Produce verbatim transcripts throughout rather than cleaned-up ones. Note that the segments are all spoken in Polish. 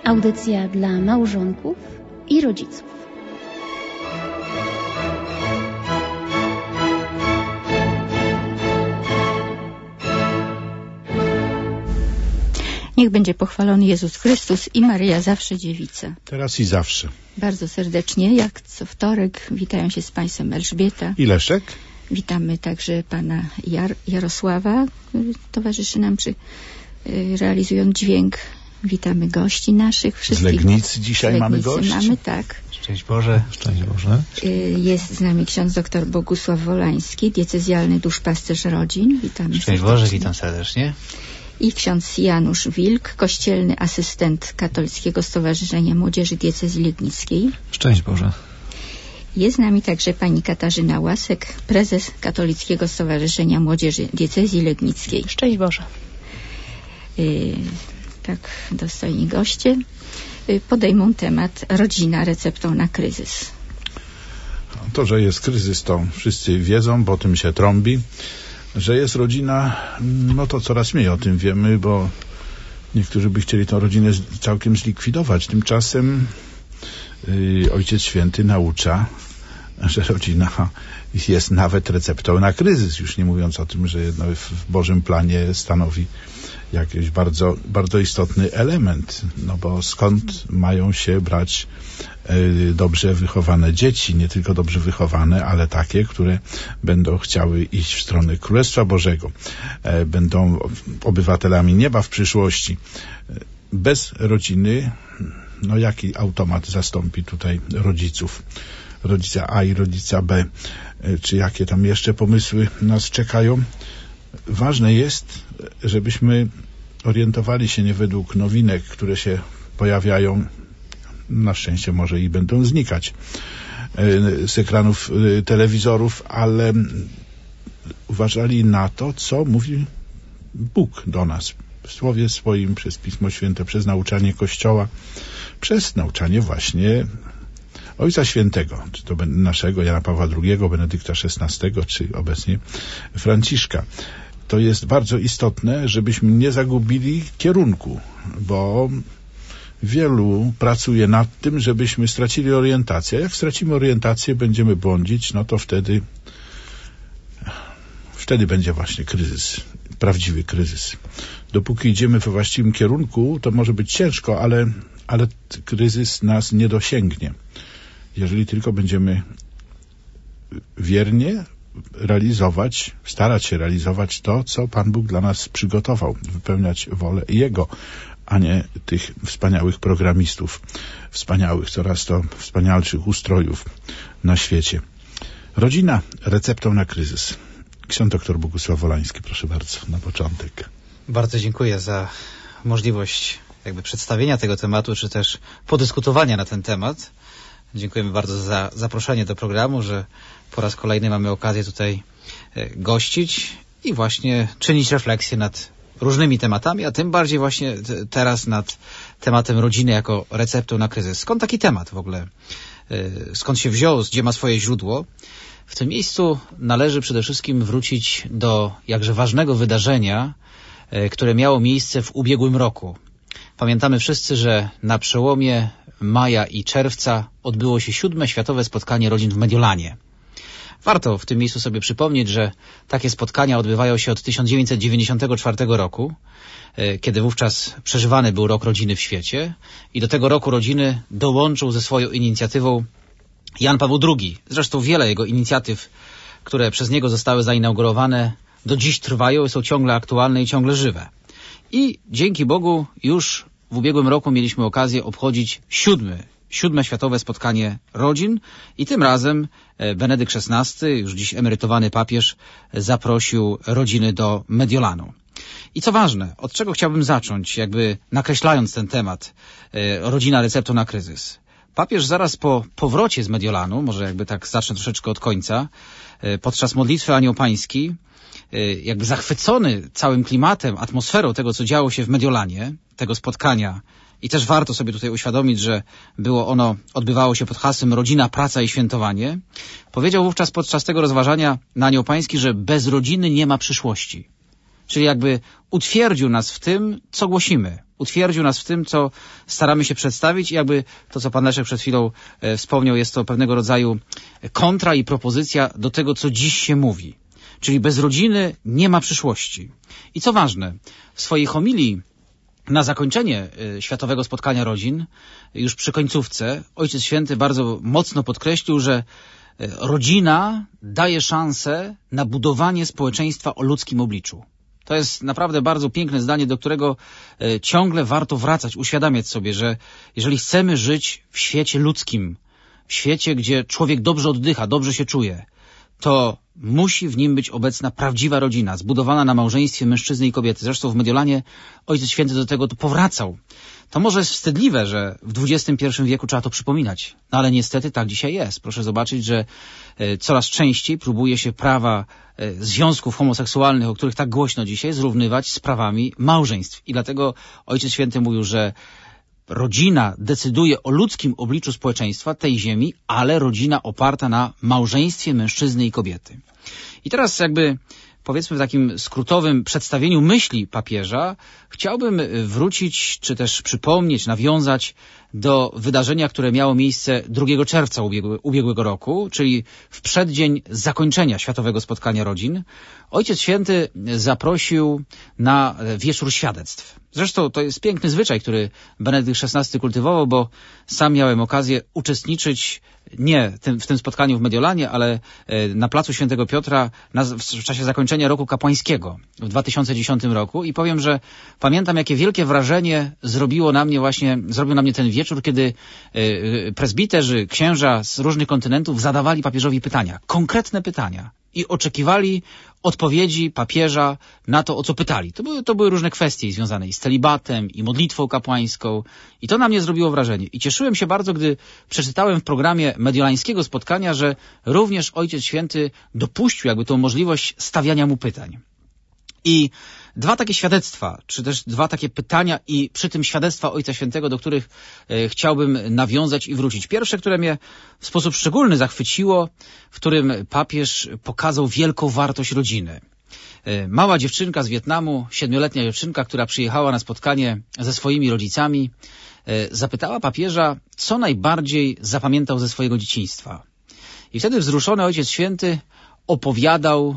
Audycja dla małżonków i rodziców. Niech będzie pochwalony Jezus Chrystus i Maryja zawsze dziewica. Teraz i zawsze. Bardzo serdecznie, jak co wtorek, witają się z Państwem Elżbieta i Leszek. Witamy także pana Jar Jarosława, towarzyszy nam przy realizując dźwięk. Witamy gości naszych wszystkich. Z Legnicy dzisiaj z Legnicy mamy gości. Mamy, tak. Szczęść Boże. Szczęść Boże. Jest z nami ksiądz dr Bogusław Wolański, diecezjalny duszpasterz rodzin. Witamy Szczęść serdecznie. Boże, witam serdecznie. I ksiądz Janusz Wilk, kościelny asystent Katolickiego Stowarzyszenia Młodzieży Diecezji Legnickiej. Szczęść Boże. Jest z nami także pani Katarzyna Łasek, prezes Katolickiego Stowarzyszenia Młodzieży Diecezji Legnickiej. Szczęść Boże. Yy, tak, dostojni goście yy, podejmą temat rodzina receptą na kryzys. To, że jest kryzys, to wszyscy wiedzą, bo o tym się trąbi. Że jest rodzina, no to coraz mniej o tym wiemy, bo niektórzy by chcieli tę rodzinę całkiem zlikwidować. Tymczasem yy, Ojciec Święty naucza, że rodzina jest nawet receptą na kryzys, już nie mówiąc o tym, że no, w Bożym planie stanowi jakiś bardzo, bardzo istotny element, no bo skąd mają się brać y, dobrze wychowane dzieci, nie tylko dobrze wychowane, ale takie, które będą chciały iść w stronę Królestwa Bożego, y, będą obywatelami nieba w przyszłości. Bez rodziny, no jaki automat zastąpi tutaj rodziców? Rodzica A i rodzica B, y, czy jakie tam jeszcze pomysły nas czekają? Ważne jest, żebyśmy orientowali się nie według nowinek, które się pojawiają, na szczęście może i będą znikać z ekranów telewizorów, ale uważali na to, co mówi Bóg do nas w Słowie swoim, przez Pismo Święte, przez nauczanie Kościoła, przez nauczanie właśnie Ojca Świętego, czy to naszego Jana Pawła drugiego, Benedykta szesnastego, czy obecnie Franciszka. To jest bardzo istotne, żebyśmy nie zagubili kierunku, bo wielu pracuje nad tym, żebyśmy stracili orientację. Jak stracimy orientację, będziemy błądzić, no to wtedy wtedy będzie właśnie kryzys, prawdziwy kryzys. Dopóki idziemy we właściwym kierunku, to może być ciężko, ale, ale kryzys nas nie dosięgnie. Jeżeli tylko będziemy wiernie realizować, starać się realizować to, co Pan Bóg dla nas przygotował, wypełniać wolę Jego, a nie tych wspaniałych programistów, wspaniałych, coraz to wspanialszych ustrojów na świecie. Rodzina receptą na kryzys. Ksiądz dr Bogusław Wolański, proszę bardzo, na początek. Bardzo dziękuję za możliwość jakby przedstawienia tego tematu, czy też podyskutowania na ten temat. Dziękujemy bardzo za zaproszenie do programu, że po raz kolejny mamy okazję tutaj gościć i właśnie czynić refleksję nad różnymi tematami, a tym bardziej właśnie teraz nad tematem rodziny jako receptą na kryzys. Skąd taki temat w ogóle? Skąd się wziął? Gdzie ma swoje źródło? W tym miejscu należy przede wszystkim wrócić do jakże ważnego wydarzenia, które miało miejsce w ubiegłym roku. Pamiętamy wszyscy, że na przełomie maja i czerwca odbyło się siódme Światowe Spotkanie Rodzin w Mediolanie. Warto w tym miejscu sobie przypomnieć, że takie spotkania odbywają się od tysiąc dziewięćset dziewięćdziesiątego czwartego roku, kiedy wówczas przeżywany był Rok Rodziny w świecie i do tego Roku Rodziny dołączył ze swoją inicjatywą Jan Paweł drugi. Zresztą wiele jego inicjatyw, które przez niego zostały zainaugurowane, do dziś trwają i są ciągle aktualne i ciągle żywe. I dzięki Bogu już w ubiegłym roku mieliśmy okazję obchodzić siódmy, siódme Światowe Spotkanie Rodzin i tym razem Benedykt szesnasty, już dziś emerytowany papież, zaprosił rodziny do Mediolanu. I co ważne, od czego chciałbym zacząć, jakby nakreślając ten temat, rodzina receptą na kryzys. Papież zaraz po powrocie z Mediolanu, może jakby tak zacznę troszeczkę od końca, podczas modlitwy Anioł Pański, jakby zachwycony całym klimatem, atmosferą tego, co działo się w Mediolanie, tego spotkania, i też warto sobie tutaj uświadomić, że było ono, odbywało się pod hasłem rodzina, praca i świętowanie, powiedział wówczas podczas tego rozważania na Anioł Pański, że bez rodziny nie ma przyszłości. Czyli jakby utwierdził nas w tym, co głosimy. utwierdził nas w tym, co staramy się przedstawić i jakby to, co pan Leszek przed chwilą e, wspomniał, jest to pewnego rodzaju kontra i propozycja do tego, co dziś się mówi. Czyli bez rodziny nie ma przyszłości. I co ważne, w swojej homilii na zakończenie y, Światowego Spotkania Rodzin, już przy końcówce, Ojciec Święty bardzo mocno podkreślił, że y, rodzina daje szansę na budowanie społeczeństwa o ludzkim obliczu. To jest naprawdę bardzo piękne zdanie, do którego y, ciągle warto wracać, uświadamiać sobie, że jeżeli chcemy żyć w świecie ludzkim, w świecie, gdzie człowiek dobrze oddycha, dobrze się czuje, to musi w nim być obecna prawdziwa rodzina, zbudowana na małżeństwie mężczyzny i kobiety. Zresztą w Mediolanie Ojciec Święty do tego powracał. To może jest wstydliwe, że w dwudziestym pierwszym wieku trzeba to przypominać, no ale niestety tak dzisiaj jest. Proszę zobaczyć, że e, coraz częściej próbuje się prawa e, związków homoseksualnych, o których tak głośno dzisiaj, zrównywać z prawami małżeństw. I dlatego Ojciec Święty mówił, że rodzina decyduje o ludzkim obliczu społeczeństwa tej ziemi, ale rodzina oparta na małżeństwie mężczyzny i kobiety. I teraz jakby powiedzmy w takim skrótowym przedstawieniu myśli papieża chciałbym wrócić, czy też przypomnieć, nawiązać do wydarzenia, które miało miejsce drugiego czerwca ubiegłego, ubiegłego roku, czyli w przeddzień zakończenia Światowego Spotkania Rodzin. Ojciec Święty zaprosił na wieczór świadectw. Zresztą to jest piękny zwyczaj, który Benedykt szesnasty kultywował, bo sam miałem okazję uczestniczyć nie w tym spotkaniu w Mediolanie, ale na placu Świętego Piotra na, w czasie zakończenia roku kapłańskiego w dwa tysiące dziesiątym roku i powiem, że pamiętam, jakie wielkie wrażenie zrobiło na mnie właśnie, zrobił na mnie ten wieczór, kiedy prezbiterzy, księża z różnych kontynentów zadawali papieżowi pytania, konkretne pytania i oczekiwali odpowiedzi papieża na to, o co pytali. To były, to były różne kwestie związane i z celibatem, i modlitwą kapłańską. I to na mnie zrobiło wrażenie. I cieszyłem się bardzo, gdy przeczytałem w programie mediolańskiego spotkania, że również Ojciec Święty dopuścił jakby tą możliwość stawiania mu pytań. I dwa takie świadectwa, czy też dwa takie pytania i przy tym świadectwa Ojca Świętego, do których e, chciałbym nawiązać i wrócić. Pierwsze, które mnie w sposób szczególny zachwyciło, w którym papież pokazał wielką wartość rodziny. E, mała dziewczynka z Wietnamu, siedmioletnia dziewczynka, która przyjechała na spotkanie ze swoimi rodzicami, e, zapytała papieża, co najbardziej zapamiętał ze swojego dzieciństwa. I wtedy wzruszony Ojciec Święty opowiadał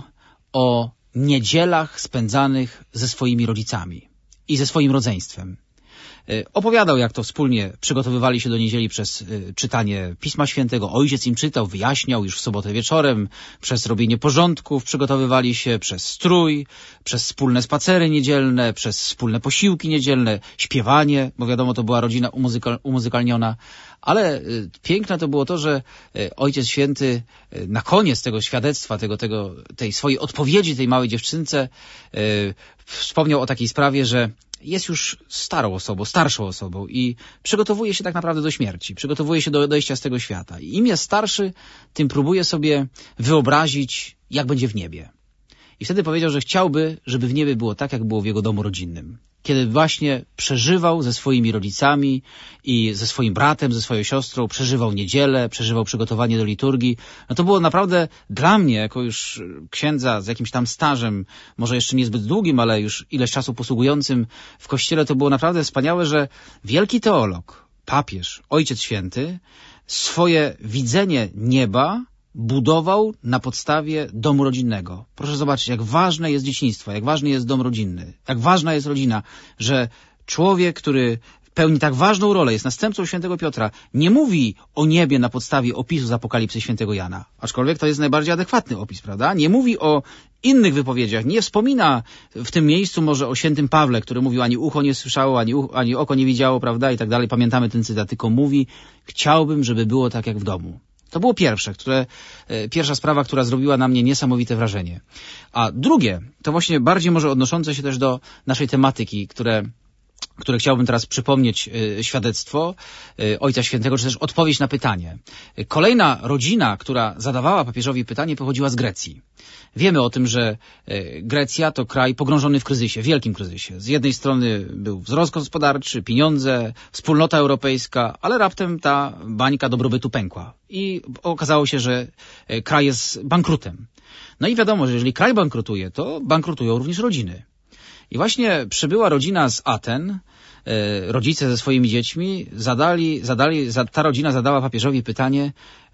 o niedzielach spędzanych ze swoimi rodzicami i ze swoim rodzeństwem. Opowiadał, jak to wspólnie przygotowywali się do niedzieli przez czytanie Pisma Świętego. Ojciec im czytał, wyjaśniał już w sobotę wieczorem, przez robienie porządków przygotowywali się, przez strój, przez wspólne spacery niedzielne, przez wspólne posiłki niedzielne, śpiewanie, bo wiadomo, to była rodzina umuzyka- umuzykalniona. Ale y, piękne to było to, że y, Ojciec Święty y, na koniec tego świadectwa, tego, tego, tej swojej odpowiedzi tej małej dziewczynce y, wspomniał o takiej sprawie, że jest już starą osobą, starszą osobą i przygotowuje się tak naprawdę do śmierci, przygotowuje się do odejścia z tego świata. I im jest starszy, tym próbuje sobie wyobrazić, jak będzie w niebie. I wtedy powiedział, że chciałby, żeby w niebie było tak, jak było w jego domu rodzinnym. Kiedy właśnie przeżywał ze swoimi rodzicami i ze swoim bratem, ze swoją siostrą, przeżywał niedzielę, przeżywał przygotowanie do liturgii. No to było naprawdę dla mnie, jako już księdza z jakimś tam stażem, może jeszcze niezbyt długim, ale już ileś czasu posługującym w Kościele, to było naprawdę wspaniałe, że wielki teolog, papież, Ojciec Święty, swoje widzenie nieba budował na podstawie domu rodzinnego. Proszę zobaczyć, jak ważne jest dzieciństwo, jak ważny jest dom rodzinny, jak ważna jest rodzina, że człowiek, który pełni tak ważną rolę, jest następcą świętego Piotra, nie mówi o niebie na podstawie opisu z Apokalipsy świętego Jana. Aczkolwiek to jest najbardziej adekwatny opis, prawda? Nie mówi o innych wypowiedziach, nie wspomina w tym miejscu może o świętym Pawle, który mówił, ani ucho nie słyszało, ani, ucho, ani oko nie widziało, prawda? I tak dalej. Pamiętamy ten cytat, tylko mówi, chciałbym, żeby było tak jak w domu. To było pierwsze, które, pierwsza sprawa, która zrobiła na mnie niesamowite wrażenie. A drugie, to właśnie bardziej może odnoszące się też do naszej tematyki, które, które chciałbym teraz przypomnieć, świadectwo Ojca Świętego, czy też odpowiedź na pytanie. Kolejna rodzina, która zadawała papieżowi pytanie, pochodziła z Grecji. Wiemy o tym, że Grecja to kraj pogrążony w kryzysie, wielkim kryzysie. Z jednej strony był wzrost gospodarczy, pieniądze, wspólnota europejska, ale raptem ta bańka dobrobytu pękła. I okazało się, że kraj jest bankrutem. No i wiadomo, że jeżeli kraj bankrutuje, to bankrutują również rodziny. I właśnie przybyła rodzina z Aten, rodzice ze swoimi dziećmi, zadali, zadali, ta rodzina zadała papieżowi pytanie,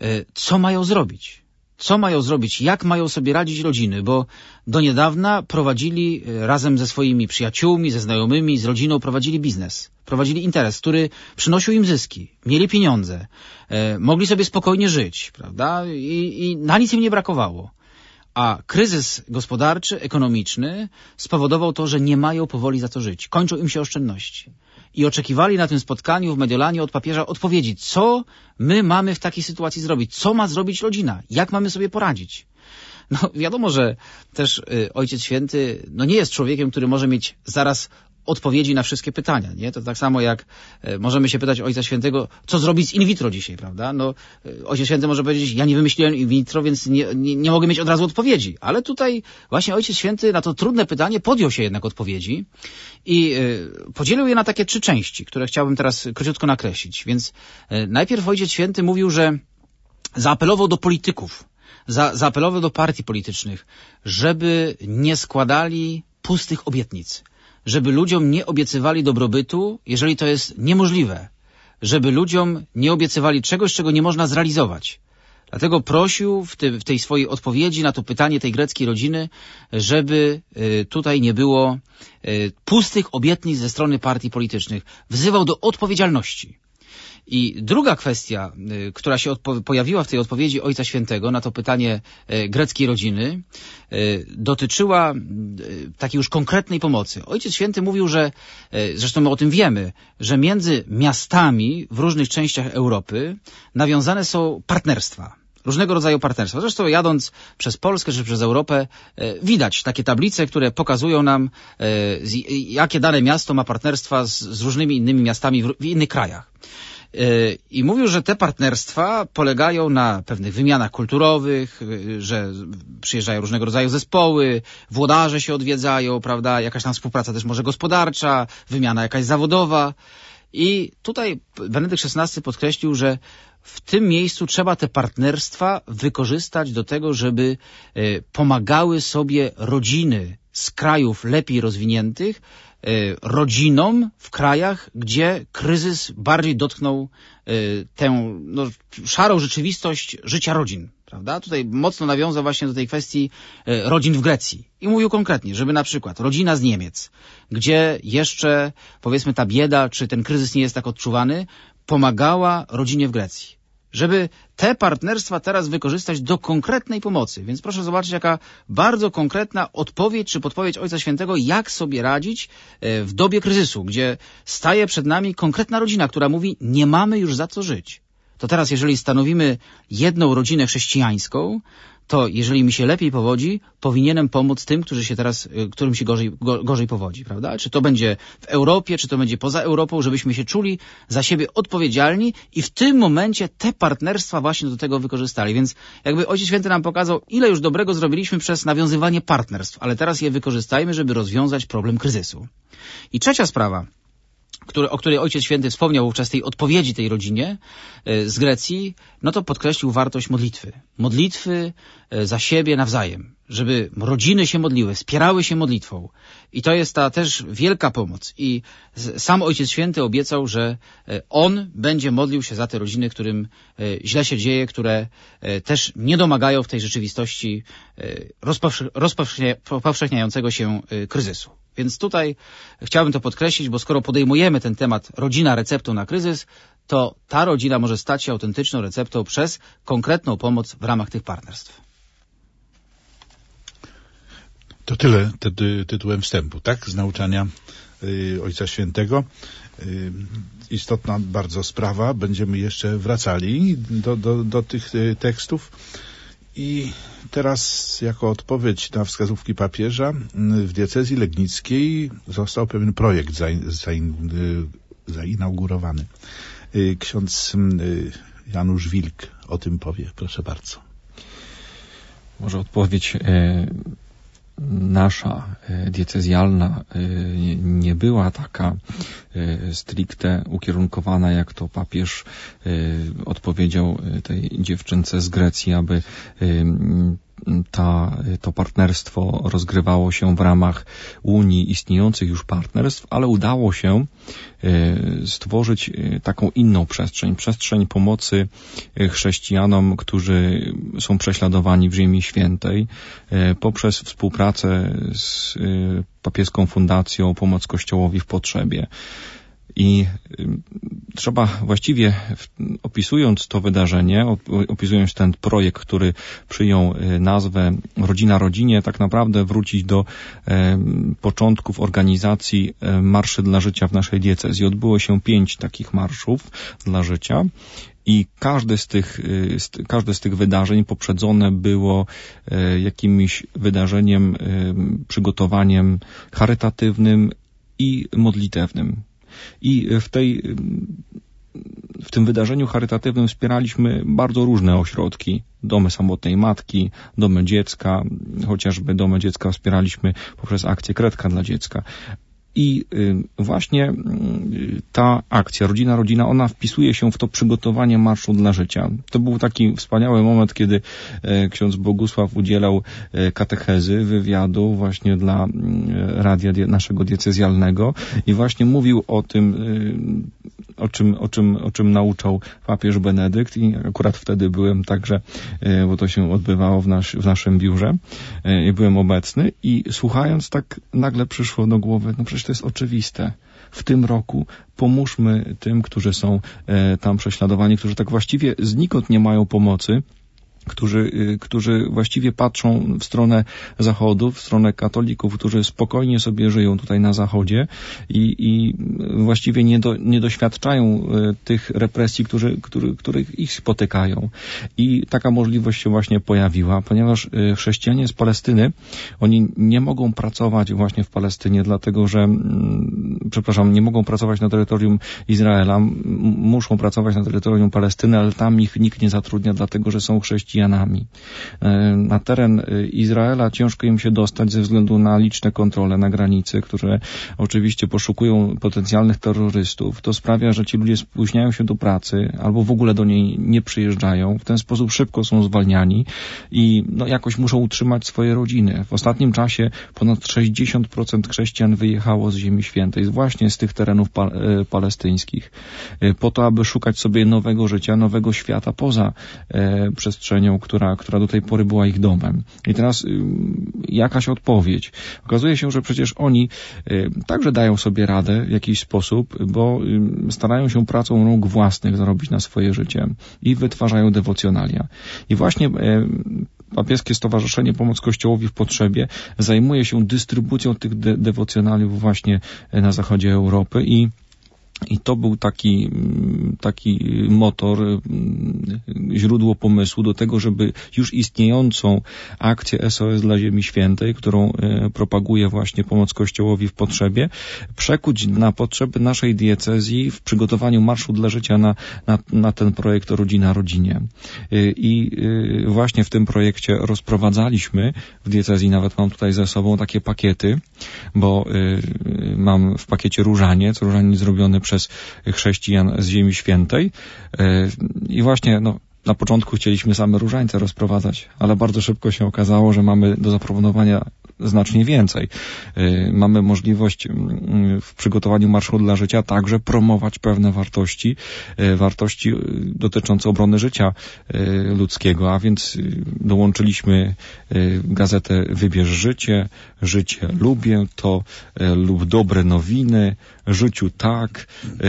co mają zrobić? Co mają zrobić? Jak mają sobie radzić rodziny? Bo do niedawna prowadzili razem ze swoimi przyjaciółmi, ze znajomymi, z rodziną prowadzili biznes. Prowadzili interes, który przynosił im zyski. Mieli pieniądze. E, mogli sobie spokojnie żyć, prawda? I, i na nic im nie brakowało. A kryzys gospodarczy, ekonomiczny spowodował to, że nie mają powoli za to żyć. Kończą im się oszczędności. I oczekiwali na tym spotkaniu w Mediolanie od papieża odpowiedzi, co my mamy w takiej sytuacji zrobić, co ma zrobić rodzina, jak mamy sobie poradzić. No wiadomo, że też y, Ojciec Święty no nie jest człowiekiem, który może mieć zaraz odpowiedzi na wszystkie pytania, nie? To tak samo jak y, możemy się pytać Ojca Świętego, co zrobić z in vitro dzisiaj, prawda? No y, Ojciec Święty może powiedzieć, ja nie wymyśliłem in vitro, więc nie, nie, nie mogę mieć od razu odpowiedzi. Ale tutaj właśnie Ojciec Święty na to trudne pytanie podjął się jednak odpowiedzi i y, podzielił je na takie trzy części, które chciałbym teraz króciutko nakreślić. Więc y, najpierw Ojciec Święty mówił, że zaapelował do polityków, za, zaapelował do partii politycznych, żeby nie składali pustych obietnic, żeby ludziom nie obiecywali dobrobytu, jeżeli to jest niemożliwe, żeby ludziom nie obiecywali czegoś, czego nie można zrealizować. Dlatego prosił w, ty, w tej swojej odpowiedzi na to pytanie tej greckiej rodziny, żeby y, tutaj nie było y, pustych obietnic ze strony partii politycznych. Wzywał do odpowiedzialności. I druga kwestia, y, która się pojawiła w tej odpowiedzi Ojca Świętego na to pytanie y, greckiej rodziny, y, dotyczyła y, takiej już konkretnej pomocy. Ojciec Święty mówił, że, y, zresztą my o tym wiemy, że między miastami w różnych częściach Europy nawiązane są partnerstwa. Różnego rodzaju partnerstwa. Zresztą jadąc przez Polskę czy przez Europę e, widać takie tablice, które pokazują nam, e, z, jakie dane miasto ma partnerstwa z, z różnymi innymi miastami w, w innych krajach. E, I mówił, że te partnerstwa polegają na pewnych wymianach kulturowych, e, że przyjeżdżają różnego rodzaju zespoły, włodarze się odwiedzają, prawda, jakaś tam współpraca też może gospodarcza, wymiana jakaś zawodowa. I tutaj Benedykt szesnasty podkreślił, że w tym miejscu trzeba te partnerstwa wykorzystać do tego, żeby pomagały sobie rodziny z krajów lepiej rozwiniętych, rodzinom w krajach, gdzie kryzys bardziej dotknął tę no, szarą rzeczywistość życia rodzin. Prawda? Tutaj mocno nawiązał właśnie do tej kwestii rodzin w Grecji. I mówił konkretnie, żeby na przykład rodzina z Niemiec, gdzie jeszcze powiedzmy ta bieda czy ten kryzys nie jest tak odczuwany, pomagała rodzinie w Grecji. Żeby te partnerstwa teraz wykorzystać do konkretnej pomocy. Więc proszę zobaczyć, jaka bardzo konkretna odpowiedź czy podpowiedź Ojca Świętego, jak sobie radzić w dobie kryzysu, gdzie staje przed nami konkretna rodzina, która mówi, nie mamy już za co żyć. To teraz, jeżeli stanowimy jedną rodzinę chrześcijańską, to jeżeli mi się lepiej powodzi, powinienem pomóc tym, którzy się teraz, którym się gorzej, go, gorzej powodzi, prawda? Czy to będzie w Europie, czy to będzie poza Europą, żebyśmy się czuli za siebie odpowiedzialni i w tym momencie te partnerstwa właśnie do tego wykorzystali. Więc jakby Ojciec Święty nam pokazał, ile już dobrego zrobiliśmy przez nawiązywanie partnerstw, ale teraz je wykorzystajmy, żeby rozwiązać problem kryzysu. I trzecia sprawa, Który, o której Ojciec Święty wspomniał wówczas tej odpowiedzi tej rodzinie y, z Grecji, no to podkreślił wartość modlitwy. Modlitwy y, za siebie nawzajem, żeby rodziny się modliły, wspierały się modlitwą. I to jest ta też wielka pomoc. I z, sam Ojciec Święty obiecał, że y, On będzie modlił się za te rodziny, którym y, źle się dzieje, które y, też nie domagają w tej rzeczywistości y, rozpowsze, rozpowszechniającego się y, kryzysu. Więc tutaj chciałbym to podkreślić, bo skoro podejmujemy ten temat rodzina receptą na kryzys, to ta rodzina może stać się autentyczną receptą przez konkretną pomoc w ramach tych partnerstw. To tyle ty, ty, tytułem wstępu, tak? Z nauczania y, Ojca Świętego. Y, istotna bardzo sprawa. Będziemy jeszcze wracali do, do, do tych y, tekstów. I teraz jako odpowiedź na wskazówki papieża w diecezji legnickiej został pewien projekt zain, zain, zainaugurowany. Ksiądz Janusz Wilk o tym powie. Proszę bardzo. Może odpowiedź nasza, diecezjalna, nie była taka stricte ukierunkowana, jak to papież odpowiedział tej dziewczynce z Grecji, aby ta, to partnerstwo rozgrywało się w ramach Unii istniejących już partnerstw, ale udało się stworzyć taką inną przestrzeń, przestrzeń pomocy chrześcijanom, którzy są prześladowani w Ziemi Świętej, poprzez współpracę z papieską fundacją Pomoc Kościołowi w Potrzebie. I trzeba właściwie, opisując to wydarzenie, opisując ten projekt, który przyjął nazwę Rodzina Rodzinie, tak naprawdę wrócić do e, początków organizacji Marszy dla Życia w naszej diecezji. Odbyło się pięć takich marszów dla życia. I każde z tych, każde z tych wydarzeń poprzedzone było jakimś wydarzeniem, przygotowaniem charytatywnym i modlitewnym. I w tej, w tym wydarzeniu charytatywnym wspieraliśmy bardzo różne ośrodki. Domy samotnej matki, domy dziecka, chociażby domy dziecka wspieraliśmy poprzez akcję Kredka dla dziecka. I właśnie ta akcja Rodzina Rodzina, ona wpisuje się w to przygotowanie Marszu dla Życia. To był taki wspaniały moment, kiedy ksiądz Bogusław udzielał katechezy, wywiadu właśnie dla radia naszego diecezjalnego i właśnie mówił o tym, o czym, o czym, o czym nauczał papież Benedykt i akurat wtedy byłem także, bo to się odbywało w, nasz, w naszym biurze i byłem obecny i słuchając tak nagle przyszło do głowy, no przecież to jest oczywiste. W tym roku pomóżmy tym, którzy są e, tam prześladowani, którzy tak właściwie znikąd nie mają pomocy, którzy, którzy właściwie patrzą w stronę Zachodu, w stronę katolików, którzy spokojnie sobie żyją tutaj na Zachodzie i, i właściwie nie, do, nie doświadczają tych represji, którzy, który, których ich spotykają. I taka możliwość się właśnie pojawiła, ponieważ chrześcijanie z Palestyny, oni nie mogą pracować właśnie w Palestynie, dlatego że, przepraszam, nie mogą pracować na terytorium Izraela, muszą pracować na terytorium Palestyny, ale tam ich nikt nie zatrudnia, dlatego że są chrześcijanie. Na teren Izraela ciężko im się dostać ze względu na liczne kontrole na granicy, które oczywiście poszukują potencjalnych terrorystów. To sprawia, że ci ludzie spóźniają się do pracy albo w ogóle do niej nie przyjeżdżają. W ten sposób szybko są zwalniani i no, jakoś muszą utrzymać swoje rodziny. W ostatnim czasie ponad sześćdziesiąt procent chrześcijan wyjechało z Ziemi Świętej, właśnie z tych terenów pa- palestyńskich, po to, aby szukać sobie nowego życia, nowego świata poza e, przestrzenią, która, która do tej pory była ich domem. I teraz y, jakaś odpowiedź. Okazuje się, że przecież oni y, także dają sobie radę w jakiś sposób, bo y, starają się pracą rąk własnych zarobić na swoje życie i wytwarzają dewocjonalia. I właśnie y, Papieskie Stowarzyszenie Pomoc Kościołowi w Potrzebie zajmuje się dystrybucją tych de- dewocjonaliów właśnie na zachodzie Europy i I to był taki, taki motor, źródło pomysłu do tego, żeby już istniejącą akcję S O S dla Ziemi Świętej, którą propaguje właśnie Pomoc Kościołowi w Potrzebie, przekuć na potrzeby naszej diecezji w przygotowaniu Marszu dla Życia na, na, na ten projekt Rodzina Rodzinie. I właśnie w tym projekcie rozprowadzaliśmy w diecezji, nawet mam tutaj ze sobą takie pakiety, bo mam w pakiecie różaniec, różaniec zrobiony przez chrześcijan z Ziemi Świętej. I właśnie no, na początku chcieliśmy same różańce rozprowadzać, ale bardzo szybko się okazało, że mamy do zaproponowania znacznie więcej. Mamy możliwość w przygotowaniu Marszu dla Życia także promować pewne wartości, wartości dotyczące obrony życia ludzkiego, a więc dołączyliśmy gazetę Wybierz Życie, Życie lubię to lub Dobre nowiny, Życiu tak,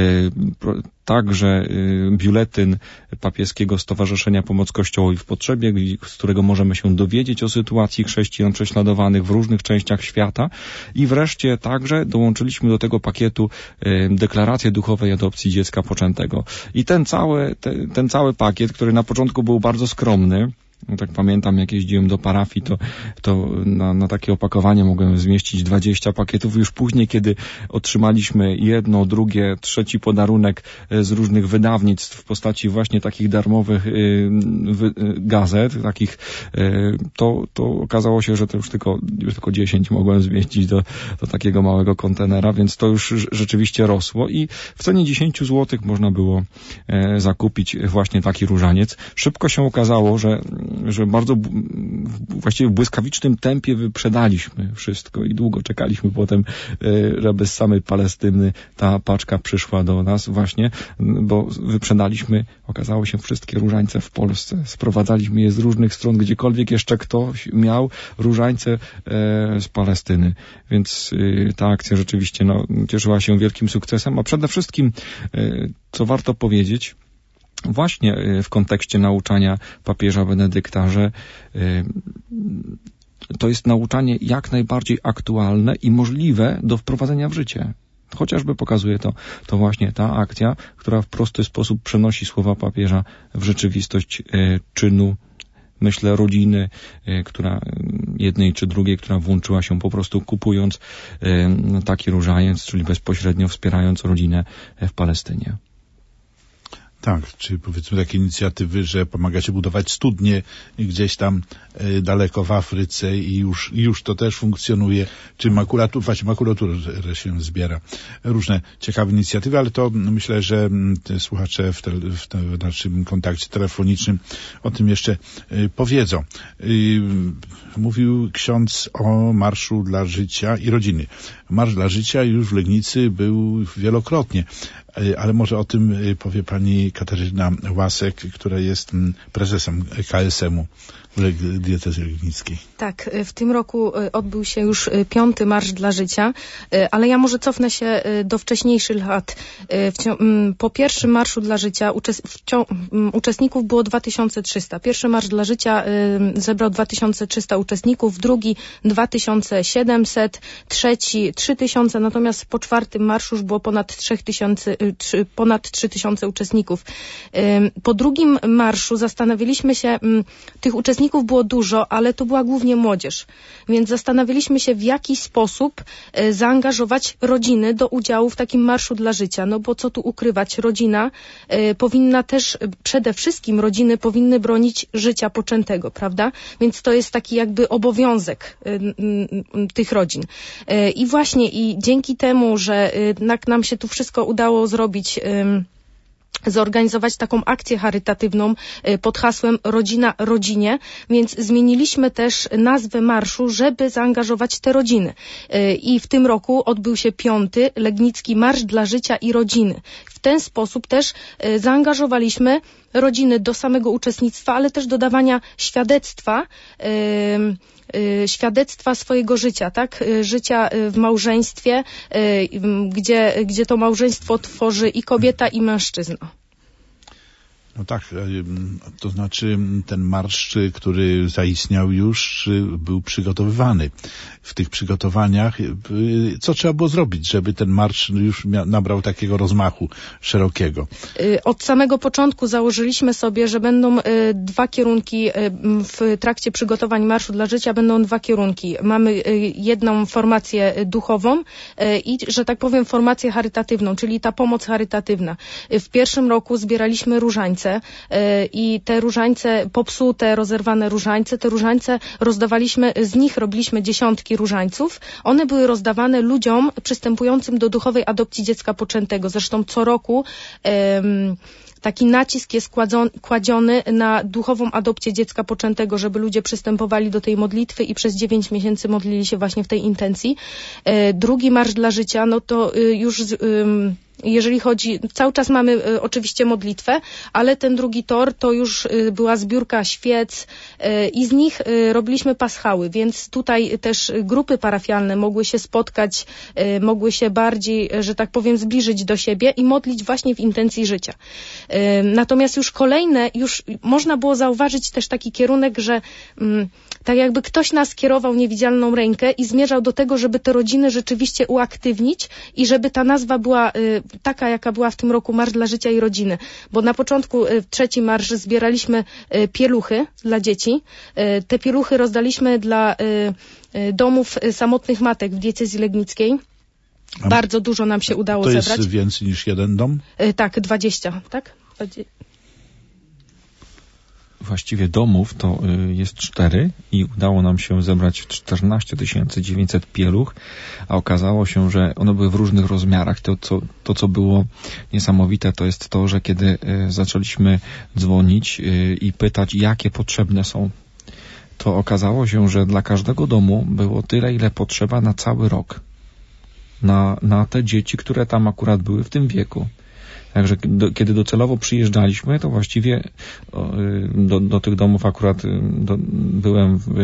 także biuletyn Papieskiego Stowarzyszenia Pomoc Kościołowi w Potrzebie, z którego możemy się dowiedzieć o sytuacji chrześcijan prześladowanych w różnych częściach świata i wreszcie także dołączyliśmy do tego pakietu deklarację duchowej adopcji dziecka poczętego. I ten cały, te, ten cały pakiet, który na początku był bardzo skromny, no tak pamiętam, jak jeździłem do parafii, to, to na, na takie opakowanie mogłem zmieścić dwadzieścia pakietów. Już później, kiedy otrzymaliśmy jedno, drugie, trzeci podarunek z różnych wydawnictw w postaci właśnie takich darmowych y, wy, y, gazet, takich, y, to, to okazało się, że to już tylko, już tylko dziesięć mogłem zmieścić do, do takiego małego kontenera, więc to już rzeczywiście rosło i w cenie dziesięć złotych można było y, zakupić właśnie taki różaniec. Szybko się okazało, że że bardzo właściwie w błyskawicznym tempie wyprzedaliśmy wszystko i długo czekaliśmy potem, żeby z samej Palestyny ta paczka przyszła do nas właśnie, bo wyprzedaliśmy, okazało się, wszystkie różańce w Polsce. Sprowadzaliśmy je z różnych stron, gdziekolwiek jeszcze ktoś miał różańce z Palestyny. Więc ta akcja rzeczywiście no, cieszyła się wielkim sukcesem, a przede wszystkim, co warto powiedzieć, właśnie w kontekście nauczania papieża Benedykta, że to jest nauczanie jak najbardziej aktualne i możliwe do wprowadzenia w życie. Chociażby pokazuje to, to właśnie ta akcja, która w prosty sposób przenosi słowa papieża w rzeczywistość czynu, myślę, rodziny, która jednej czy drugiej, która włączyła się po prostu kupując taki różaniec, czyli bezpośrednio wspierając rodzinę w Palestynie. Tak, czy powiedzmy takie inicjatywy, że pomagacie budować studnie gdzieś tam y, daleko w Afryce i już, już to też funkcjonuje, czy makulaturę, właśnie makulaturę się zbiera. Różne ciekawe inicjatywy, ale to myślę, że te słuchacze w, te, w, te, w naszym kontakcie telefonicznym o tym jeszcze y, powiedzą. Y, mówił ksiądz o Marszu dla Życia i Rodziny. Marsz dla Życia już w Legnicy był wielokrotnie, ale może o tym powie pani Katarzyna Łasek, która jest prezesem K S M-u w diecezji legnickiej. Tak, w tym roku odbył się już piąty Marsz dla Życia, ale ja może cofnę się do wcześniejszych lat. Po pierwszym Marszu dla Życia uczestników było dwa tysiące trzysta. Pierwszy Marsz dla Życia zebrał dwa tysiące trzysta uczestników, drugi dwa tysiące siedemset, trzeci trzy tysiące, natomiast po czwartym marszu już było ponad trzy tysiące, ponad trzy tysiące uczestników. Po drugim marszu zastanawialiśmy się, tych uczestników było dużo, ale to była głównie młodzież. Więc zastanawialiśmy się, w jaki sposób zaangażować rodziny do udziału w takim Marszu dla Życia. No bo co tu ukrywać, rodzina y, powinna też, przede wszystkim rodziny powinny bronić życia poczętego, prawda? Więc to jest taki jakby obowiązek y, y, tych rodzin. Y, I właśnie i dzięki temu, że y, nam się tu wszystko udało zrobić, y, zorganizować taką akcję charytatywną pod hasłem Rodzina rodzinie, więc zmieniliśmy też nazwę marszu, żeby zaangażować te rodziny. I w tym roku odbył się piąty Legnicki Marsz dla Życia i Rodziny. W ten sposób też zaangażowaliśmy rodziny do samego uczestnictwa, ale też do dawania świadectwa, yy, świadectwa swojego życia, tak? Życia w małżeństwie, gdzie, gdzie to małżeństwo tworzy i kobieta, i mężczyzna. No tak, to znaczy ten marsz, który zaistniał już, był przygotowywany. W tych przygotowaniach, co trzeba było zrobić, żeby ten marsz już nabrał takiego rozmachu szerokiego? Od samego początku założyliśmy sobie, że będą dwa kierunki w trakcie przygotowań Marszu dla Życia, będą dwa kierunki. Mamy jedną formację duchową i, że tak powiem, formację charytatywną, czyli ta pomoc charytatywna. W pierwszym roku zbieraliśmy różańce i te różańce, popsute, rozerwane różańce, te różańce rozdawaliśmy, z nich robiliśmy dziesiątki różańców. One były rozdawane ludziom przystępującym do duchowej adopcji dziecka poczętego. Zresztą co roku um, taki nacisk jest kładziony na duchową adopcję dziecka poczętego, żeby ludzie przystępowali do tej modlitwy i przez dziewięć miesięcy modlili się właśnie w tej intencji. Drugi Marsz dla Życia, no to już jeżeli chodzi, cały czas mamy y, oczywiście modlitwę, ale ten drugi tor to już y, była zbiórka świec y, i z nich y, robiliśmy paschały, więc tutaj też grupy parafialne mogły się spotkać, y, mogły się bardziej, że tak powiem, zbliżyć do siebie i modlić właśnie w intencji życia. Y, natomiast już kolejne, już można było zauważyć też taki kierunek, że y, tak jakby ktoś nas kierował niewidzialną rękę i zmierzał do tego, żeby te rodziny rzeczywiście uaktywnić i żeby ta nazwa była y, taka, jaka była w tym roku Marsz dla Życia i Rodziny. Bo na początku y, trzeci marsz zbieraliśmy y, pieluchy dla dzieci. Y, te pieluchy rozdaliśmy dla y, y, domów y, samotnych matek w diecezji legnickiej. A bardzo dużo nam się udało to zebrać. To jest więcej niż jeden dom? Y, tak, dwadzieścia, tak? dwadzieścia właściwie domów to jest cztery i udało nam się zebrać czternaście tysięcy dziewięćset pieluch, a okazało się, że one były w różnych rozmiarach. To co, to, co było niesamowite, to jest to, że kiedy zaczęliśmy dzwonić i pytać, jakie potrzebne są, to okazało się, że dla każdego domu było tyle, ile potrzeba na cały rok. Na, na te dzieci, które tam akurat były w tym wieku. Także do, kiedy docelowo przyjeżdżaliśmy, to właściwie do, do tych domów akurat do, byłem w,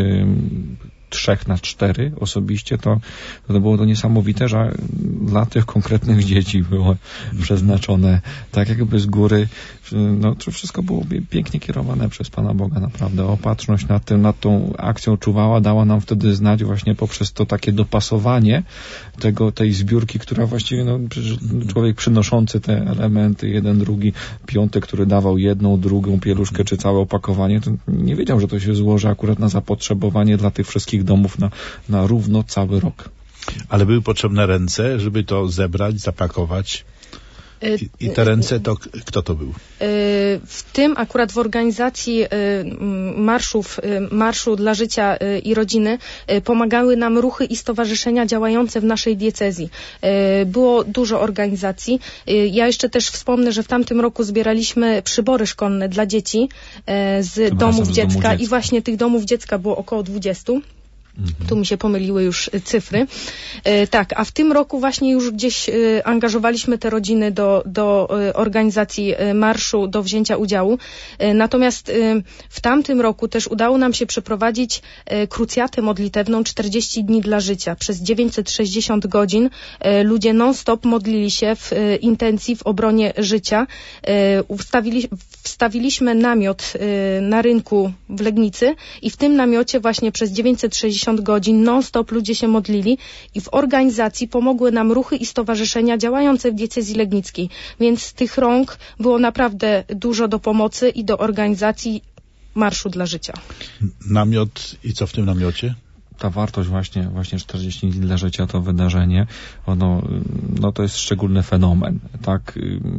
trzech na cztery osobiście, to, to było to niesamowite, że dla tych konkretnych dzieci było przeznaczone tak jakby z góry. No, to wszystko było pięknie kierowane przez Pana Boga, naprawdę. Opatrzność nad tym, nad tą akcją czuwała, dała nam wtedy znać właśnie poprzez to takie dopasowanie tego, tej zbiórki, która właściwie, no, człowiek przynoszący te elementy, jeden, drugi, piąty, który dawał jedną, drugą pieluszkę, czy całe opakowanie, to nie wiedział, że to się złoży akurat na zapotrzebowanie dla tych wszystkich domów na, na równo cały rok. Ale były potrzebne ręce, żeby to zebrać, zapakować. I, I te ręce, to kto to był? W tym akurat w organizacji marszów, Marszu dla Życia i Rodziny pomagały nam ruchy i stowarzyszenia działające w naszej diecezji. Było dużo organizacji. Ja jeszcze też wspomnę, że w tamtym roku zbieraliśmy przybory szkolne dla dzieci z domów dziecka, domu dziecka i właśnie tych domów dziecka było około dwudziestu. Mhm. Tu mi się pomyliły już cyfry. E, tak, a w tym roku właśnie już gdzieś e, angażowaliśmy te rodziny do, do e, organizacji e, marszu, do wzięcia udziału. E, natomiast e, w tamtym roku też udało nam się przeprowadzić e, krucjatę modlitewną czterdzieści dni dla życia. Przez dziewięćset sześćdziesiąt godzin e, ludzie non-stop modlili się w e, intencji, w obronie życia. E, ustawili, wstawiliśmy namiot e, na rynku w Legnicy i w tym namiocie właśnie przez dziewięćset sześćdziesiąt godzin non-stop ludzie się modlili i w organizacji pomogły nam ruchy i stowarzyszenia działające w diecezji legnickiej. Więc tych rąk było naprawdę dużo do pomocy i do organizacji Marszu dla Życia. Namiot i co w tym namiocie? Ta wartość właśnie, właśnie czterdzieści dni dla życia, to wydarzenie, ono, no to jest szczególny fenomen, tak?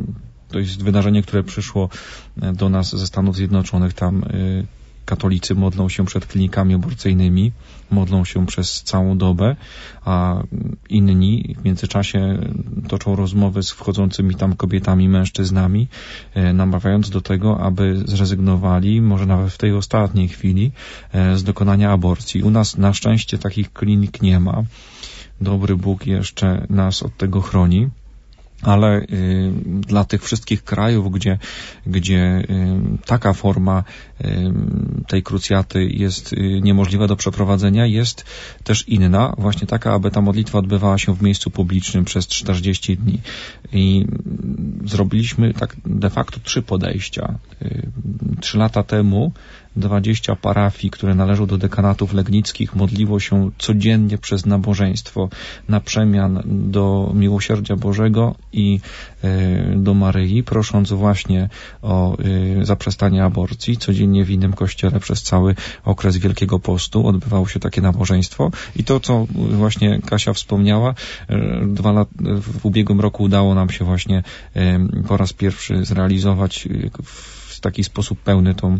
To jest wydarzenie, które przyszło do nas ze Stanów Zjednoczonych. Tam katolicy modlą się przed klinikami aborcyjnymi, modlą się przez całą dobę, a inni w międzyczasie toczą rozmowy z wchodzącymi tam kobietami, mężczyznami, namawiając do tego, aby zrezygnowali, może nawet w tej ostatniej chwili, z dokonania aborcji. U nas na szczęście takich klinik nie ma. Dobry Bóg jeszcze nas od tego chroni. Ale y, dla tych wszystkich krajów, gdzie, gdzie y, taka forma y, tej krucjaty jest y, niemożliwa do przeprowadzenia, jest też inna, właśnie taka, aby ta modlitwa odbywała się w miejscu publicznym przez czterdzieści dni. I y, zrobiliśmy tak de facto trzy podejścia. Y, trzy lata temu dwadzieścia parafii, które należą do dekanatów legnickich, modliło się codziennie przez nabożeństwo na przemian do miłosierdzia Bożego i y, do Maryi, prosząc właśnie o y, zaprzestanie aborcji. Codziennie w innym kościele przez cały okres Wielkiego Postu odbywało się takie nabożeństwo. I to, co właśnie Kasia wspomniała, y, dwa lat, w ubiegłym roku udało nam się właśnie y, po raz pierwszy zrealizować y, w w taki sposób pełny tą,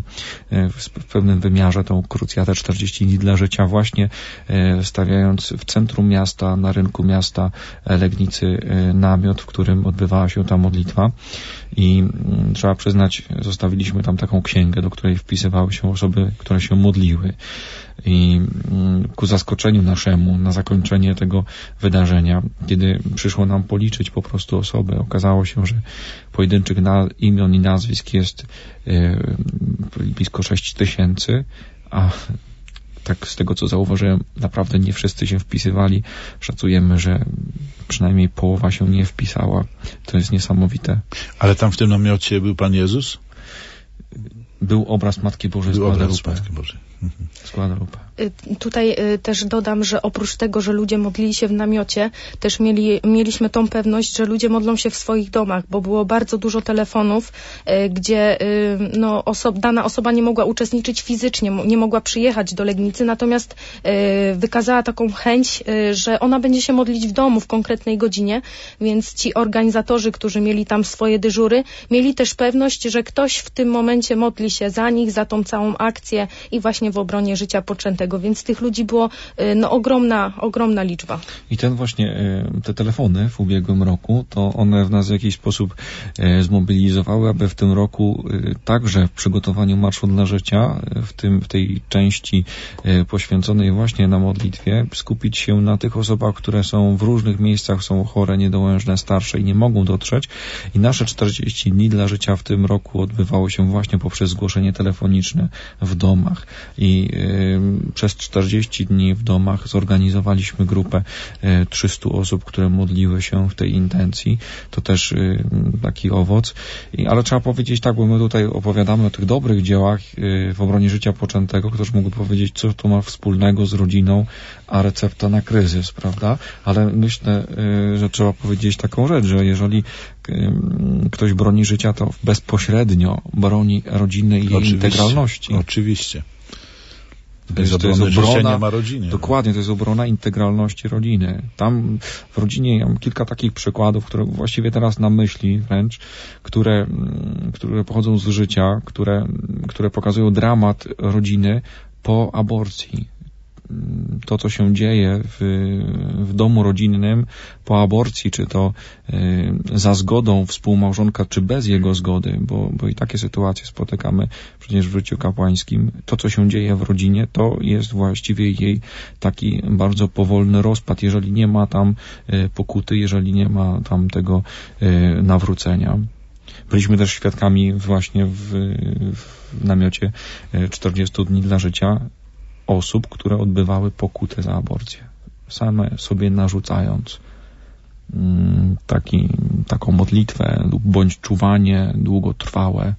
w pełnym wymiarze tą krucjatę czterdzieści dni dla życia, właśnie stawiając w centrum miasta, na rynku miasta Legnicy namiot, w którym odbywała się ta modlitwa. I trzeba przyznać, zostawiliśmy tam taką księgę, do której wpisywały się osoby, które się modliły. I ku zaskoczeniu naszemu, na zakończenie tego wydarzenia, kiedy przyszło nam policzyć po prostu osoby, okazało się, że pojedynczych na, imion i nazwisk jest yy, blisko sześć tysięcy, a tak z tego, co zauważyłem, naprawdę nie wszyscy się wpisywali. Szacujemy, że przynajmniej połowa się nie wpisała. To jest niesamowite. Ale tam w tym namiocie był Pan Jezus? Był obraz Matki Bożej z Był Guadalupe. obraz Matki Bożej. z Guadalupe. Tutaj też dodam, że oprócz tego, że ludzie modlili się w namiocie, też mieli, mieliśmy tą pewność, że ludzie modlą się w swoich domach, bo było bardzo dużo telefonów, gdzie no, oso- dana osoba nie mogła uczestniczyć fizycznie, nie mogła przyjechać do Legnicy, natomiast wykazała taką chęć, że ona będzie się modlić w domu w konkretnej godzinie, więc ci organizatorzy, którzy mieli tam swoje dyżury, mieli też pewność, że ktoś w tym momencie modli się za nich, za tą całą akcję i właśnie w obronie życia poczętego, więc tych ludzi było no, ogromna, ogromna liczba. I ten właśnie, te telefony w ubiegłym roku, to one w nas w jakiś sposób zmobilizowały, aby w tym roku także w przygotowaniu Marszu dla Życia, w tym, w tej części poświęconej właśnie na modlitwie, skupić się na tych osobach, które są w różnych miejscach, są chore, niedołężne, starsze i nie mogą dotrzeć. I nasze czterdzieści dni dla życia w tym roku odbywało się właśnie poprzez zgłoszenie telefoniczne w domach. I y, przez czterdzieści dni w domach zorganizowaliśmy grupę y, trzystu osób, które modliły się w tej intencji. To też y, taki owoc. I, ale trzeba powiedzieć tak, bo my tutaj opowiadamy o tych dobrych dziełach y, w obronie życia poczętego. Ktoś mógłby powiedzieć, co to ma wspólnego z rodziną, a recepta na kryzys, prawda? Ale myślę, y, że trzeba powiedzieć taką rzecz, że jeżeli y, ktoś broni życia, to bezpośrednio broni rodziny i jej Oczywiście. integralności. Oczywiście. Bez to jest obrona, nie ma rodziny. Dokładnie, to jest obrona integralności rodziny. Tam w rodzinie ja mam kilka takich przykładów, które właściwie teraz na myśli wręcz, które, które pochodzą z życia, które, które pokazują dramat rodziny po aborcji. To, co się dzieje w, w domu rodzinnym po aborcji, czy to y, za zgodą współmałżonka, czy bez jego zgody, bo, bo i takie sytuacje spotykamy przecież w życiu kapłańskim. To, co się dzieje w rodzinie, to jest właściwie jej taki bardzo powolny rozpad, jeżeli nie ma tam y, pokuty, jeżeli nie ma tam tego y, nawrócenia. Byliśmy też świadkami właśnie w, w namiocie czterdziestu dni dla życia osób, które odbywały pokutę za aborcję. Same sobie narzucając mm, taki, taką modlitwę lub bądź czuwanie długotrwałe.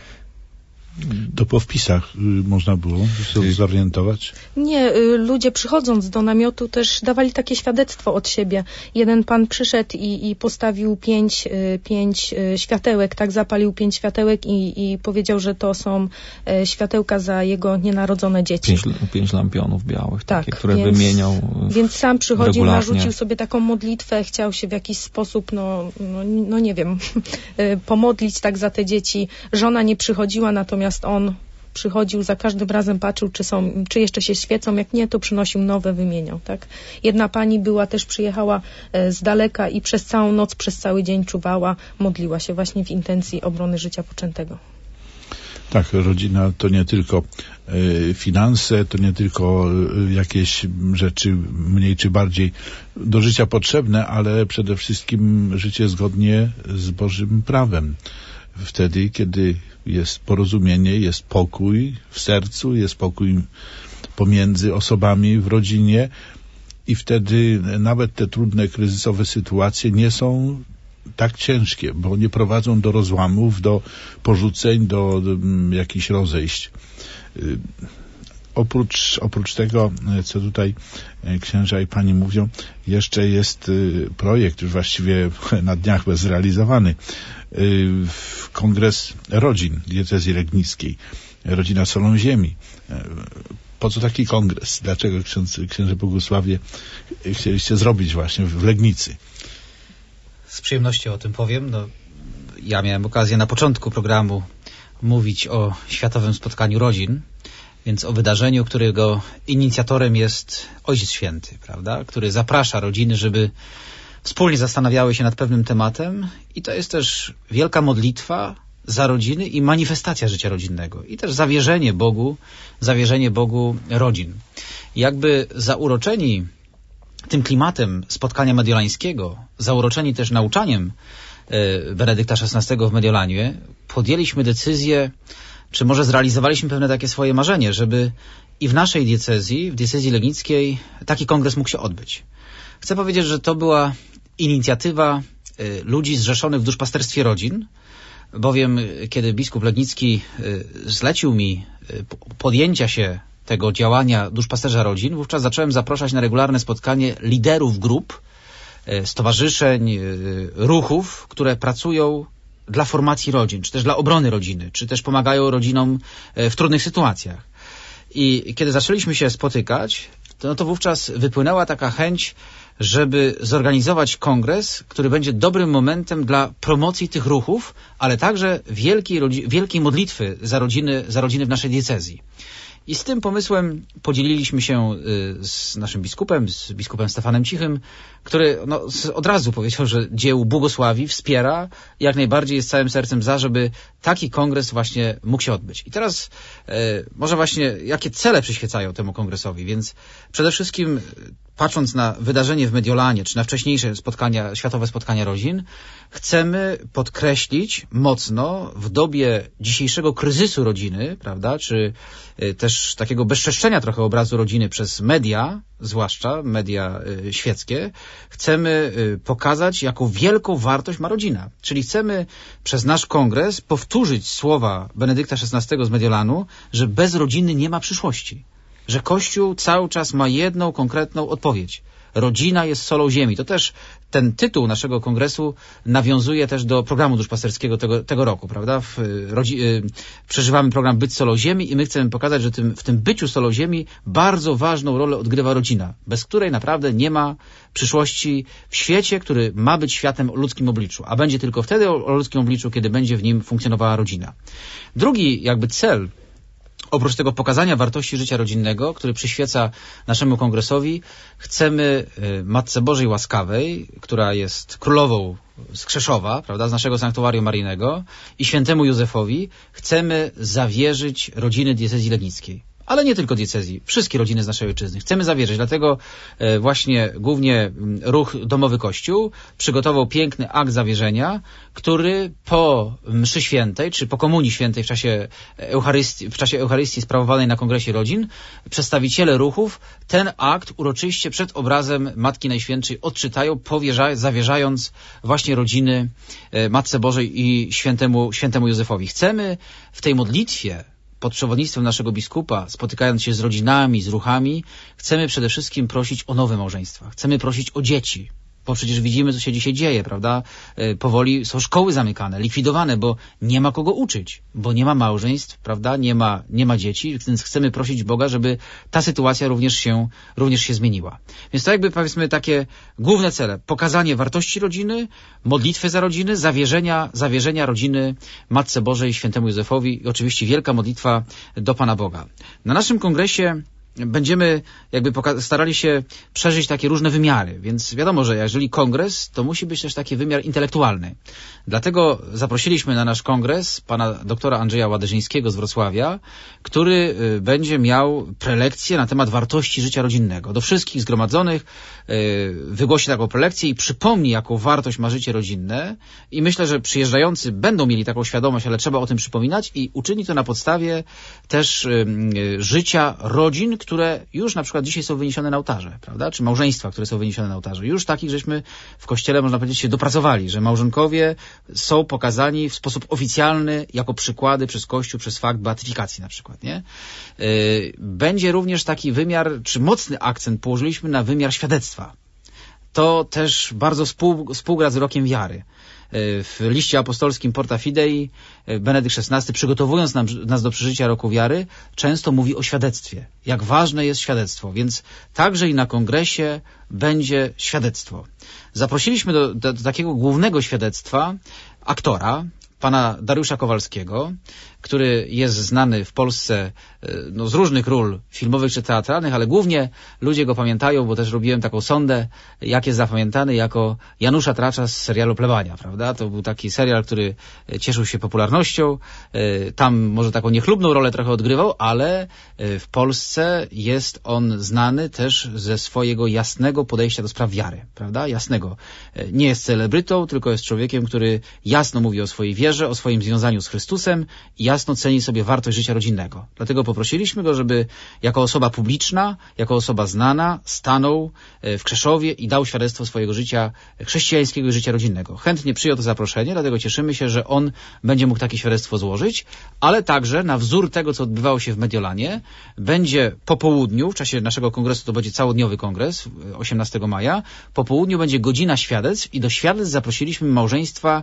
To po wpisach y, można było się zorientować? Nie, y, ludzie przychodząc do namiotu też dawali takie świadectwo od siebie. Jeden pan przyszedł i, i postawił pięć, y, pięć y, światełek, tak, zapalił pięć światełek i, i powiedział, że to są y, światełka za jego nienarodzone dzieci. Pięć, pięć lampionów białych, tak, takie, które więc, wymieniał Więc sam przychodził, regularnie. narzucił sobie taką modlitwę, chciał się w jakiś sposób, no, no, no nie wiem, pomodlić tak za te dzieci. Żona nie przychodziła, natomiast Natomiast on przychodził, za każdym razem patrzył, czy są, czy jeszcze się świecą, jak nie, to przynosił nowe, wymieniał, tak. Jedna pani była, też przyjechała z daleka i przez całą noc, przez cały dzień czuwała, modliła się właśnie w intencji obrony życia poczętego. Tak, rodzina to nie tylko y, finanse, to nie tylko y, jakieś rzeczy mniej czy bardziej do życia potrzebne, ale przede wszystkim życie zgodnie z Bożym prawem. Wtedy, kiedy jest porozumienie, jest pokój w sercu, jest pokój pomiędzy osobami w rodzinie i wtedy nawet te trudne, kryzysowe sytuacje nie są tak ciężkie, bo nie prowadzą do rozłamów, do porzuceń, do, do jakichś rozejść. Yy, oprócz, oprócz tego, co tutaj księża i pani mówią, jeszcze jest yy, projekt, już właściwie na dniach bez zrealizowany, yy, Kongres Rodzin Diecezji Legnickiej, Rodzina Solą Ziemi. Yy, po co taki kongres? Dlaczego ksiądz, księże Bogusławie chcieliście zrobić właśnie w Legnicy? Z przyjemnością o tym powiem. No, ja miałem okazję na początku programu mówić o Światowym Spotkaniu Rodzin, więc o wydarzeniu, którego inicjatorem jest Ojciec Święty, prawda? Który zaprasza rodziny, żeby wspólnie zastanawiały się nad pewnym tematem i to jest też wielka modlitwa za rodziny i manifestacja życia rodzinnego i też zawierzenie Bogu, zawierzenie Bogu rodzin. Jakby zauroczeni tym klimatem spotkania mediolańskiego, zauroczeni też nauczaniem y, Benedykta szesnastego w Mediolanie, podjęliśmy decyzję, czy może zrealizowaliśmy pewne takie swoje marzenie, żeby i w naszej diecezji, w diecezji legnickiej, taki kongres mógł się odbyć. Chcę powiedzieć, że to była inicjatywa y, ludzi zrzeszonych w duszpasterstwie rodzin, bowiem kiedy biskup Legnicki y, zlecił mi y, podjęcia się tego działania duszpasterza rodzin, wówczas zacząłem zapraszać na regularne spotkanie liderów grup, stowarzyszeń, ruchów, które pracują dla formacji rodzin, czy też dla obrony rodziny, czy też pomagają rodzinom w trudnych sytuacjach. I kiedy zaczęliśmy się spotykać, to, no to wówczas wypłynęła taka chęć, żeby zorganizować kongres, który będzie dobrym momentem dla promocji tych ruchów, ale także wielkiej, wielkiej modlitwy za rodziny, za rodziny w naszej diecezji. I z tym pomysłem podzieliliśmy się z naszym biskupem, z biskupem Stefanem Cichym, który no, od razu powiedział, że dzieł błogosławi, wspiera i jak najbardziej jest całym sercem za, żeby taki kongres właśnie mógł się odbyć. I teraz e, może właśnie jakie cele przyświecają temu kongresowi, więc przede wszystkim patrząc na wydarzenie w Mediolanie, czy na wcześniejsze spotkania, światowe spotkania rodzin, chcemy podkreślić mocno w dobie dzisiejszego kryzysu rodziny, prawda, czy y, też takiego bezczeszczenia trochę obrazu rodziny przez media, zwłaszcza media y, świeckie, chcemy y, pokazać, jaką wielką wartość ma rodzina. Czyli chcemy przez nasz kongres powtórzyć słowa Benedykta szesnastego z Mediolanu, że bez rodziny nie ma przyszłości. Że Kościół cały czas ma jedną konkretną odpowiedź. Rodzina jest solą ziemi. To też ten tytuł naszego kongresu nawiązuje też do programu duszpasterskiego tego, tego roku, prawda? W, rodzi, przeżywamy program Być solą ziemi i my chcemy pokazać, że tym, w tym byciu solą ziemi bardzo ważną rolę odgrywa rodzina, bez której naprawdę nie ma przyszłości w świecie, który ma być światem o ludzkim obliczu, a będzie tylko wtedy o, o ludzkim obliczu, kiedy będzie w nim funkcjonowała rodzina. Drugi jakby cel, oprócz tego pokazania wartości życia rodzinnego, który przyświeca naszemu kongresowi, chcemy Matce Bożej Łaskawej, która jest królową z Krzeszowa, prawda, z naszego sanktuarium maryjnego, i świętemu Józefowi chcemy zawierzyć rodziny diecezji legnickiej. Ale nie tylko diecezji, wszystkie rodziny z naszej ojczyzny. Chcemy zawierzyć, dlatego właśnie głównie ruch Domowy Kościół przygotował piękny akt zawierzenia, który po mszy świętej, czy po komunii świętej w czasie Eucharystii, w czasie Eucharystii sprawowanej na Kongresie Rodzin, przedstawiciele ruchów ten akt uroczyście przed obrazem Matki Najświętszej odczytają, powierza, zawierzając właśnie rodziny Matce Bożej i świętemu, świętemu Józefowi. Chcemy w tej modlitwie pod przewodnictwem naszego biskupa, spotykając się z rodzinami, z ruchami, chcemy przede wszystkim prosić o nowe małżeństwa. Chcemy prosić o dzieci, bo przecież widzimy, co się dzisiaj dzieje, prawda? Powoli są szkoły zamykane, likwidowane, bo nie ma kogo uczyć, bo nie ma małżeństw, prawda? Nie ma, nie ma dzieci, więc chcemy prosić Boga, żeby ta sytuacja również się, również się zmieniła. Więc to jakby powiedzmy takie główne cele. Pokazanie wartości rodziny, modlitwy za rodziny, zawierzenia, zawierzenia rodziny Matce Bożej, świętemu Józefowi i oczywiście wielka modlitwa do Pana Boga. Na naszym kongresie będziemy jakby starali się przeżyć takie różne wymiary, więc wiadomo, że jeżeli kongres, to musi być też taki wymiar intelektualny. Dlatego zaprosiliśmy na nasz kongres pana doktora Andrzeja Ładyżyńskiego z Wrocławia, który będzie miał prelekcję na temat wartości życia rodzinnego. Do wszystkich zgromadzonych wygłosi taką prelekcję i przypomni, jaką wartość ma życie rodzinne, i myślę, że przyjeżdżający będą mieli taką świadomość, ale trzeba o tym przypominać, i uczyni to na podstawie też życia rodzin, które już na przykład dzisiaj są wyniesione na ołtarze, prawda? Czy małżeństwa, które są wyniesione na ołtarze. Już takich żeśmy w Kościele, można powiedzieć, się dopracowali, że małżonkowie są pokazani w sposób oficjalny jako przykłady przez Kościół, przez fakt beatyfikacji na przykład, nie? Będzie również taki wymiar, czy mocny akcent położyliśmy na wymiar świadectwa. To też bardzo współ, współgra z rokiem wiary. W liście apostolskim Porta Fidei Benedykt szesnasty, przygotowując nam, nas do przeżycia roku wiary, często mówi o świadectwie. Jak ważne jest świadectwo. Więc także i na kongresie będzie świadectwo. Zaprosiliśmy do, do, do takiego głównego świadectwa aktora, pana Dariusza Kowalskiego, który jest znany w Polsce no, z różnych ról filmowych czy teatralnych, ale głównie ludzie go pamiętają, bo też robiłem taką sondę, jak jest zapamiętany, jako Janusza Tracza z serialu Plebania, prawda? To był taki serial, który cieszył się popularnością, tam może taką niechlubną rolę trochę odgrywał, ale w Polsce jest on znany też ze swojego jasnego podejścia do spraw wiary, prawda? Jasnego. Nie jest celebrytą, tylko jest człowiekiem, który jasno mówi o swojej wierze, o swoim związaniu z Chrystusem i jasno ceni sobie wartość życia rodzinnego. Dlatego poprosiliśmy go, żeby jako osoba publiczna, jako osoba znana, stanął w Krzeszowie i dał świadectwo swojego życia chrześcijańskiego i życia rodzinnego. Chętnie przyjął to zaproszenie, dlatego cieszymy się, że on będzie mógł takie świadectwo złożyć, ale także na wzór tego, co odbywało się w Mediolanie, będzie po południu, w czasie naszego kongresu, to będzie całodniowy kongres, osiemnastego maja, po południu będzie godzina świadectw i do świadectw zaprosiliśmy małżeństwa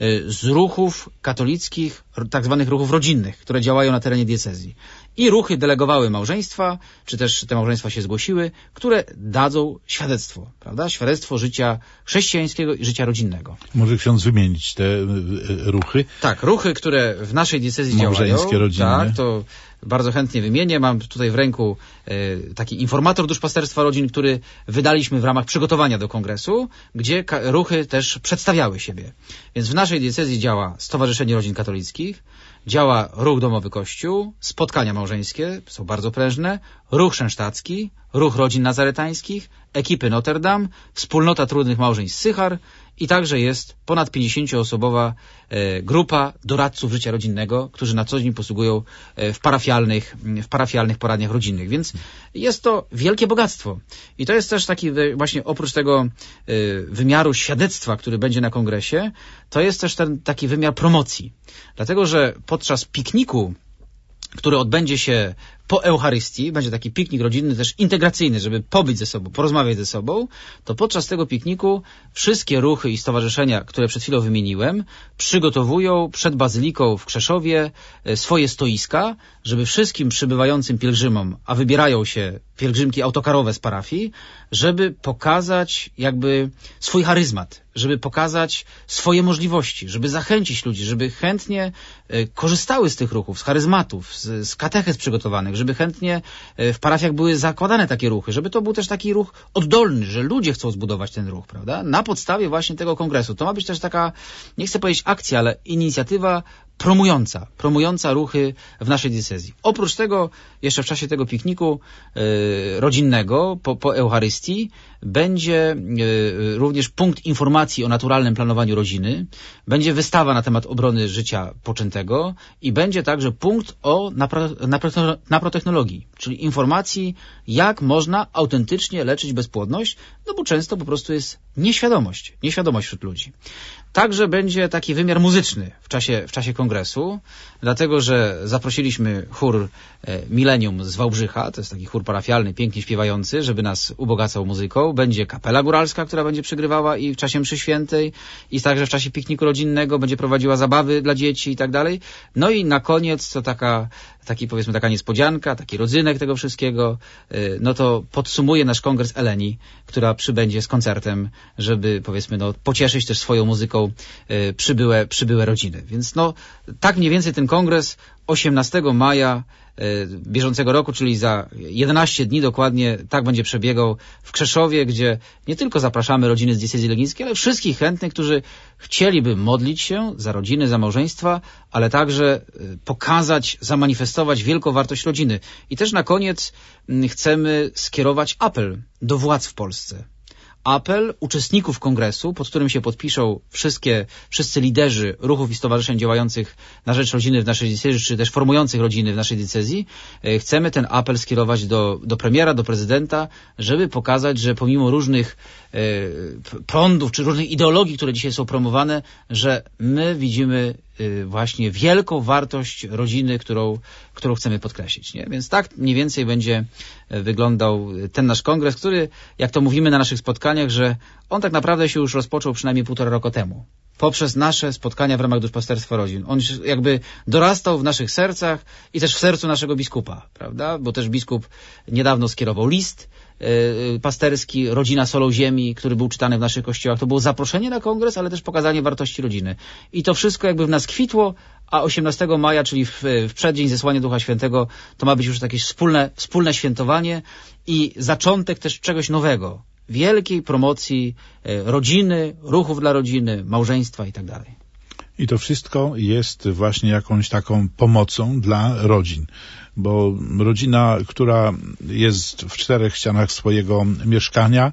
z ruchów katolickich, tak zwanych ruchów rodzinnych, które działają na terenie diecezji. I ruchy delegowały małżeństwa, czy też te małżeństwa się zgłosiły, które dadzą świadectwo, prawda? Świadectwo życia chrześcijańskiego i życia rodzinnego. Może ksiądz wymienić te ruchy? Tak, ruchy, które w naszej diecezji działają. Małżeńskie, rodzinne. Tak, to bardzo chętnie wymienię. Mam tutaj w ręku e, taki informator duszpasterstwa rodzin, który wydaliśmy w ramach przygotowania do kongresu, gdzie ruchy też przedstawiały siebie. Więc w naszej diecezji działa Stowarzyszenie Rodzin Katolickich, działa Ruch Domowy Kościół, spotkania małżeńskie, są bardzo prężne, Ruch Szensztacki, Ruch Rodzin Nazaretańskich, ekipy Notre Dame, Wspólnota Trudnych Małżeństw Sychar i także jest ponad pięćdziesięcioosobowa e, grupa doradców życia rodzinnego, którzy na co dzień posługują e, w parafialnych, w parafialnych poradniach rodzinnych. Więc jest to wielkie bogactwo. I to jest też taki właśnie oprócz tego e, wymiaru świadectwa, który będzie na kongresie, to jest też ten taki wymiar promocji. Dlatego, że podczas pikniku, który odbędzie się po Eucharystii, będzie taki piknik rodzinny też integracyjny, żeby pobyć ze sobą, porozmawiać ze sobą, to podczas tego pikniku wszystkie ruchy i stowarzyszenia, które przed chwilą wymieniłem, przygotowują przed Bazyliką w Krzeszowie swoje stoiska, żeby wszystkim przybywającym pielgrzymom, a wybierają się pielgrzymki autokarowe z parafii, żeby pokazać jakby swój charyzmat, żeby pokazać swoje możliwości, żeby zachęcić ludzi, żeby chętnie korzystały z tych ruchów, z charyzmatów, z, z katechez przygotowanych, żeby chętnie w parafiach były zakładane takie ruchy, żeby to był też taki ruch oddolny, że ludzie chcą zbudować ten ruch, prawda? Na podstawie właśnie tego kongresu. To ma być też taka, nie chcę powiedzieć akcja, ale inicjatywa promująca, promująca ruchy w naszej diecezji. Oprócz tego, jeszcze w czasie tego pikniku yy, rodzinnego po, po Eucharystii będzie yy, również punkt informacji o naturalnym planowaniu rodziny, będzie wystawa na temat obrony życia poczętego i będzie także punkt o napro, napro, naprotechnologii, czyli informacji, jak można autentycznie leczyć bezpłodność, no bo często po prostu jest nieświadomość, nieświadomość wśród ludzi. Także będzie taki wymiar muzyczny w czasie, w czasie kongresu, dlatego że zaprosiliśmy chór Millennium z Wałbrzycha, to jest taki chór parafialny, pięknie śpiewający, żeby nas ubogacał muzyką. Będzie kapela góralska, która będzie przygrywała i w czasie mszy świętej, i także w czasie pikniku rodzinnego będzie prowadziła zabawy dla dzieci i tak dalej. No i na koniec to taka, taki powiedzmy taka niespodzianka, taki rodzynek tego wszystkiego, no to podsumuje nasz kongres Eleni, która przybędzie z koncertem, żeby powiedzmy no pocieszyć też swoją muzyką przybyłe, przybyłe rodziny. Więc no tak mniej więcej ten kongres osiemnastego maja bieżącego roku, czyli za jedenaście dni dokładnie, tak będzie przebiegał w Krzeszowie, gdzie nie tylko zapraszamy rodziny z diecezji legnickiej, ale wszystkich chętnych, którzy chcieliby modlić się za rodziny, za małżeństwa, ale także pokazać, zamanifestować wielką wartość rodziny. I też na koniec chcemy skierować apel do władz w Polsce. Apel uczestników kongresu, pod którym się podpiszą wszystkie, wszyscy liderzy ruchów i stowarzyszeń działających na rzecz rodziny w naszej diecezji, czy też formujących rodziny w naszej diecezji. Chcemy ten apel skierować do, do premiera, do prezydenta, żeby pokazać, że pomimo różnych e, prądów, czy różnych ideologii, które dzisiaj są promowane, że my widzimy e, właśnie wielką wartość rodziny, którą, którą chcemy podkreślić. Nie? Więc tak mniej więcej będzie wyglądał ten nasz kongres, który, jak to mówimy na naszych spotkaniach, że on tak naprawdę się już rozpoczął przynajmniej półtora roku temu. Poprzez nasze spotkania w ramach duszpasterstwa rodzin. On jakby dorastał w naszych sercach i też w sercu naszego biskupa, prawda? Bo też biskup niedawno skierował list yy, pasterski Rodzina solą ziemi, który był czytany w naszych kościołach. To było zaproszenie na kongres, ale też pokazanie wartości rodziny. I to wszystko jakby w nas kwitło, a osiemnastego maja, czyli w, w przeddzień zesłania Ducha Świętego, to ma być już jakieś wspólne, wspólne świętowanie i zaczątek też czegoś nowego. Wielkiej promocji rodziny, ruchów dla rodziny, małżeństwa i tak dalej. I to wszystko jest właśnie jakąś taką pomocą dla rodzin, bo rodzina, która jest w czterech ścianach swojego mieszkania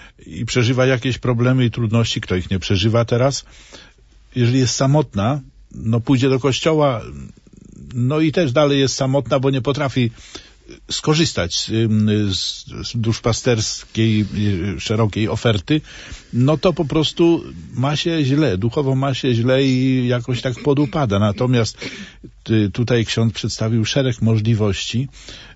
i przeżywa jakieś problemy i trudności, kto ich nie przeżywa teraz, jeżeli jest samotna, no pójdzie do kościoła, no i też dalej jest samotna, bo nie potrafi skorzystać z, z, z duszpasterskiej szerokiej oferty, no to po prostu ma się źle, duchowo ma się źle i jakoś tak podupada. Natomiast tutaj ksiądz przedstawił szereg możliwości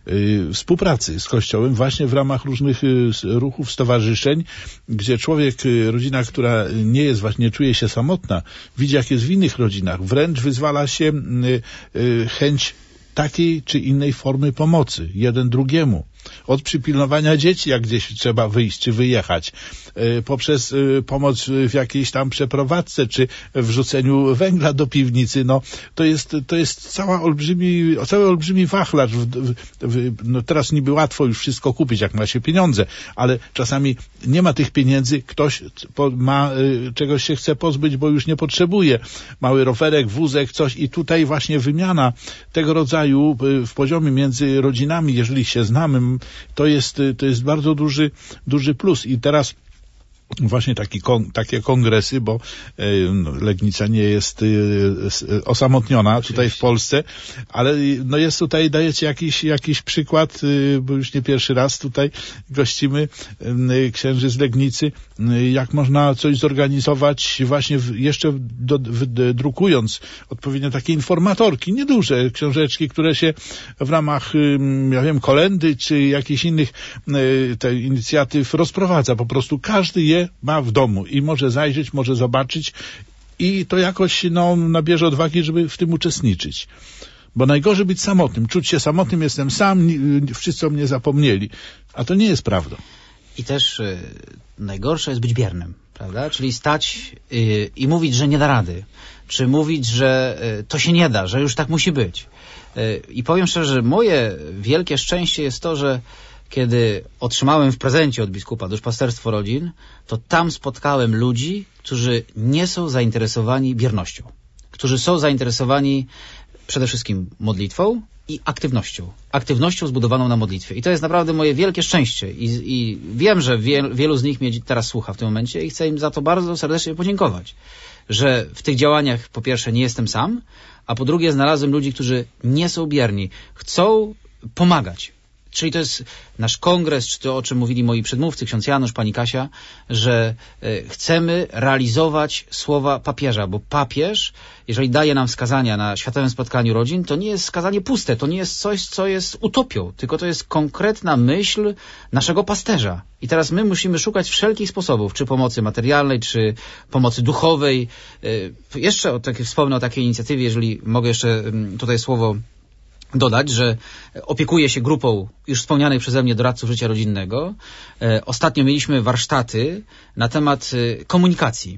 y, współpracy z Kościołem właśnie w ramach różnych y, ruchów, stowarzyszeń, gdzie człowiek, y, rodzina, która nie jest właśnie, nie czuje się samotna, widzi jak jest w innych rodzinach, wręcz wyzwala się y, y, chęć takiej czy innej formy pomocy jeden drugiemu. Od przypilnowania dzieci, jak gdzieś trzeba wyjść czy wyjechać, y, poprzez y, pomoc w jakiejś tam przeprowadzce, czy wrzuceniu węgla do piwnicy. No, to jest, to jest cała olbrzymi, cały olbrzymi wachlarz. W, w, w, no teraz niby łatwo już wszystko kupić, jak ma się pieniądze, ale czasami nie ma tych pieniędzy, ktoś po, ma, y, czegoś się chce pozbyć, bo już nie potrzebuje. Mały rowerek, wózek, coś i tutaj właśnie wymiana tego rodzaju y, w poziomie między rodzinami, jeżeli się znamy, to jest, to jest bardzo duży, duży plus. I teraz właśnie taki kon, takie kongresy, bo e, no, Legnica nie jest e, osamotniona Oczywiście. Tutaj w Polsce, ale no jest tutaj, dajecie jakiś, jakiś przykład, e, bo już nie pierwszy raz tutaj gościmy e, księży z Legnicy, e, jak można coś zorganizować właśnie w, jeszcze do, w, drukując odpowiednio takie informatorki, nieduże książeczki, które się w ramach, e, ja wiem, kolendy czy jakichś innych e, te inicjatyw rozprowadza. Po prostu każdy je ma w domu i może zajrzeć, może zobaczyć i to jakoś no, nabierze odwagi, żeby w tym uczestniczyć. Bo najgorzej być samotnym. Czuć się samotnym, jestem sam, wszyscy o mnie zapomnieli. A to nie jest prawdą. I też y, najgorsze jest być biernym, prawda? Czyli stać y, i mówić, że nie da rady. Czy mówić, że y, to się nie da, że już tak musi być. Y, I powiem szczerze, że moje wielkie szczęście jest to, że kiedy otrzymałem w prezencie od biskupa duszpasterstwo rodzin, to tam spotkałem ludzi, którzy nie są zainteresowani biernością, którzy są zainteresowani przede wszystkim modlitwą i aktywnością. Aktywnością zbudowaną na modlitwie. I to jest naprawdę moje wielkie szczęście. I, i wiem, że wie, wielu z nich mnie teraz słucha w tym momencie i chcę im za to bardzo serdecznie podziękować, że w tych działaniach po pierwsze nie jestem sam, a po drugie znalazłem ludzi, którzy nie są bierni, chcą pomagać. Czyli to jest nasz kongres, czy to o czym mówili moi przedmówcy, ksiądz Janusz, pani Kasia, że y, chcemy realizować słowa papieża, bo papież, jeżeli daje nam wskazania na Światowym Spotkaniu Rodzin, to nie jest wskazanie puste, to nie jest coś, co jest utopią, tylko to jest konkretna myśl naszego pasterza. I teraz my musimy szukać wszelkich sposobów, czy pomocy materialnej, czy pomocy duchowej. Y, jeszcze o takie, wspomnę o takiej inicjatywie, jeżeli mogę jeszcze y, tutaj słowo dodać, że opiekuję się grupą już wspomnianych przeze mnie doradców życia rodzinnego. Ostatnio mieliśmy warsztaty na temat komunikacji.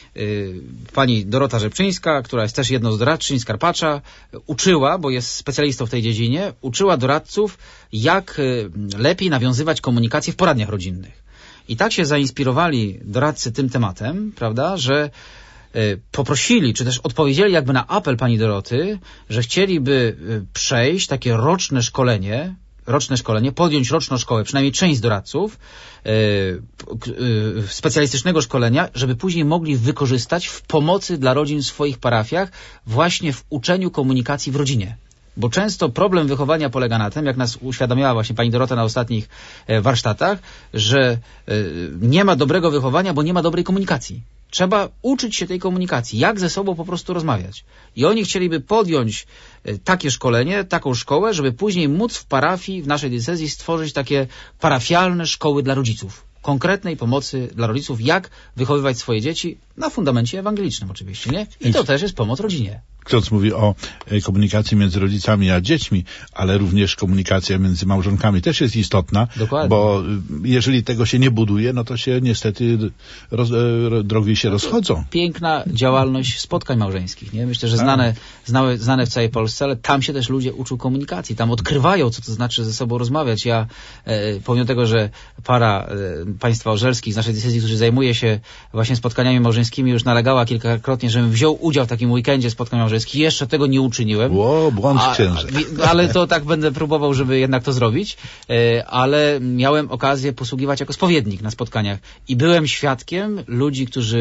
Pani Dorota Rzepczyńska, która jest też jedną z doradczyń z Karpacza, uczyła, bo jest specjalistą w tej dziedzinie, uczyła doradców, jak lepiej nawiązywać komunikację w poradniach rodzinnych. I tak się zainspirowali doradcy tym tematem, prawda, że poprosili, czy też odpowiedzieli jakby na apel pani Doroty, że chcieliby przejść takie roczne szkolenie, roczne szkolenie, podjąć roczną szkołę, przynajmniej część z doradców, yy, yy, specjalistycznego szkolenia, żeby później mogli wykorzystać w pomocy dla rodzin w swoich parafiach, właśnie w uczeniu komunikacji w rodzinie. Bo często problem wychowania polega na tym, jak nas uświadamiała właśnie pani Dorota na ostatnich warsztatach, że nie ma dobrego wychowania, bo nie ma dobrej komunikacji. Trzeba uczyć się tej komunikacji, jak ze sobą po prostu rozmawiać. I oni chcieliby podjąć takie szkolenie, taką szkołę, żeby później móc w parafii, w naszej diecezji stworzyć takie parafialne szkoły dla rodziców. Konkretnej pomocy dla rodziców, jak wychowywać swoje dzieci na fundamencie ewangelicznym oczywiście, nie? I to też jest pomoc rodzinie. Ksiądz mówi o komunikacji między rodzicami a dziećmi, ale również komunikacja między małżonkami też jest istotna. Dokładnie. Bo jeżeli tego się nie buduje, no to się niestety roz, drogi się no rozchodzą. Piękna działalność spotkań małżeńskich, nie? Myślę, że znane, znane, znane w całej Polsce, ale tam się też ludzie uczą komunikacji, tam odkrywają, co to znaczy ze sobą rozmawiać. Ja, e, pomimo tego, że para e, państwa orzelskich z naszej diecezji, którzy zajmuje się właśnie spotkaniami małżeńskimi, już nalegała kilkakrotnie, żebym wziął udział w takim weekendzie spotkań małżeńskich. Jeszcze tego nie uczyniłem. Ło, błąd księży. Ale to tak będę próbował, żeby jednak to zrobić. E, ale miałem okazję posługiwać jako spowiednik na spotkaniach i byłem świadkiem ludzi, którzy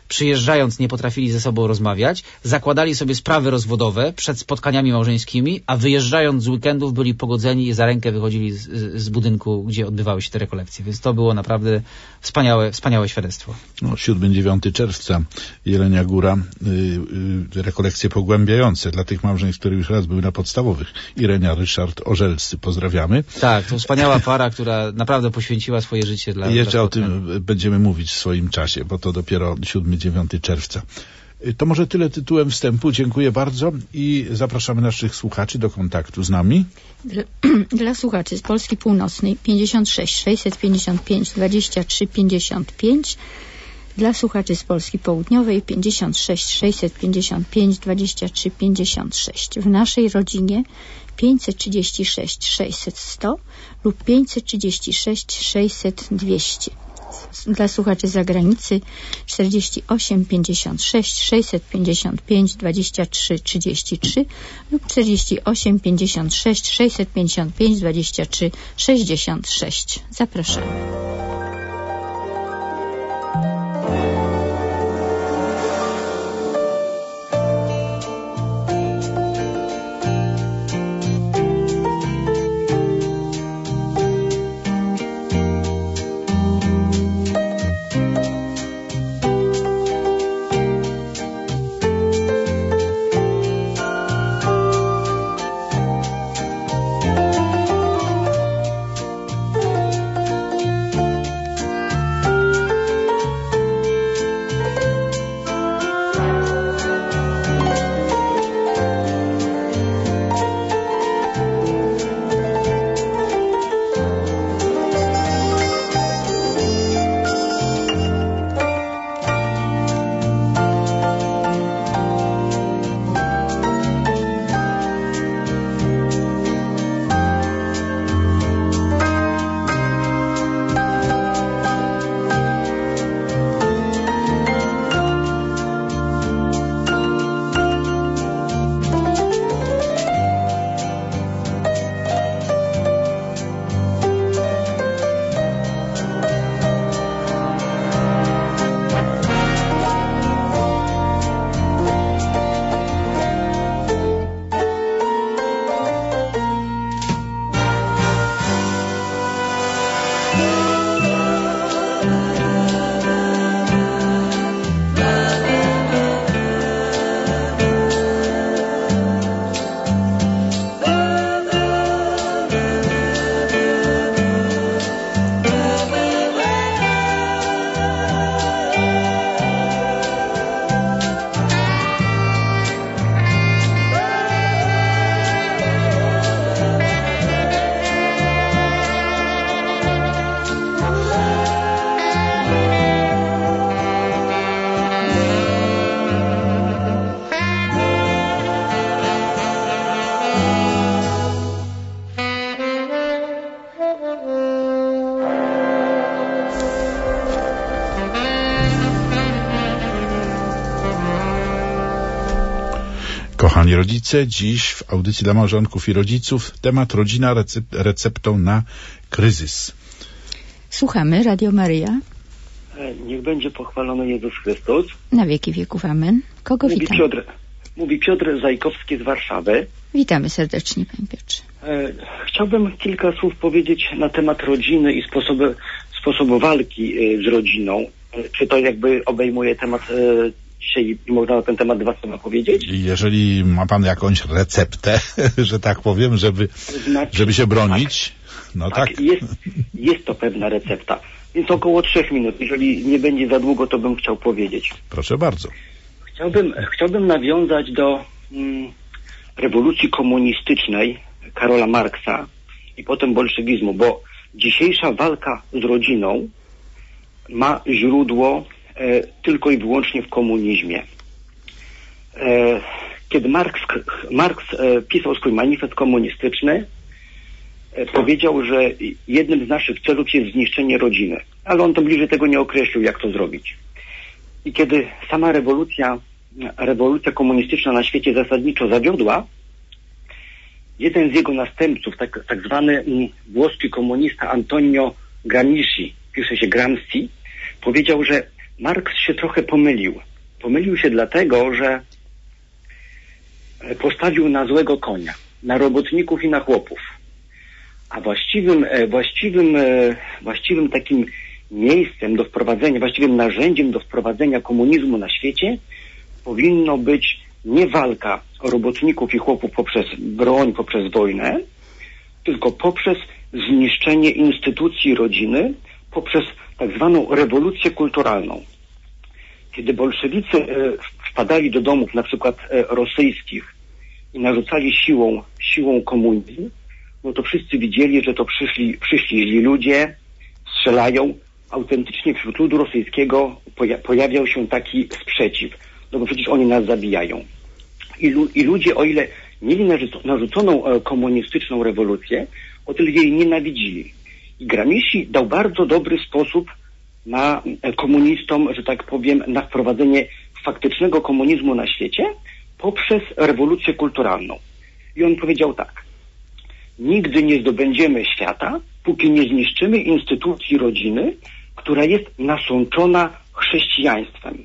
przyjeżdżając nie potrafili ze sobą rozmawiać, zakładali sobie sprawy rozwodowe przed spotkaniami małżeńskimi, a wyjeżdżając z weekendów byli pogodzeni i za rękę wychodzili z, z budynku, gdzie odbywały się te rekolekcje. Więc to było naprawdę wspaniałe, wspaniałe świadectwo. No, siódmego dziewiątego czerwca, Jelenia Góra, y, y, rekolekcje pogłębiające dla tych małżeństw, które już raz były na podstawowych. Irenia, Ryszard, Orzelscy, pozdrawiamy. Tak, to wspaniała para, która naprawdę poświęciła swoje życie dla... I jeszcze dla o tym będziemy mówić w swoim czasie, bo to dopiero siódmego dziewiątego czerwca. To może tyle tytułem wstępu. Dziękuję bardzo i zapraszamy naszych słuchaczy do kontaktu z nami. Dla, dla słuchaczy z Polski Północnej pięćdziesiąt sześć sześćset pięćdziesiąt pięć dwadzieścia trzy pięćdziesiąt pięć. Dla słuchaczy z Polski Południowej pięćdziesiąt sześć sześćset pięćdziesiąt pięć dwadzieścia trzy pięćdziesiąt sześć. W naszej rodzinie pięćset trzydzieści sześć sześćset sto lub pięćset trzydzieści sześć sześćset dwieście. Dla słuchaczy z zagranicy czterdzieści osiem pięćdziesiąt sześć sześćset pięćdziesiąt pięć dwadzieścia trzy trzydzieści trzy lub czterdzieści osiem pięćdziesiąt sześć sześćset pięćdziesiąt pięć dwadzieścia trzy sześćdziesiąt sześć. Zapraszamy. Kochani rodzice, dziś w audycji dla małżonków i rodziców temat rodzina recep- receptą na kryzys. Słuchamy, Radio Maryja. Niech będzie pochwalony Jezus Chrystus. Na wieki wieków, amen. Kogo Mówi witamy? Piotr, mówi Piotr Zajkowski z Warszawy. Witamy serdecznie, panie Piotrze. E, chciałbym kilka słów powiedzieć na temat rodziny i sposobu, sposobu walki e, z rodziną. E, czy to jakby obejmuje temat... E, Dzisiaj można na ten temat dwa słowa powiedzieć? Jeżeli ma pan jakąś receptę, że tak powiem, żeby, znaczy, żeby się bronić, tak, no tak. tak. Jest, jest to pewna recepta. Więc około trzech minut. Jeżeli nie będzie za długo, to bym chciał powiedzieć. Proszę bardzo. Chciałbym, chciałbym nawiązać do mm, rewolucji komunistycznej Karola Marksa i potem bolszewizmu, bo dzisiejsza walka z rodziną ma źródło e, tylko i wyłącznie w komunizmie. E, kiedy Marks, Marks e, pisał swój manifest komunistyczny, e, powiedział, że jednym z naszych celów jest zniszczenie rodziny, ale on to bliżej tego nie określił, jak to zrobić. I kiedy sama rewolucja, rewolucja komunistyczna na świecie zasadniczo zawiodła, jeden z jego następców, tak, tak zwany m, włoski komunista Antonio Gramsci, pisze się Gramsci, powiedział, że Marks się trochę pomylił. Pomylił się dlatego, że postawił na złego konia, na robotników i na chłopów. A właściwym, właściwym, właściwym takim miejscem do wprowadzenia, właściwym narzędziem do wprowadzenia komunizmu na świecie powinno być nie walka robotników i chłopów poprzez broń, poprzez wojnę, tylko poprzez zniszczenie instytucji rodziny, poprzez tak zwaną rewolucję kulturalną. Kiedy bolszewicy wpadali do domów na przykład rosyjskich i narzucali siłą, siłą komunizm, no to wszyscy widzieli, że to przyszli, przyszli źli ludzie, strzelają. Autentycznie wśród ludu rosyjskiego poja- pojawiał się taki sprzeciw, no bo przecież oni nas zabijają. I, lu- i ludzie, o ile mieli narzuc- narzuconą e, komunistyczną rewolucję, o tyle jej nienawidzili. I Gramsci dał bardzo dobry sposób na e, komunistom, że tak powiem, na wprowadzenie faktycznego komunizmu na świecie poprzez rewolucję kulturalną. I on powiedział tak: nigdy nie zdobędziemy świata, póki nie zniszczymy instytucji rodziny, która jest nasączona chrześcijaństwem.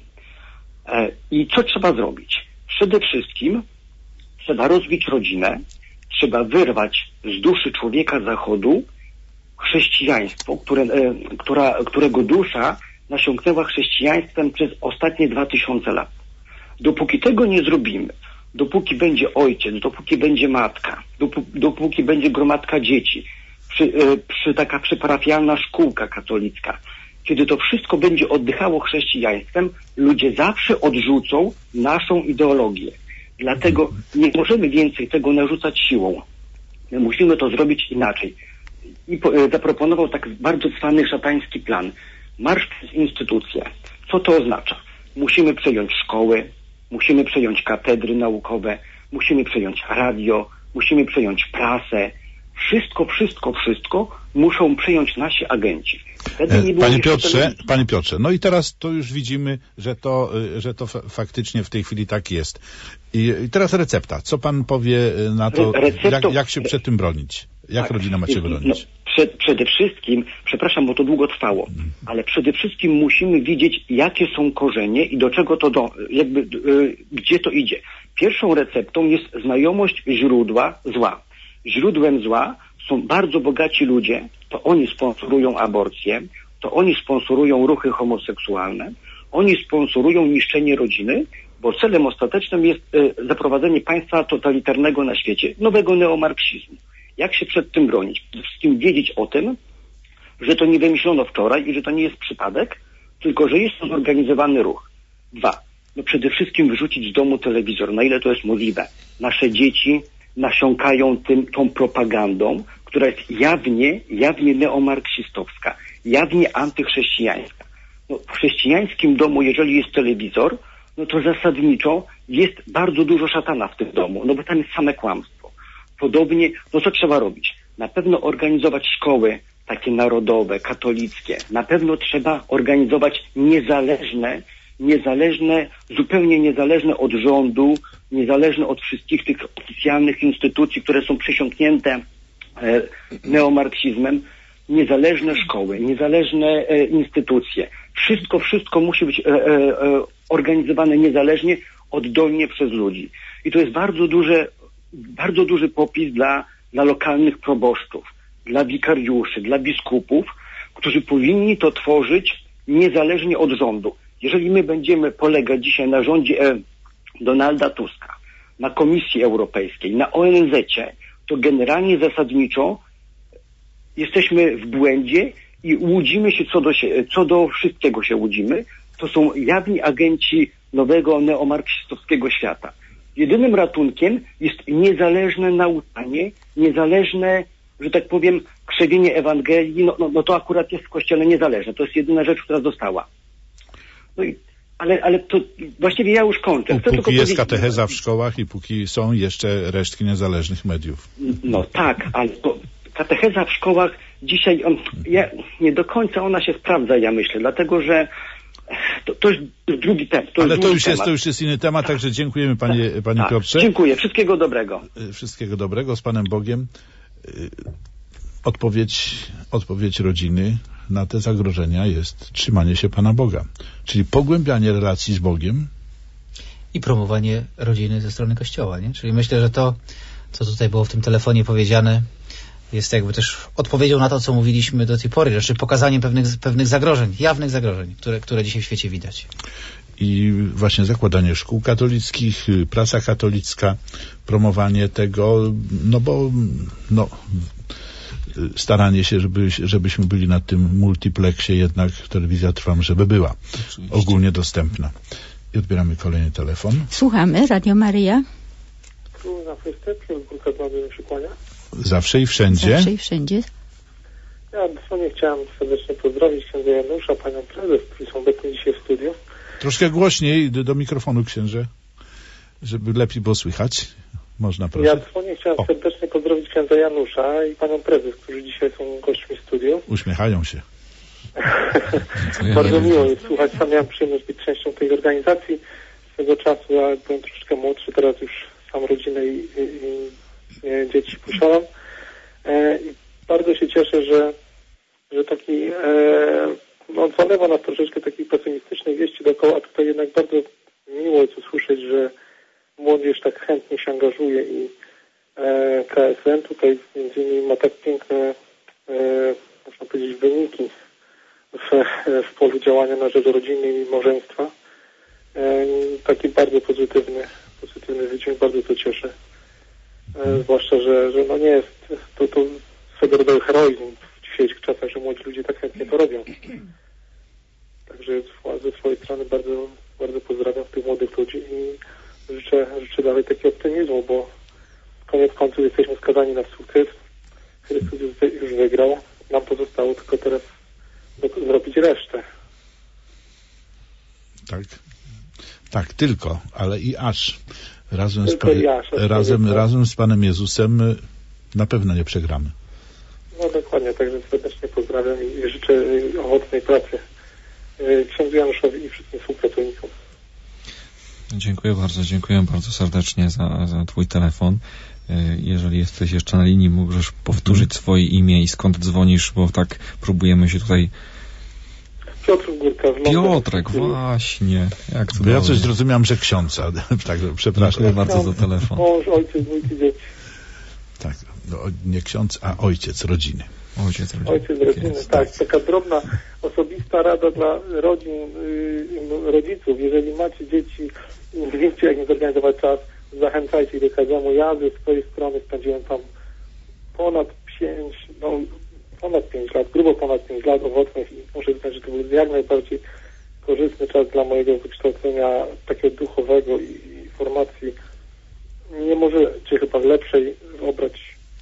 E, I co trzeba zrobić? Przede wszystkim trzeba rozbić rodzinę, trzeba wyrwać z duszy człowieka Zachodu chrześcijaństwo, które, e, która, którego dusza nasiąknęła chrześcijaństwem przez ostatnie dwa tysiące lat. Dopóki tego nie zrobimy, dopóki będzie ojciec, dopóki będzie matka, dopóki, dopóki będzie gromadka dzieci, przy, e, przy taka przyparafialna szkółka katolicka, kiedy to wszystko będzie oddychało chrześcijaństwem, ludzie zawsze odrzucą naszą ideologię. Dlatego nie możemy więcej tego narzucać siłą. My musimy to zrobić inaczej. I po, e, zaproponował tak bardzo cwany szatański plan. Marsz przez instytucje. Co to oznacza? Musimy przejąć szkoły, musimy przejąć katedry naukowe, musimy przejąć radio, musimy przejąć prasę. Wszystko, wszystko, wszystko muszą przejąć nasi agenci. Panie Piotrze, Panie Piotrze, no i teraz to już widzimy, że to, że to faktycznie w tej chwili tak jest. I, i teraz recepta. Co pan powie na to, Recepto... jak, jak się przed tym bronić? Jak tak. rodzina ma się bronić? No, przed, przede wszystkim, przepraszam, bo to długo trwało, ale przede wszystkim musimy wiedzieć, jakie są korzenie i do czego to, do, jakby, yy, gdzie to idzie. Pierwszą receptą jest znajomość źródła zła. Źródłem zła są bardzo bogaci ludzie, to oni sponsorują aborcję, to oni sponsorują ruchy homoseksualne, oni sponsorują niszczenie rodziny, bo celem ostatecznym jest y, zaprowadzenie państwa totalitarnego na świecie, nowego neomarksizmu. Jak się przed tym bronić? Przede wszystkim wiedzieć o tym, że to nie wymyślono wczoraj i że to nie jest przypadek, tylko że jest to zorganizowany ruch. Dwa. No przede wszystkim wyrzucić z domu telewizor, na ile to jest możliwe. Nasze dzieci nasiąkają tym, tą propagandą, która jest jawnie, jawnie neomarksistowska, jawnie antychrześcijańska. No, w chrześcijańskim domu, jeżeli jest telewizor, no to zasadniczo jest bardzo dużo szatana w tym domu, no bo tam jest same kłamstwo. Podobnie, no co trzeba robić? Na pewno organizować szkoły takie narodowe, katolickie. Na pewno trzeba organizować niezależne, niezależne, zupełnie niezależne od rządu, niezależne od wszystkich tych oficjalnych instytucji, które są przesiąknięte e, neomarksizmem, niezależne szkoły, niezależne e, instytucje. Wszystko, wszystko musi być e, e, organizowane niezależnie, oddolnie przez ludzi. I to jest bardzo duże, bardzo duży popis dla, dla lokalnych proboszczów, dla wikariuszy, dla biskupów, którzy powinni to tworzyć niezależnie od rządu. Jeżeli my będziemy polegać dzisiaj na rządzie e, Donalda Tuska, na Komisji Europejskiej, na O N Z-cie, to generalnie zasadniczo jesteśmy w błędzie i łudzimy się co do, się, co do wszystkiego się łudzimy. To są jawni agenci nowego neomarksistowskiego świata. Jedynym ratunkiem jest niezależne nauczanie, niezależne, że tak powiem, krzewienie Ewangelii. No, no, no to akurat jest w Kościele niezależne. To jest jedyna rzecz, która została. No i Ale, ale to właściwie ja już kończę. Chcę póki tylko jest powiedzieć... katecheza w szkołach i póki są jeszcze resztki niezależnych mediów. No tak, ale to katecheza w szkołach dzisiaj, on, ja, nie do końca ona się sprawdza, ja myślę, dlatego że to, to jest drugi temat. To ale jest to już, temat. jest, to już jest inny temat, tak. Także dziękujemy panie, panie tak. Piotrze. Dziękuję, wszystkiego dobrego. Wszystkiego dobrego, z Panem Bogiem. Odpowiedź, odpowiedź rodziny na te zagrożenia jest trzymanie się Pana Boga, czyli pogłębianie relacji z Bogiem i promowanie rodziny ze strony Kościoła, nie? Czyli myślę, że to, co tutaj było w tym telefonie powiedziane, jest jakby też odpowiedzią na to, co mówiliśmy do tej pory, znaczy pokazaniem pewnych, pewnych zagrożeń, jawnych zagrożeń, które, które dzisiaj w świecie widać. I właśnie zakładanie szkół katolickich, praca katolicka, promowanie tego, no bo no, staranie się, żeby, żebyśmy byli na tym multiplexie, jednak telewizja Trwam, żeby była Oczywiście. ogólnie dostępna. I odbieramy kolejny telefon. Słuchamy, Radio Maryja. Zawsze jesteśmy, Górka Dłady się kłania. Zawsze i wszędzie. Zawsze i wszędzie. Ja dosłownie chciałem serdecznie pozdrowić księdza Janusza, panią prezes, którzy są obecni dzisiaj w studiu. Troszkę głośniej do, do mikrofonu, księże, żeby lepiej było słychać. Można, proszę. Ja dosłownie chciałem o. serdecznie pozdrowić księdza Janusza i panią prezes, którzy dzisiaj są gośćmi studiu. Uśmiechają się. Bardzo miło jest słuchać. Sam miałem przyjemność być częścią tej organizacji swego czasu, a byłem troszeczkę młodszy, teraz już sam rodzinę i, i, i dzieci posiadam. E, i bardzo się cieszę, że, że taki e, no, zalewa nas troszeczkę takiej pesymistycznej wieści dookoła, a tutaj jednak bardzo miło jest usłyszeć, że młodzież tak chętnie się angażuje i e, K S N tutaj między innymi ma tak piękne, e, można powiedzieć, wyniki w, w polu działania na rzecz rodziny i małżeństwa. E, taki bardzo pozytywny, pozytywny wydźwięk, bardzo to cieszy. E, zwłaszcza, że, że no nie jest to, to swego rodzaju heroizm w dzisiejszych czasach, że młodzi ludzie tak chętnie to robią. Także ze swojej strony bardzo, bardzo pozdrawiam tych młodych ludzi i życzę, życzę dalej takiego optymizmu, bo koniec końców jesteśmy skazani na sukces. Chrystus już wygrał. Nam pozostało tylko teraz do, zrobić resztę. Tak. Tak, tylko, ale i aż. Razem, tylko z, pa- i aż, razem, to... razem z Panem Jezusem na pewno nie przegramy. No dokładnie, także serdecznie pozdrawiam i życzę owocnej pracy księdzu Januszowi i wszystkim współpracownikom. Dziękuję bardzo, dziękuję bardzo serdecznie za, za Twój telefon. Jeżeli jesteś jeszcze na linii, możesz powtórzyć swoje imię i skąd dzwonisz, bo tak próbujemy się tutaj... Piotr Górka. Piotrek, właśnie. Jak to ja coś zrozumiałem, że ksiądza. Tak, przepraszam. Dziękuję bardzo za telefon. Mąż, ojciec, dwójki dzieci. Tak, no, nie ksiądz, a ojciec rodziny. Ojciec rodziny. Ojciec rodziny, tak. Taka drobna, osobista rada dla rodzin, yy, rodziców. Jeżeli macie dzieci, nie wiecie, jak im zorganizować czas, zachęcajcie ich do każdemu. Ja ze swojej strony spędziłem tam ponad pięć, no ponad pięć lat, grubo ponad pięć lat owocnych i muszę przyznać, że to był jak najbardziej korzystny czas dla mojego wykształcenia takiego duchowego i, i formacji. Nie możecie chyba lepszej obrać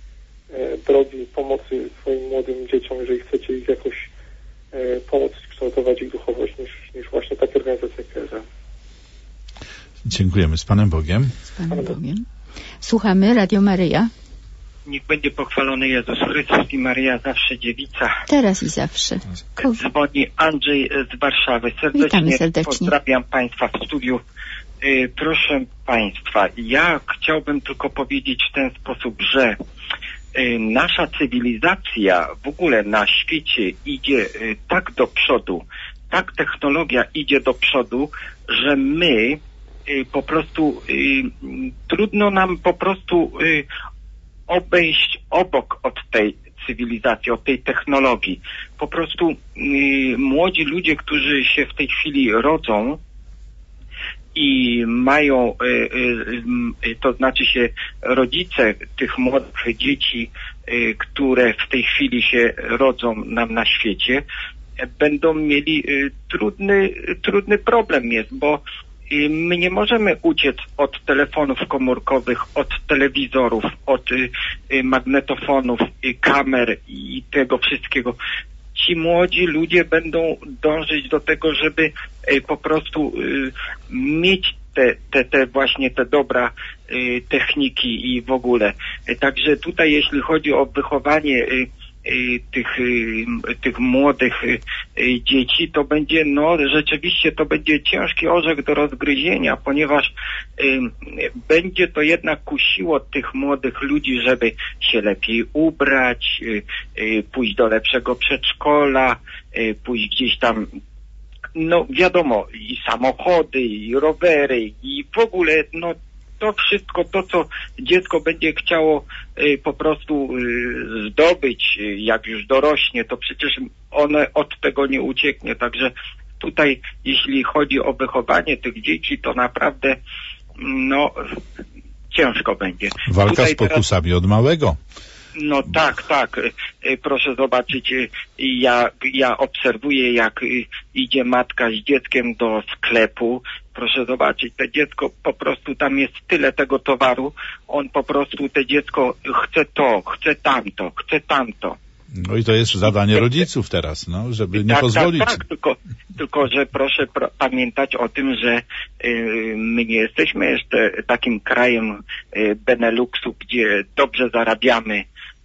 e, drogi pomocy swoim młodym dzieciom, jeżeli chcecie ich jakoś e, pomóc kształtować ich duchowość, niż, niż właśnie takie organizacje jak K S N. Dziękujemy. Z Panem Bogiem. Z Panem Bogiem. Słuchamy Radio Maryja. Niech będzie pochwalony Jezus Chrystus i Maryja zawsze dziewica. Teraz i zawsze. Ko- Dzwoni Andrzej z Warszawy. Serdecznie, serdecznie pozdrawiam Państwa w studiu. Yy, proszę Państwa, ja chciałbym tylko powiedzieć w ten sposób, że yy, nasza cywilizacja w ogóle na świecie idzie yy, tak do przodu, tak technologia idzie do przodu, że my yy, po prostu yy, trudno nam po prostu yy, obejść obok od tej cywilizacji, od tej technologii. Po prostu yy, młodzi ludzie, którzy się w tej chwili rodzą i mają, yy, yy, to znaczy się rodzice tych młodych dzieci, yy, które w tej chwili się rodzą nam na świecie, będą mieli yy, trudny, trudny problem jest, bo my nie możemy uciec od telefonów komórkowych, od telewizorów, od y, y, magnetofonów, y, kamer i tego wszystkiego. Ci młodzi ludzie będą dążyć do tego, żeby y, po prostu y, mieć te, te, te właśnie te dobra y, techniki i w ogóle. Y, także tutaj jeśli chodzi o wychowanie y, tych, tych młodych dzieci, to będzie, no rzeczywiście to będzie ciężki orzech do rozgryzienia, ponieważ będzie to jednak kusiło tych młodych ludzi, żeby się lepiej ubrać, pójść do lepszego przedszkola, pójść gdzieś tam, no wiadomo, i samochody, i rowery, i w ogóle, no to wszystko, to co dziecko będzie chciało y, po prostu y, zdobyć, y, jak już dorośnie, to przecież one od tego nie ucieknie. Także tutaj, jeśli chodzi o wychowanie tych dzieci, to naprawdę, no, ciężko będzie. Walka tutaj z pokusami teraz... od małego. No tak, tak. Proszę zobaczyć, ja, ja obserwuję, jak idzie matka z dzieckiem do sklepu. Proszę zobaczyć, to dziecko po prostu, tam jest tyle tego towaru, on po prostu, to dziecko chce to, chce tamto, chce tamto. No i to jest zadanie rodziców teraz, no, żeby nie tak, pozwolić. Tak, tak, tylko, tylko że proszę pro, pamiętać o tym, że y, my nie jesteśmy jeszcze takim krajem y, Beneluxu, gdzie dobrze zarabiamy,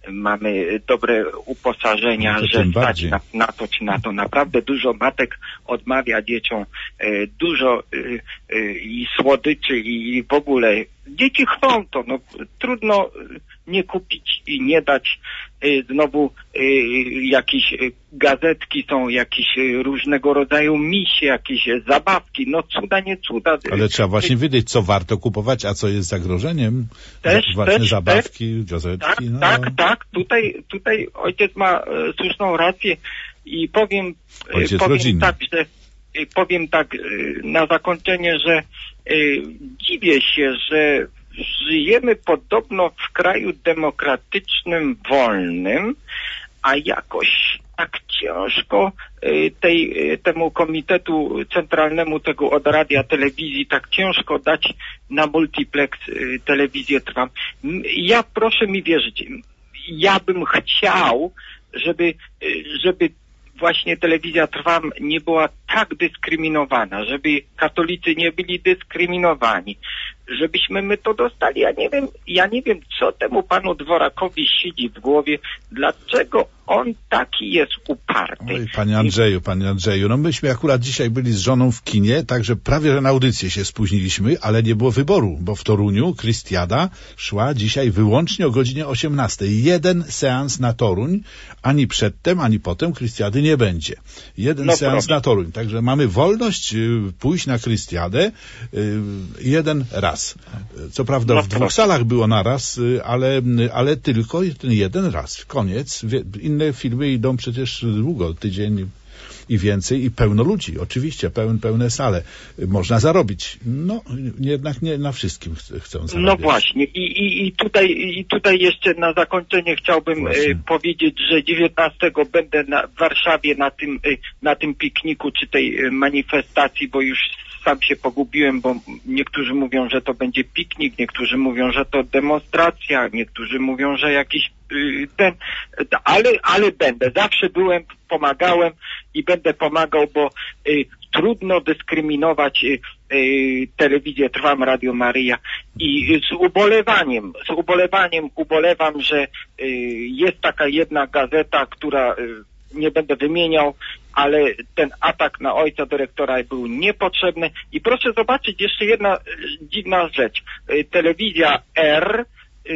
mamy dobre uposażenia, no że stać na, na to czy na to. Naprawdę dużo matek odmawia dzieciom, y, dużo y, y, i słodyczy i w ogóle. Dzieci chcą to, no trudno nie kupić i nie dać. Znowu y, jakieś gazetki są, jakieś różnego rodzaju misie, jakieś zabawki, no cuda, nie cuda. Ale trzeba właśnie wiedzieć, co warto kupować, a co jest zagrożeniem. Też, właśnie też, zabawki, też. gazetki. Tak, no. tak, tak. Tutaj, tutaj ojciec ma e, słuszną rację i powiem, ojciec powiem rodziny. tak, że powiem tak na zakończenie, że e, dziwię się, że żyjemy podobno w kraju demokratycznym, wolnym, a jakoś tak ciężko tej, temu komitetu centralnemu tego od radia, telewizji, tak ciężko dać na multiplex telewizję Trwam. Ja, proszę mi wierzyć, ja bym chciał, żeby, żeby właśnie telewizja Trwam nie była tak dyskryminowana, żeby katolicy nie byli dyskryminowani, żebyśmy my to dostali. Ja nie wiem, ja nie wiem, co temu panu Dworakowi siedzi w głowie, dlaczego on taki jest uparty. Oj, panie Andrzeju, panie Andrzeju, no myśmy akurat dzisiaj byli z żoną w kinie, także prawie że na audycję się spóźniliśmy, ale nie było wyboru, bo w Toruniu Krystiada szła dzisiaj wyłącznie o godzinie osiemnastej. Jeden seans na Toruń, ani przedtem, ani potem Krystiady nie będzie. Jeden no seans proszę. na Toruń, także mamy wolność y, pójść na Krystiadę y, jeden raz. Co prawda no w dwóch proszę. salach było naraz, y, ale, y, ale tylko ten jeden raz. Koniec. Wie, inne filmy idą przecież długo, tydzień i więcej i pełno ludzi, oczywiście, pełne, pełne sale. Można zarobić. No, jednak nie na wszystkim ch- chcą zarobić. No właśnie. I, i, i, tutaj, i tutaj jeszcze na zakończenie chciałbym e, powiedzieć, że dziewiętnastego będę na, w Warszawie na tym, e, na tym pikniku czy tej e, manifestacji, bo już sam się pogubiłem, bo niektórzy mówią, że to będzie piknik, niektórzy mówią, że to demonstracja, niektórzy mówią, że jakiś y, ten, ale, ale będę. Zawsze byłem, pomagałem i będę pomagał, bo y, trudno dyskryminować y, y, telewizję Trwam, Radio Maryja i y, z ubolewaniem, z ubolewaniem ubolewam, że y, jest taka jedna gazeta, która y, nie będę wymieniał, ale ten atak na ojca dyrektora był niepotrzebny. I proszę zobaczyć jeszcze jedna dziwna rzecz. Telewizja R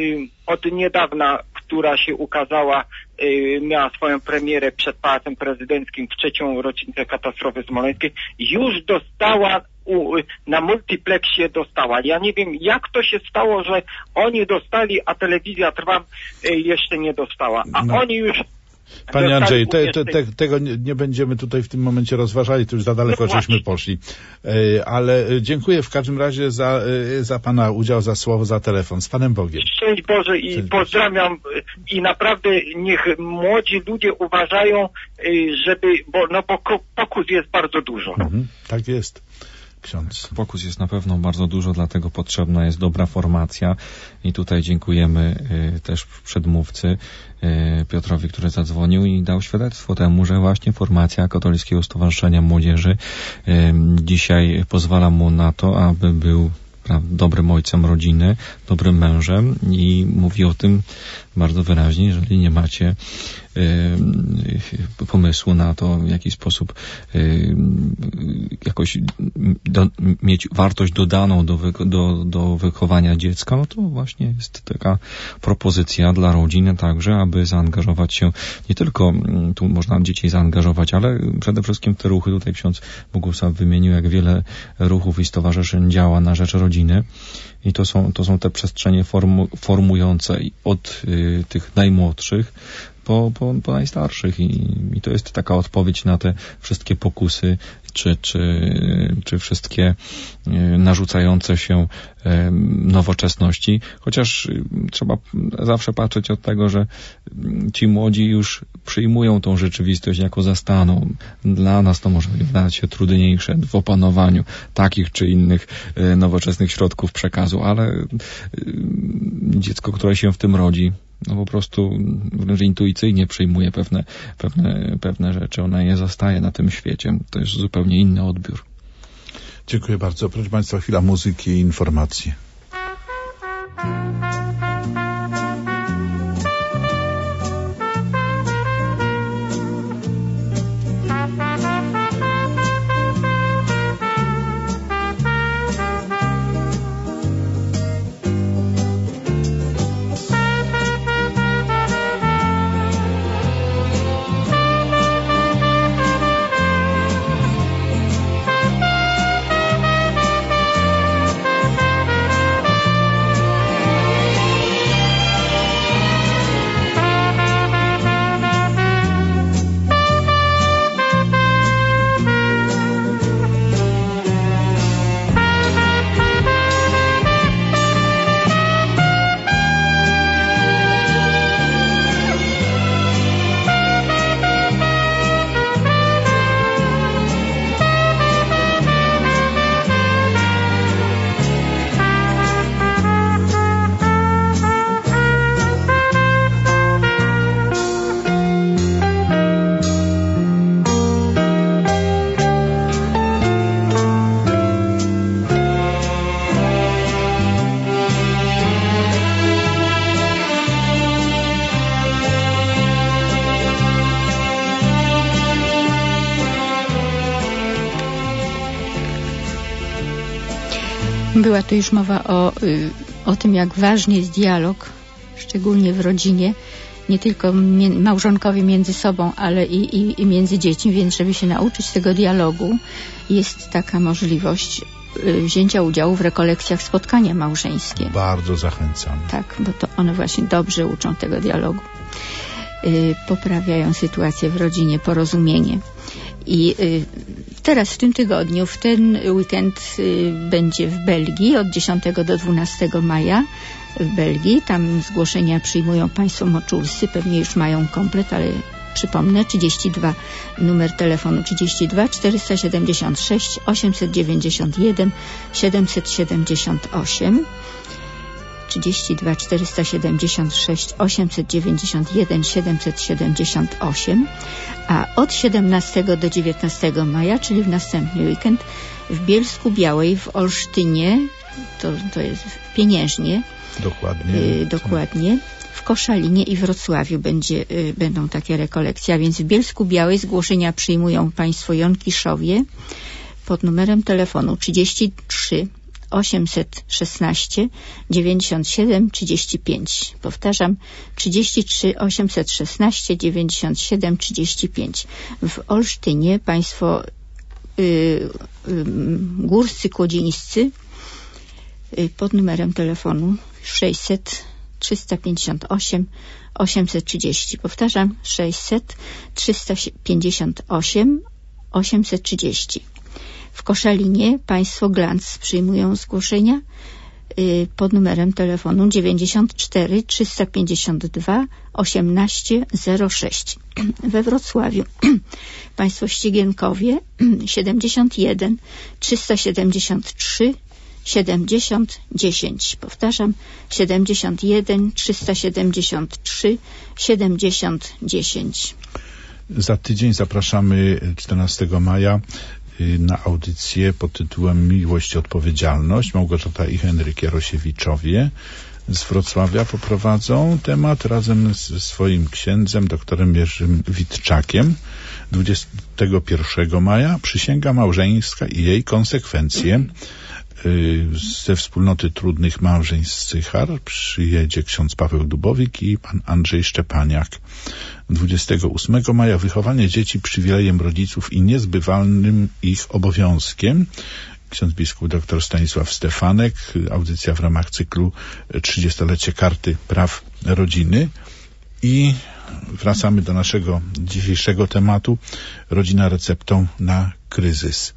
od niedawna, która się ukazała, miała swoją premierę przed Pałacem Prezydenckim w trzecią rocznicę katastrofy smoleńskiej, już dostała u, na multiplexie dostała. Ja nie wiem, jak to się stało, że oni dostali, a telewizja Trwam jeszcze nie dostała. A no. oni już Panie Andrzeju, te, te, te, tego nie, nie będziemy tutaj w tym momencie rozważali, to już za daleko no żeśmy poszli. E, ale dziękuję w każdym razie za, e, za Pana udział, za słowo, za telefon. Z Panem Bogiem. Szczęść Boże i Szczęść pozdrawiam Boże. I naprawdę niech młodzi ludzie uważają, żeby, bo no bo pokus jest bardzo dużo. Mhm, tak jest. Ksiądz. Pokus jest na pewno bardzo dużo, dlatego potrzebna jest dobra formacja i tutaj dziękujemy y, też przedmówcy y, Piotrowi, który zadzwonił i dał świadectwo temu, że właśnie formacja Katolickiego Stowarzyszenia Młodzieży y, dzisiaj pozwala mu na to, aby był prawda, dobrym ojcem rodziny, dobrym mężem i mówi o tym bardzo wyraźnie, jeżeli nie macie y, pomysłu na to, w jaki sposób y, jakoś do, mieć wartość dodaną do, wy, do, do wychowania dziecka, no to właśnie jest taka propozycja dla rodziny także, aby zaangażować się nie tylko, tu można dzieci zaangażować, ale przede wszystkim te ruchy, tutaj ksiądz Bogusław wymienił, jak wiele ruchów i stowarzyszeń działa na rzecz rodziny i to są, to są te przestrzenie formu, formujące od y, tych najmłodszych po, po, po najstarszych I, i to jest taka odpowiedź na te wszystkie pokusy czy, czy, czy wszystkie y, narzucające się y, nowoczesności, chociaż y, trzeba zawsze patrzeć od tego, że ci młodzi już przyjmują tą rzeczywistość jako zastaną. Dla nas to może wydawać się trudniejsze w opanowaniu takich czy innych y, nowoczesnych środków przekazu, ale y, dziecko, które się w tym rodzi, no po prostu wręcz intuicyjnie przyjmuje pewne, pewne, pewne rzeczy. Ona nie zostaje na tym świecie. To jest zupełnie inny odbiór. Dziękuję bardzo. Proszę Państwa, chwila muzyki i informacji. Była tu już mowa o, o tym, jak ważny jest dialog, szczególnie w rodzinie, nie tylko małżonkowie między sobą, ale i, i, i między dziećmi, więc żeby się nauczyć tego dialogu, jest taka możliwość wzięcia udziału w rekolekcjach spotkania małżeńskie. Bardzo zachęcam. Tak, bo to one właśnie dobrze uczą tego dialogu. Yy, poprawiają sytuację w rodzinie, porozumienie. I y, teraz w tym tygodniu, w ten weekend y, będzie w Belgii od dziesiątego do dwunastego maja w Belgii. Tam zgłoszenia przyjmują państwo Moczulscy, pewnie już mają komplet, ale przypomnę, trzydzieści dwa, numer telefonu trzydzieści dwa czterysta siedemdziesiąt sześć osiemset dziewięćdziesiąt jeden siedemset siedemdziesiąt osiem. trzydzieści dwa czterysta siedemdziesiąt sześć osiemset dziewięćdziesiąt jeden siedemset siedemdziesiąt osiem, a od siedemnastego do dziewiętnastego maja, czyli w następny weekend, w Bielsku Białej, w Olsztynie, to, to jest w Pieniężnie, dokładnie, y, dokładnie w Koszalinie i Wrocławiu będzie, y, będą takie rekolekcje, a więc w Bielsku Białej zgłoszenia przyjmują państwo Jonkiszowie pod numerem telefonu trzydzieści trzy osiemset szesnaście dziewięćdziesiąt siedem trzydzieści pięć. Powtarzam, trzydzieści trzy osiemset szesnaście dziewięćdziesiąt siedem trzydzieści pięć. W Olsztynie państwo y, y, górscy kłodzińscy y, pod numerem telefonu sześćset trzysta pięćdziesiąt osiem osiemset trzydzieści. Powtarzam, sześćset trzysta pięćdziesiąt osiem osiemset trzydzieści. W Koszalinie państwo Glans przyjmują zgłoszenia y, pod numerem telefonu dziewięćdziesiąt cztery trzysta pięćdziesiąt dwa osiemnaście zero sześć. We Wrocławiu państwo Ściegienkowie siedemdziesiąt jeden trzysta siedemdziesiąt trzy siedemdziesiąt dziesięć. Powtarzam, siedemdziesiąt jeden trzysta siedemdziesiąt trzy siedemdziesiąt dziesięć. Za tydzień zapraszamy czternastego maja na audycję pod tytułem Miłość i Odpowiedzialność. Małgorzata i Henryk Jarosiewiczowie z Wrocławia poprowadzą temat razem ze swoim księdzem, doktorem Jerzym Witczakiem. dwudziestego pierwszego maja przysięga małżeńska i jej konsekwencje. Ze wspólnoty trudnych małżeństw Sychar przyjedzie ksiądz Paweł Dubowik i pan Andrzej Szczepaniak. dwudziestego ósmego maja wychowanie dzieci przywilejem rodziców i niezbywalnym ich obowiązkiem. Ksiądz biskup dr Stanisław Stefanek, audycja w ramach cyklu trzydziestolecie Karty Praw Rodziny. I wracamy do naszego dzisiejszego tematu. Rodzina receptą na kryzys.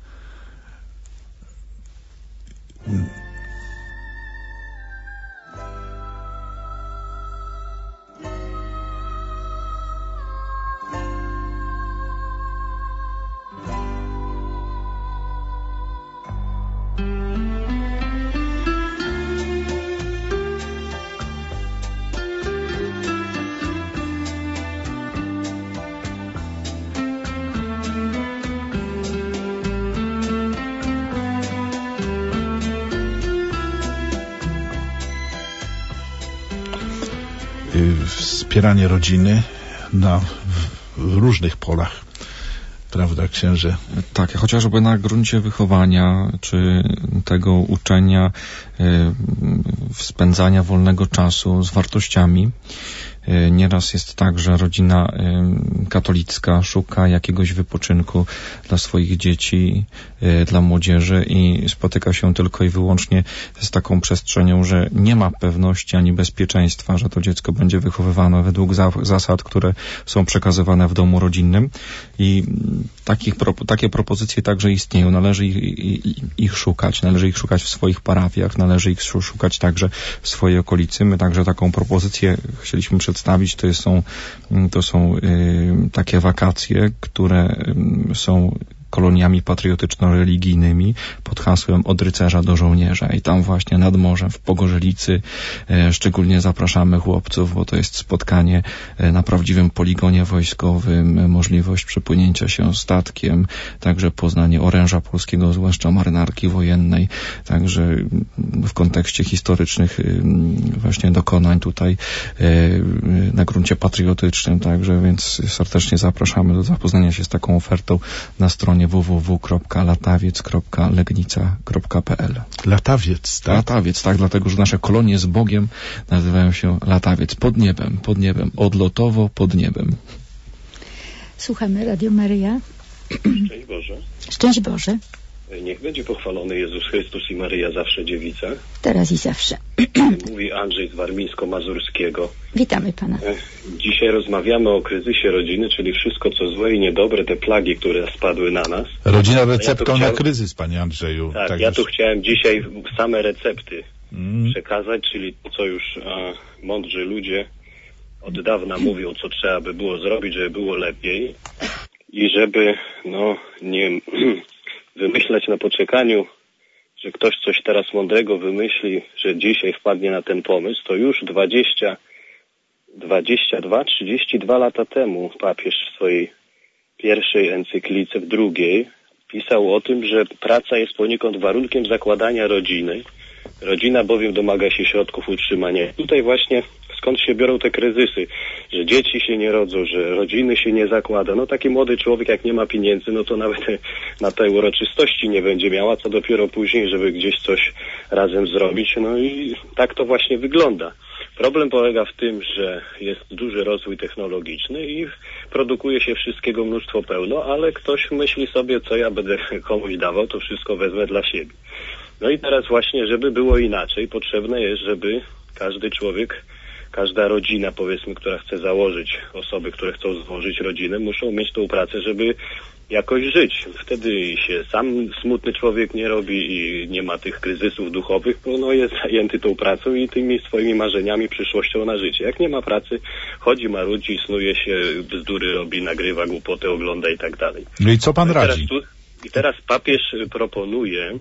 Wspieranie rodziny na w różnych polach, prawda, księże? Tak, chociażby na gruncie wychowania, czy tego uczenia, y, spędzania wolnego czasu z wartościami. Y, nieraz jest tak, że rodzina y, katolicka szuka jakiegoś wypoczynku dla swoich dzieci, y, dla młodzieży i spotyka się tylko i wyłącznie z taką przestrzenią, że nie ma pewności ani bezpieczeństwa, że to dziecko będzie wychowywane według za, zasad, które są przekazywane w domu rodzinnym. I takich, pro, takie propozycje także istnieją. Należy ich, ich, ich szukać. Należy ich szukać w swoich parafiach, należy ich szukać także w swojej okolicy. My także taką propozycję chcieliśmy przedstawić. To są, to są y, takie wakacje, które y, są koloniami patriotyczno-religijnymi pod hasłem Od rycerza do żołnierza. I tam właśnie nad morzem w Pogorzelicy e, szczególnie zapraszamy chłopców, bo to jest spotkanie e, na prawdziwym poligonie wojskowym, możliwość przepłynięcia się statkiem, także poznanie oręża polskiego, zwłaszcza marynarki wojennej, także w kontekście historycznych e, właśnie dokonań tutaj e, na gruncie patriotycznym, także więc serdecznie zapraszamy do zapoznania się z taką ofertą na stronie w w w kropka latawiec kropka legnica kropka p l. Latawiec, tak? Latawiec, tak, dlatego, że nasze kolonie z Bogiem nazywają się Latawiec. Pod niebem, pod niebem, odlotowo pod niebem. Słuchamy Radio Maryja. Szczęść Boże. Szczęść Boże. Niech będzie pochwalony Jezus Chrystus i Maryja zawsze dziewica. Teraz i zawsze. Mówi Andrzej z Warmińsko-Mazurskiego. Witamy Pana. Dzisiaj rozmawiamy o kryzysie rodziny, czyli wszystko co złe i niedobre, te plagi, które spadły na nas. Rodzina receptą ja chciałem... na kryzys, Panie Andrzeju. Tak, tak ja już... tu chciałem dzisiaj same recepty mm. przekazać, czyli to, co już a, mądrzy ludzie od dawna mówią, co trzeba by było zrobić, żeby było lepiej i żeby, no, nie... wymyślać na poczekaniu, że ktoś coś teraz mądrego wymyśli, że dzisiaj wpadnie na ten pomysł, to już dwadzieścia, dwadzieścia dwa, trzydzieści dwa lata temu papież w swojej pierwszej encyklice, w drugiej, pisał o tym, że praca jest poniekąd warunkiem zakładania rodziny. Rodzina bowiem domaga się środków utrzymania. Tutaj właśnie skąd się biorą te kryzysy, że dzieci się nie rodzą, że rodziny się nie zakłada. No taki młody człowiek jak nie ma pieniędzy, no to nawet na te uroczystości nie będzie miała, co dopiero później, żeby gdzieś coś razem zrobić. No i tak to właśnie wygląda. Problem polega w tym, że jest duży rozwój technologiczny i produkuje się wszystkiego mnóstwo pełno, ale ktoś myśli sobie, co ja będę komuś dawał, to wszystko wezmę dla siebie. No i teraz właśnie, żeby było inaczej, potrzebne jest, żeby każdy człowiek, każda rodzina, powiedzmy, która chce założyć, osoby, które chcą złożyć rodzinę, muszą mieć tą pracę, żeby jakoś żyć. Wtedy się sam smutny człowiek nie robi i nie ma tych kryzysów duchowych, bo no jest zajęty tą pracą i tymi swoimi marzeniami, przyszłością na życie. Jak nie ma pracy, chodzi, marudzi, snuje się, bzdury robi, nagrywa głupoty, ogląda i tak dalej. No i co pan radzi? Tu, I teraz papież proponuje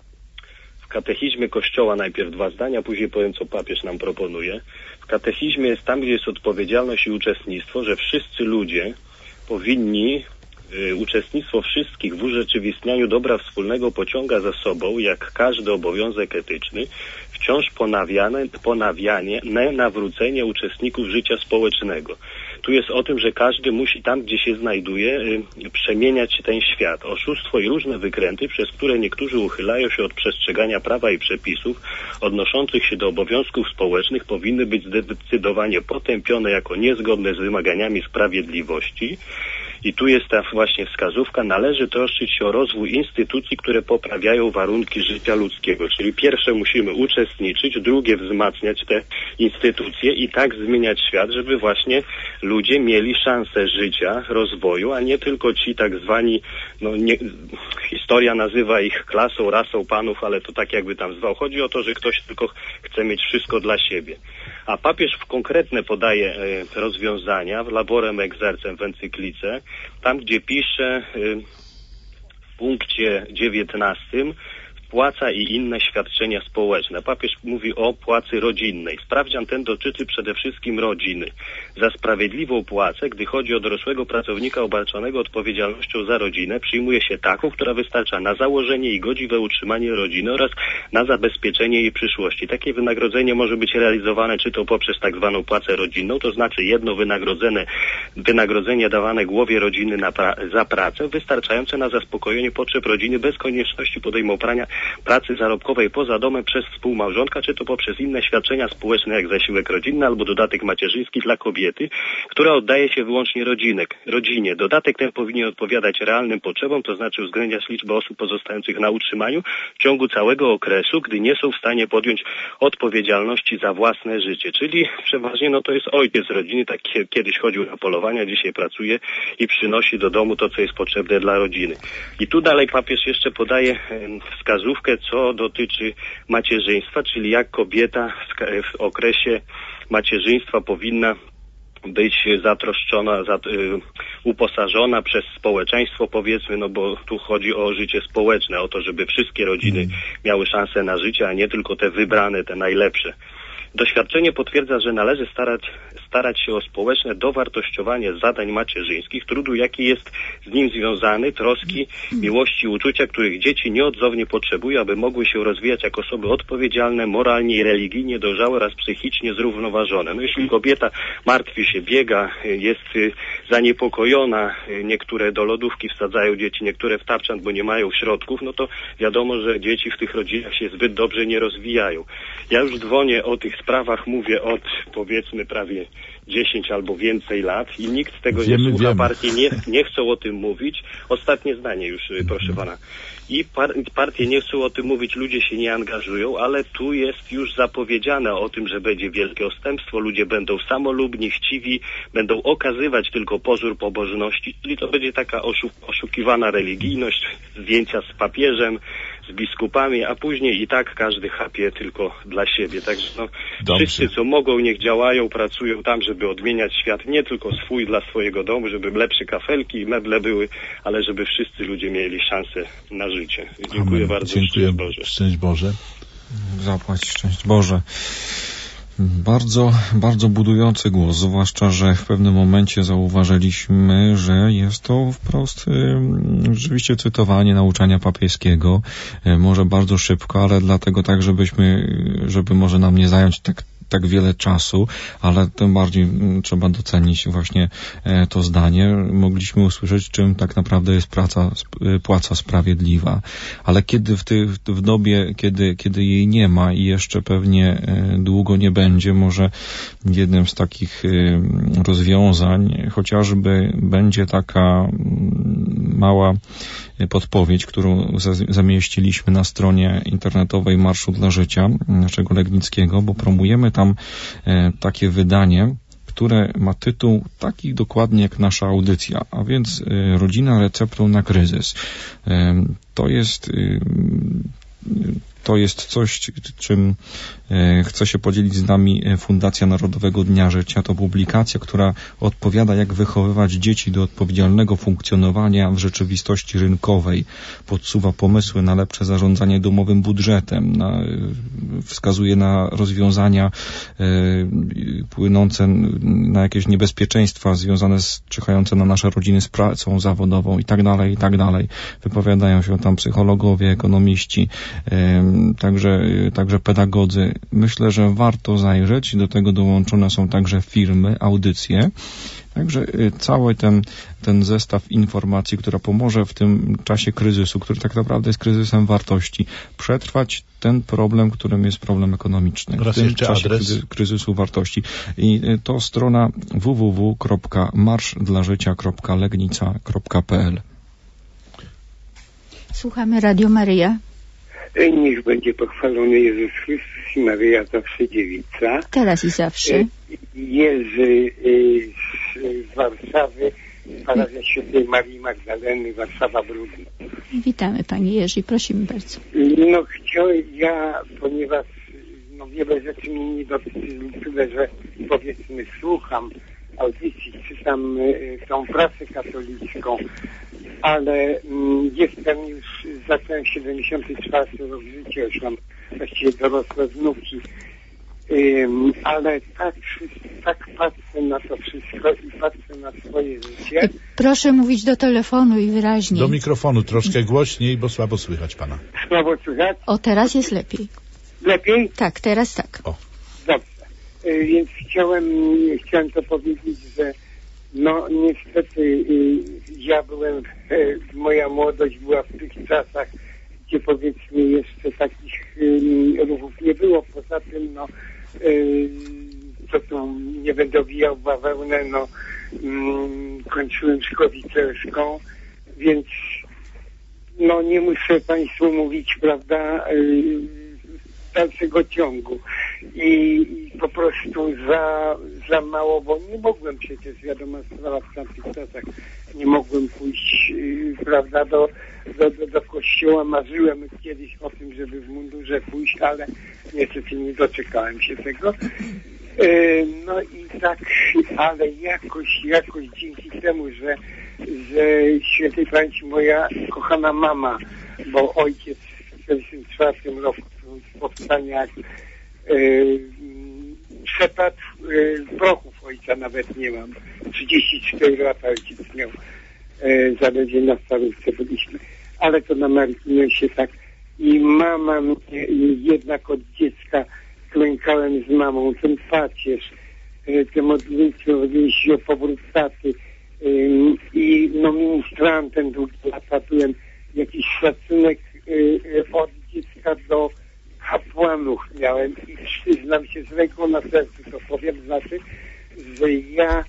w katechizmie Kościoła najpierw dwa zdania, później powiem, co papież nam proponuje. W katechizmie jest tam, gdzie jest odpowiedzialność i uczestnictwo, że wszyscy ludzie powinni y, uczestnictwo wszystkich w urzeczywistnianiu dobra wspólnego pociąga za sobą, jak każdy obowiązek etyczny, wciąż ponawiane, ponawianie, nawrócenie uczestników życia społecznego. Tu jest o tym, że każdy musi tam, gdzie się znajduje, y, przemieniać ten świat. Oszustwo i różne wykręty, przez które niektórzy uchylają się od przestrzegania prawa i przepisów odnoszących się do obowiązków społecznych, powinny być zdecydowanie potępione jako niezgodne z wymaganiami sprawiedliwości. I tu jest ta właśnie wskazówka, należy troszczyć się o rozwój instytucji, które poprawiają warunki życia ludzkiego. Czyli pierwsze musimy uczestniczyć, drugie wzmacniać te instytucje i tak zmieniać świat, żeby właśnie ludzie mieli szansę życia, rozwoju, a nie tylko ci tak zwani, no nie, historia nazywa ich klasą, rasą panów, ale to tak jakby tam zwał. Chodzi o to, że ktoś tylko chce mieć wszystko dla siebie. A papież w konkretne podaje e, rozwiązania w Laborem Exercem w encyklice, tam gdzie pisze e, w punkcie dziewiętnastym płaca i inne świadczenia społeczne. Papież mówi o płacy rodzinnej. Sprawdzian ten dotyczy przede wszystkim rodziny. Za sprawiedliwą płacę, gdy chodzi o dorosłego pracownika obarczonego odpowiedzialnością za rodzinę, przyjmuje się taką, która wystarcza na założenie i godziwe utrzymanie rodziny oraz na zabezpieczenie jej przyszłości. Takie wynagrodzenie może być realizowane czy to poprzez tak zwaną płacę rodzinną, to znaczy jedno wynagrodzenie, wynagrodzenie dawane głowie rodziny na pra- za pracę, wystarczające na zaspokojenie potrzeb rodziny bez konieczności podejmowania pracy zarobkowej poza domem przez współmałżonka, czy to poprzez inne świadczenia społeczne jak zasiłek rodzinny albo dodatek macierzyński dla kobiety, która oddaje się wyłącznie rodzinek, rodzinie. Dodatek ten powinien odpowiadać realnym potrzebom, to znaczy uwzględniać liczbę osób pozostających na utrzymaniu w ciągu całego okresu, gdy nie są w stanie podjąć odpowiedzialności za własne życie. Czyli przeważnie no to jest ojciec rodziny, tak kiedyś chodził na polowania, dzisiaj pracuje i przynosi do domu to, co jest potrzebne dla rodziny. I tu dalej papież jeszcze podaje wskazówkę, co dotyczy macierzyństwa, czyli jak kobieta w okresie macierzyństwa powinna być zatroszczona, zat, y, uposażona przez społeczeństwo, powiedzmy, no bo tu chodzi o życie społeczne, o to, żeby wszystkie rodziny miały szansę na życie, a nie tylko te wybrane, te najlepsze. Doświadczenie potwierdza, że należy starać, starać się o społeczne dowartościowanie zadań macierzyńskich, trudu, jaki jest z nim związany, troski, miłości, uczucia, których dzieci nieodzownie potrzebują, aby mogły się rozwijać jako osoby odpowiedzialne, moralnie i religijnie dojrzałe oraz psychicznie zrównoważone. No jeśli kobieta martwi się, biega, jest zaniepokojona, niektóre do lodówki wsadzają dzieci, niektóre w tapczan, bo nie mają środków, no to wiadomo, że dzieci w tych rodzinach się zbyt dobrze nie rozwijają. Ja już dzwonię o tych sprawach, mówię od powiedzmy prawie dziesięć albo więcej lat i nikt z tego wiemy, nie słucha, wiemy. Partie nie, nie chcą o tym mówić. Ostatnie zdanie już, proszę pana. I par, partie nie chcą o tym mówić, ludzie się nie angażują, ale tu jest już zapowiedziane o tym, że będzie wielkie odstępstwo, ludzie będą samolubni, chciwi, będą okazywać tylko pozór pobożności, czyli to będzie taka oszu, oszukiwana religijność, zdjęcia z papieżem, z biskupami, a później i tak każdy chapie tylko dla siebie. Także no, wszyscy co mogą, niech działają, pracują tam, żeby odmieniać świat, nie tylko swój dla swojego domu, żeby lepsze kafelki i meble były, ale żeby wszyscy ludzie mieli szansę na życie. Dziękuję Amen. Bardzo. Dziękuję. Szczęść Boże. Szczęść Boże. Zapłać szczęść Boże. Bardzo, bardzo budujący głos, zwłaszcza, że w pewnym momencie zauważyliśmy, że jest to wprost y, rzeczywiście cytowanie nauczania papieskiego, y, może bardzo szybko, ale dlatego tak, żebyśmy, żeby może nam nie zająć tak tak wiele czasu, ale tym bardziej trzeba docenić właśnie to zdanie. Mogliśmy usłyszeć, czym tak naprawdę jest praca, płaca sprawiedliwa. Ale kiedy w, ty, w dobie, kiedy, kiedy jej nie ma i jeszcze pewnie długo nie będzie, może jednym z takich rozwiązań chociażby będzie taka mała podpowiedź, którą zamieściliśmy na stronie internetowej Marszu dla Życia naszego Legnickiego, bo promujemy tam takie wydanie, które ma tytuł taki dokładnie jak nasza audycja, a więc Rodzina receptą na kryzys. To jest to jest coś, czym chce się podzielić z nami Fundacja Narodowego Dnia Życia. To publikacja, która odpowiada, jak wychowywać dzieci do odpowiedzialnego funkcjonowania w rzeczywistości rynkowej. Podsuwa pomysły na lepsze zarządzanie domowym budżetem, na, wskazuje na rozwiązania e, płynące na jakieś niebezpieczeństwa związane z czyhające na nasze rodziny z pracą zawodową i tak dalej, i tak dalej. Wypowiadają się tam psychologowie, ekonomiści, e, także, także pedagodzy. Myślę, że warto zajrzeć. Do tego dołączone są także firmy, audycje. Także cały ten, ten zestaw informacji, która pomoże w tym czasie kryzysu, który tak naprawdę jest kryzysem wartości, przetrwać ten problem, którym jest problem ekonomiczny. Raz w tym jeszcze czasie adres. kryzysu wartości. I to strona w w w kropka marsz dla życia kropka legnica kropka p l. Słuchamy Radio Maryja. Niech będzie pochwalony Jezus Chrystus i Maryja zawsze dziewica. Teraz i zawsze. Jerzy z Warszawy, parafia Świętej Marii Magdaleny, Warszawa Brudno. Witamy Panie Jerzy, prosimy bardzo. No chciałem, ja, ponieważ no, wiele rzeczy mnie nie dotyczy, tyle, że powiedzmy słucham audycji, czytam y, tą prasę katolicką, ale y, jestem już, zacząłem siedemdziesiąty czwarty rok życia, już mam właściwie dorosłe wnuki, y, ale tak, tak patrzę na to wszystko i patrzę na swoje życie. Proszę mówić do telefonu i wyraźniej. Do mikrofonu troszkę głośniej, bo słabo słychać pana. Słabo słychać? O, teraz jest lepiej. Lepiej? Tak, teraz tak. O. Dobrze. Więc chciałem, chciałem to powiedzieć, że no niestety ja byłem, moja młodość była w tych czasach, gdzie powiedzmy jeszcze takich ruchów nie było. Poza tym, no co tu nie będę owijał bawełnę, no kończyłem szkołę liceuską, więc no nie muszę Państwu mówić, prawda, dalszego ciągu I, i po prostu za, za mało, bo nie mogłem przecież, wiadomo, sprawa w tamtych czasach, nie mogłem pójść, yy, prawda, do, do, do, do kościoła, marzyłem kiedyś o tym, żeby w mundurze pójść, ale niestety nie doczekałem się tego. Yy, no i tak, ale jakoś, jakoś dzięki temu, że, że świętej pamięci moja kochana mama, bo ojciec w czterdziestym czwartym roku w powstaniach yy, przepadł, yy, prochów ojca nawet nie mam. trzydzieści cztery lata ojciec miał, yy, zaledwie na starówce byliśmy. Ale to na marginesie tak. I mama mnie, jednak od dziecka klękałem z mamą, ten pacierz, yy, te modlitwy, jeśli o powrót taty, yy, i no ministrantem długie lata byłem, jakiś szacunek yy, od dziecka do kapłanów miałem i przyznam się z ręką na sercu, to powiem, znaczy, że ja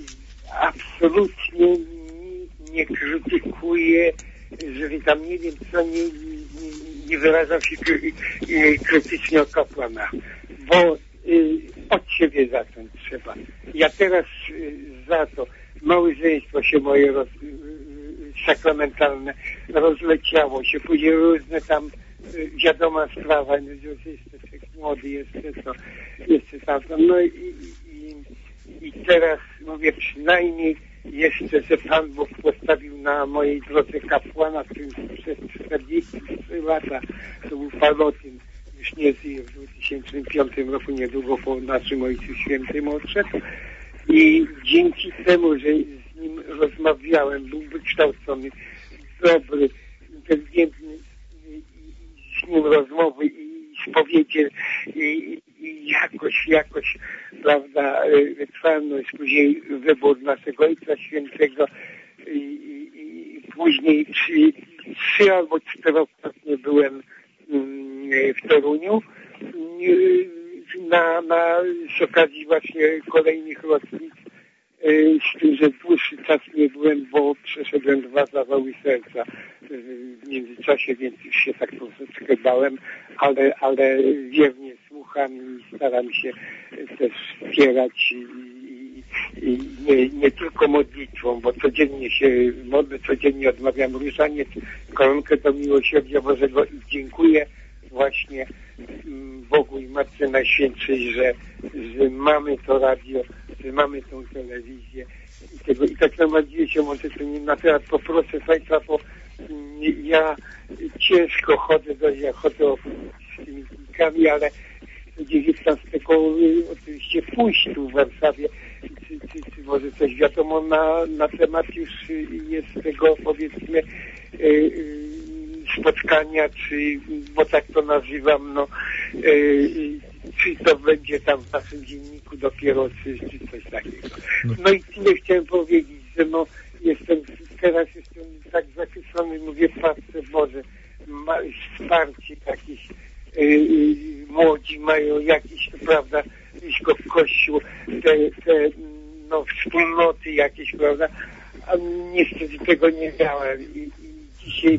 absolutnie nie, nie krytykuję, jeżeli tam nie wiem co, nie, nie, nie wyrażam się kry, krytycznie o kapłanach, bo y, od siebie zacząć trzeba. Ja teraz y, za to małżeństwo się moje roz, y, sakramentalne rozleciało się, później różne tam wiadoma sprawa, że jeszcze człowiek młody, jeszcze to, jeszcze tamto. No i, i, i teraz mówię, przynajmniej jeszcze, że Pan Bóg postawił na mojej drodze kapłana, który przez czterdzieści trzy lata, to był Palotyn, już nie żyje, w dwa tysiące piątym roku, niedługo po naszym Ojcu Świętym odszedł. I dzięki temu, że z nim rozmawiałem, był wykształcony, dobry, inteligentny, z nim rozmowy i spowiedzie i, i jakoś, jakoś, prawda, wytrwalność, później wybór naszego Ojca Świętego i, i, i później trzy, trzy albo czterokrotnie byłem w Toruniu na, na, z okazji właśnie kolejnych rocznic, z tym, że dłuższy czas nie byłem, bo przeszedłem dwa zawały serca w międzyczasie, więc już się tak troszeczkę bałem, ale, ale wiernie słucham i staram się też wspierać i, i, i nie, nie tylko modlitwą, bo codziennie się modlę, codziennie odmawiam różaniec, koronkę do miłosierdzia Bożego i dziękuję właśnie Bogu i Matce Najświętszej, że, że mamy to radio, że mamy tą telewizję i tego. I tak naprawdę się może to nie na temat poproszę Państwa, bo ja ciężko chodzę, do, ja chodzę z tymi kilkami, ale dziewiętnastego oczywiście pójść tu w Warszawie. Czy, czy, czy może coś wiadomo na, na temat już jest tego, powiedzmy, yy, spotkania, czy, bo tak to nazywam, no, yy, czy to będzie tam w naszym dzienniku dopiero, czy, czy coś takiego. No i tyle chciałem powiedzieć, że no, jestem, teraz jestem tak zachwycony, mówię, Matce Boże, ma, wsparcie jakieś, yy, młodzi mają jakieś, prawda, blisko w kościół, te, te no, wspólnoty jakieś, prawda, a niestety tego nie miałem i, i dzisiaj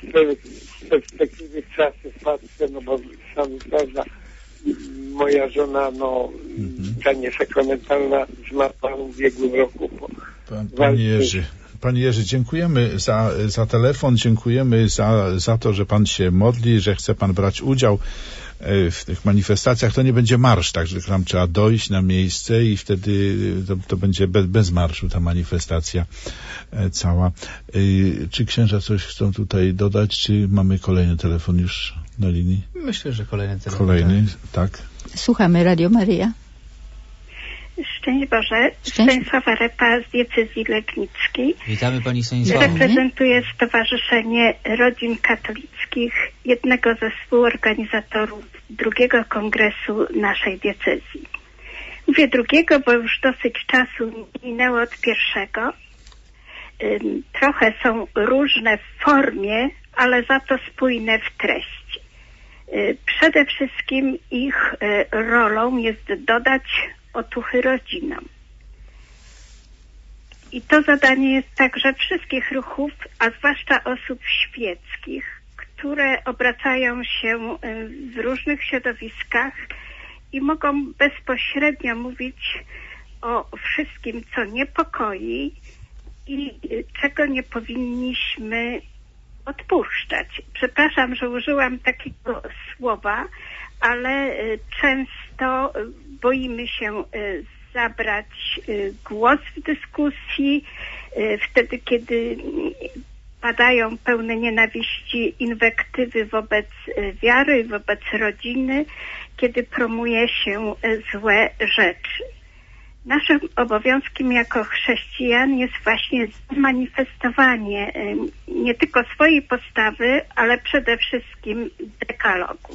z perspektywy czasu patrzę, no bo sam, prawda, moja żona, no, mm-hmm. ta niesakramentalna zmarła w ubiegłym roku. Po Pan, Panie Jerzy, Panie Jerzy, dziękujemy za, za telefon, dziękujemy za, za to, że Pan się modli, że chce Pan brać udział w tych manifestacjach. To nie będzie marsz, także tam trzeba dojść na miejsce i wtedy to, to będzie bez, bez marszu ta manifestacja cała. Czy księża coś chcą tutaj dodać, czy mamy kolejny telefon już na linii? Myślę, że kolejny telefon. Kolejny, tak. Słuchamy Radio Maryja. Szczęść Boże, Stanisława Repa z diecezji legnickiej. Witamy Pani Stanisława. Reprezentuję Stowarzyszenie Rodzin Katolickich, jednego ze współorganizatorów drugiego kongresu naszej diecezji. Mówię drugiego, bo już dosyć czasu minęło od pierwszego. Trochę są różne w formie, ale za to spójne w treści. Przede wszystkim ich rolą jest dodać otuchy rodzinom. I to zadanie jest także wszystkich ruchów, a zwłaszcza osób świeckich, które obracają się w różnych środowiskach i mogą bezpośrednio mówić o wszystkim, co niepokoi i czego nie powinniśmy odpuszczać. Przepraszam, że użyłam takiego słowa, ale często boimy się zabrać głos w dyskusji, wtedy kiedy padają pełne nienawiści inwektywy wobec wiary, wobec rodziny, kiedy promuje się złe rzeczy. Naszym obowiązkiem jako chrześcijan jest właśnie zmanifestowanie nie tylko swojej postawy, ale przede wszystkim dekalogu.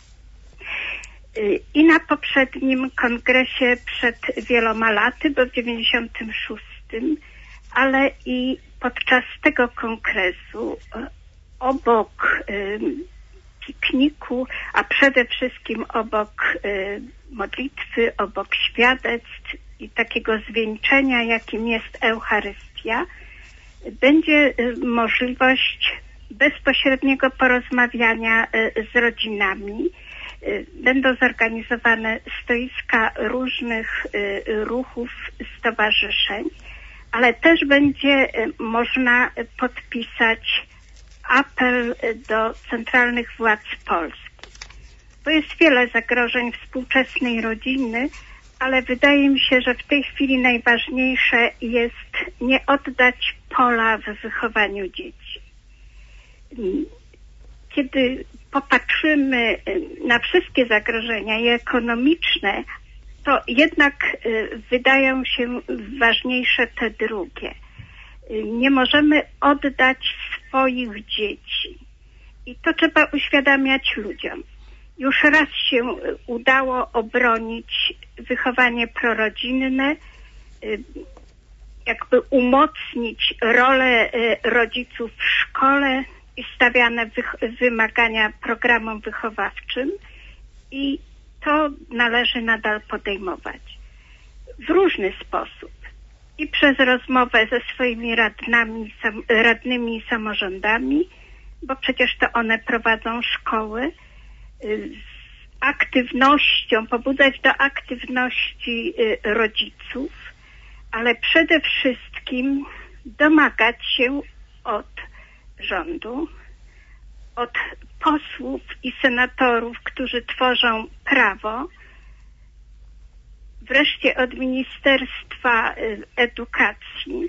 I na poprzednim kongresie przed wieloma laty, bo w dziewięćdziesiątym szóstym, ale i podczas tego kongresu obok pikniku, a przede wszystkim obok modlitwy, obok świadectw i takiego zwieńczenia, jakim jest Eucharystia, będzie możliwość bezpośredniego porozmawiania z rodzinami. Będą zorganizowane stoiska różnych ruchów, stowarzyszeń, ale też będzie można podpisać apel do centralnych władz Polski. Bo jest wiele zagrożeń współczesnej rodziny, ale wydaje mi się, że w tej chwili najważniejsze jest nie oddać pola w wychowaniu dzieci. Kiedy popatrzymy na wszystkie zagrożenia i ekonomiczne, to jednak wydają się ważniejsze te drugie. Nie możemy oddać swoich dzieci. I to trzeba uświadamiać ludziom. Już raz się udało obronić wychowanie prorodzinne, jakby umocnić rolę rodziców w szkole i stawiane wych- wymagania programom wychowawczym i to należy nadal podejmować w różny sposób i przez rozmowę ze swoimi radnami, sam, radnymi i samorządami, bo przecież to one prowadzą szkoły, z aktywnością, pobudzać do aktywności rodziców, ale przede wszystkim domagać się od rządu, od posłów i senatorów, którzy tworzą prawo, wreszcie od Ministerstwa Edukacji,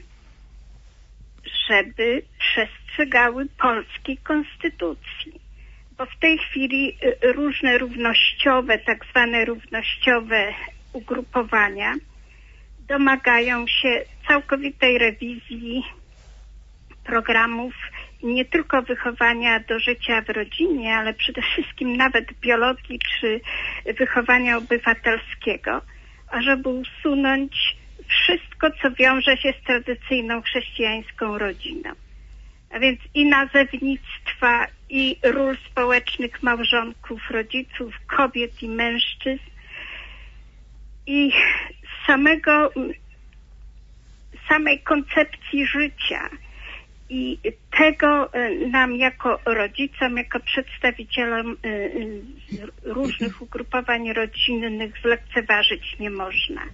żeby przestrzegały polskiej konstytucji. Bo w tej chwili różne równościowe, tak zwane równościowe ugrupowania domagają się całkowitej rewizji programów nie tylko wychowania do życia w rodzinie, ale przede wszystkim nawet biologii czy wychowania obywatelskiego, ażeby usunąć wszystko, co wiąże się z tradycyjną chrześcijańską rodziną. A więc i nazewnictwa, i ról społecznych małżonków, rodziców, kobiet i mężczyzn, i samego, samej koncepcji życia. I tego nam jako rodzicom, jako przedstawicielom różnych ugrupowań rodzinnych zlekceważyć nie można.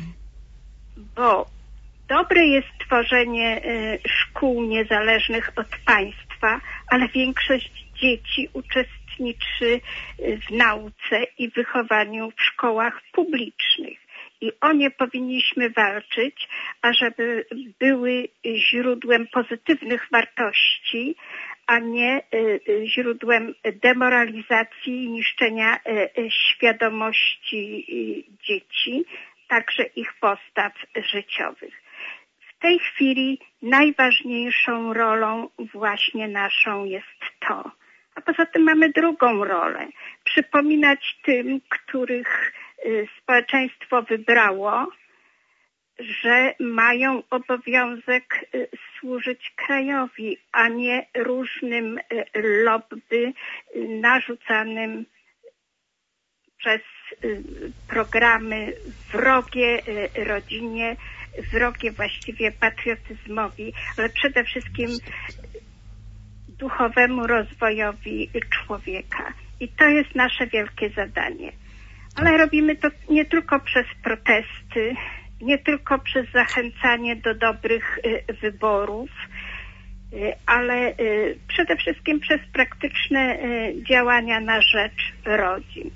Bo dobre jest tworzenie szkół niezależnych od państwa, ale większość dzieci uczestniczy w nauce i wychowaniu w szkołach publicznych. I o nie powinniśmy walczyć, ażeby były źródłem pozytywnych wartości, a nie źródłem demoralizacji i niszczenia świadomości dzieci, także ich postaw życiowych. W tej chwili najważniejszą rolą właśnie naszą jest to. A poza tym mamy drugą rolę. Przypominać tym, których społeczeństwo wybrało, że mają obowiązek służyć krajowi, a nie różnym lobby narzucanym przez programy wrogie rodzinie, wrogie właściwie patriotyzmowi, ale przede wszystkim duchowemu rozwojowi człowieka. I to jest nasze wielkie zadanie. Ale robimy to nie tylko przez protesty, nie tylko przez zachęcanie do dobrych wyborów, ale przede wszystkim przez praktyczne działania na rzecz rodzin.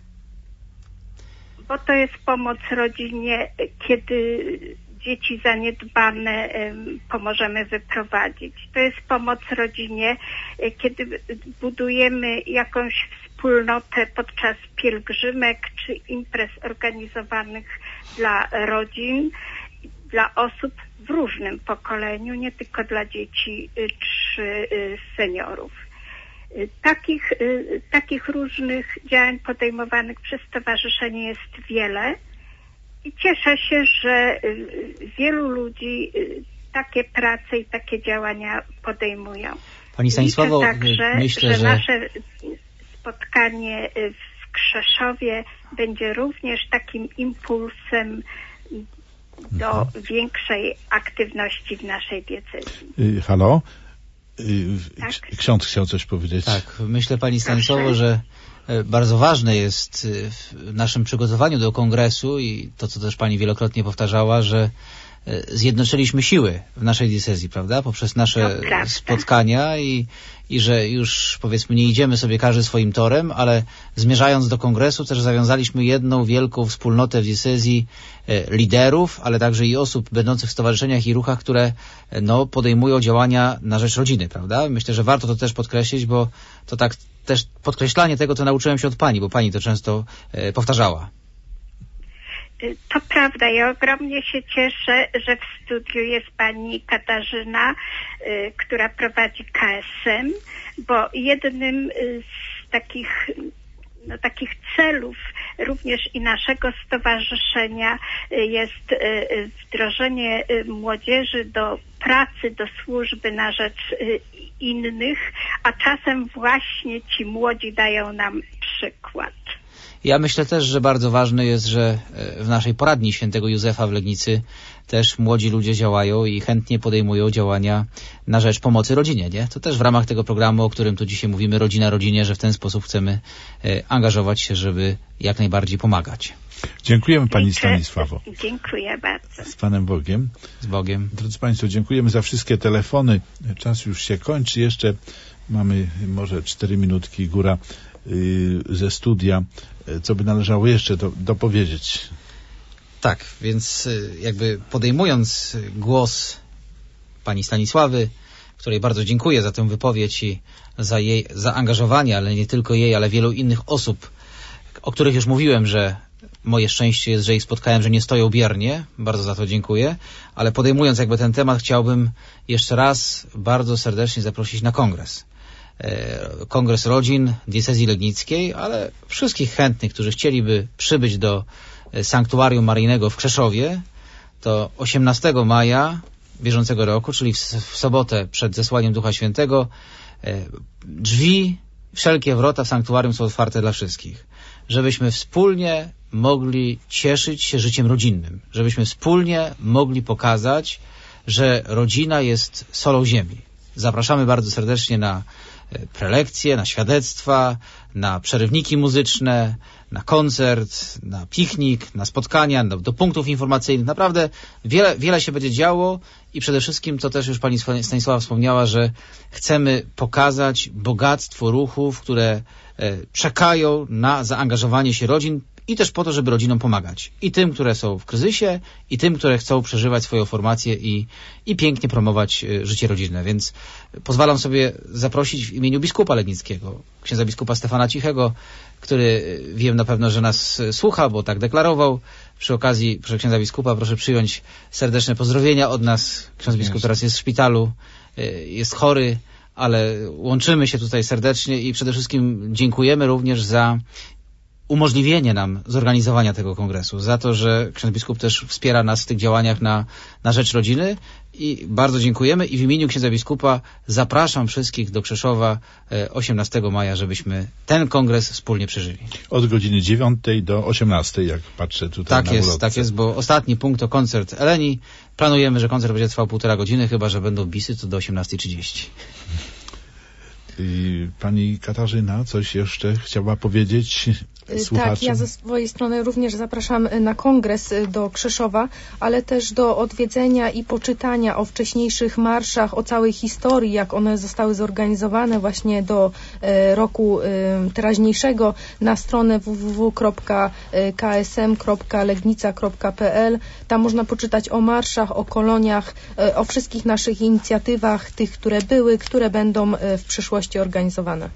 Bo to jest pomoc rodzinie, kiedy dzieci zaniedbane pomożemy wyprowadzić. To jest pomoc rodzinie, kiedy budujemy jakąś wspólnotę podczas pielgrzymek czy imprez organizowanych dla rodzin, dla osób w różnym pokoleniu, nie tylko dla dzieci czy seniorów. Takich, takich różnych działań podejmowanych przez stowarzyszenie jest wiele i cieszę się, że wielu ludzi takie prace i takie działania podejmują. Pani Stanisławo, także, myślę, że, że nasze spotkanie w Krzeszowie będzie również takim impulsem do większej aktywności w naszej diecezji. Halo? Tak? Ksiądz chciał coś powiedzieć. Tak, myślę, Pani Stanisławo, że bardzo ważne jest w naszym przygotowaniu do kongresu i to, co też Pani wielokrotnie powtarzała, że zjednoczyliśmy siły w naszej diecezji, prawda? Poprzez nasze spotkania i, i że już powiedzmy nie idziemy sobie każdy swoim torem, ale zmierzając do kongresu też zawiązaliśmy jedną wielką wspólnotę w diecezji liderów, ale także i osób będących w stowarzyszeniach i ruchach, które no, podejmują działania na rzecz rodziny, prawda? Myślę, że warto to też podkreślić, bo to tak też podkreślanie tego, to nauczyłem się od Pani, bo Pani to często e, powtarzała. To prawda, ja ogromnie się cieszę, że w studiu jest pani Katarzyna, y, która prowadzi K S M, bo jednym z takich, no, takich celów również i naszego stowarzyszenia jest y, wdrożenie młodzieży do pracy, do służby na rzecz y, innych, a czasem właśnie ci młodzi dają nam przykład. Ja myślę też, że bardzo ważne jest, że w naszej poradni świętego Józefa w Legnicy też młodzi ludzie działają i chętnie podejmują działania na rzecz pomocy rodzinie, nie? To też w ramach tego programu, o którym tu dzisiaj mówimy, Rodzina Rodzinie, że w ten sposób chcemy angażować się, żeby jak najbardziej pomagać. Dziękujemy Pani Stanisławo. Dziękuję bardzo. Z Panem Bogiem. Z Bogiem. Drodzy Państwo, dziękujemy za wszystkie telefony. Czas już się kończy. Jeszcze Mamy może cztery minutki góra yy, ze studia. Co by należało jeszcze do, dopowiedzieć? Tak, więc jakby podejmując głos pani Stanisławy, której bardzo dziękuję za tę wypowiedź i za jej zaangażowanie, ale nie tylko jej, ale wielu innych osób, o których już mówiłem, że moje szczęście jest, że ich spotkałem, że nie stoją biernie. Bardzo za to dziękuję. Ale podejmując jakby ten temat, chciałbym jeszcze raz bardzo serdecznie zaprosić na kongres. Kongres Rodzin Diecezji Legnickiej, ale wszystkich chętnych, którzy chcieliby przybyć do Sanktuarium Maryjnego w Krzeszowie, to osiemnastego maja bieżącego roku, czyli w, w sobotę przed zesłaniem Ducha Świętego, drzwi, wszelkie wrota w sanktuarium są otwarte dla wszystkich. Żebyśmy wspólnie mogli cieszyć się życiem rodzinnym. Żebyśmy wspólnie mogli pokazać, że rodzina jest solą ziemi. Zapraszamy bardzo serdecznie na prelekcje, na świadectwa, na przerywniki muzyczne, na koncert, na piknik, na spotkania, do, do punktów informacyjnych. Naprawdę wiele, wiele się będzie działo i przede wszystkim, to też już pani Stanisława wspomniała, że chcemy pokazać bogactwo ruchów, które e, czekają na zaangażowanie się rodzin i też po to, żeby rodzinom pomagać. I tym, które są w kryzysie, i tym, które chcą przeżywać swoją formację i, i pięknie promować y, życie rodzinne. Więc pozwalam sobie zaprosić w imieniu biskupa legnickiego, księdza biskupa Stefana Cichego, który y, wiem na pewno, że nas y, słucha, bo tak deklarował. Przy okazji, proszę księdza biskupa, proszę przyjąć serdeczne pozdrowienia od nas. Ksiądz biskup teraz jest w szpitalu, y, jest chory, ale łączymy się tutaj serdecznie i przede wszystkim dziękujemy również za umożliwienie nam zorganizowania tego kongresu, za to, że ksiądz biskup też wspiera nas w tych działaniach na, na rzecz rodziny i bardzo dziękujemy i w imieniu księdza biskupa zapraszam wszystkich do Krzeszowa osiemnastego maja, żebyśmy ten kongres wspólnie przeżyli. Od godziny dziewiątej do osiemnastej, jak patrzę tutaj tak na jest, ulotce. Tak jest, bo ostatni punkt to koncert Eleni. Planujemy, że koncert będzie trwał półtora godziny, chyba że będą bisy, to do osiemnastej trzydzieści. Pani Katarzyna coś jeszcze chciała powiedzieć słuchaczom? Tak, ja ze swojej strony również zapraszam na kongres do Krzeszowa, ale też do odwiedzenia i poczytania o wcześniejszych marszach, o całej historii, jak one zostały zorganizowane właśnie do e, roku e, teraźniejszego na stronę w w w kropka k s m kropka legnica kropka p l. Tam można poczytać o marszach, o koloniach, e, o wszystkich naszych inicjatywach, tych, które były, które będą e, w przyszłości organizowane.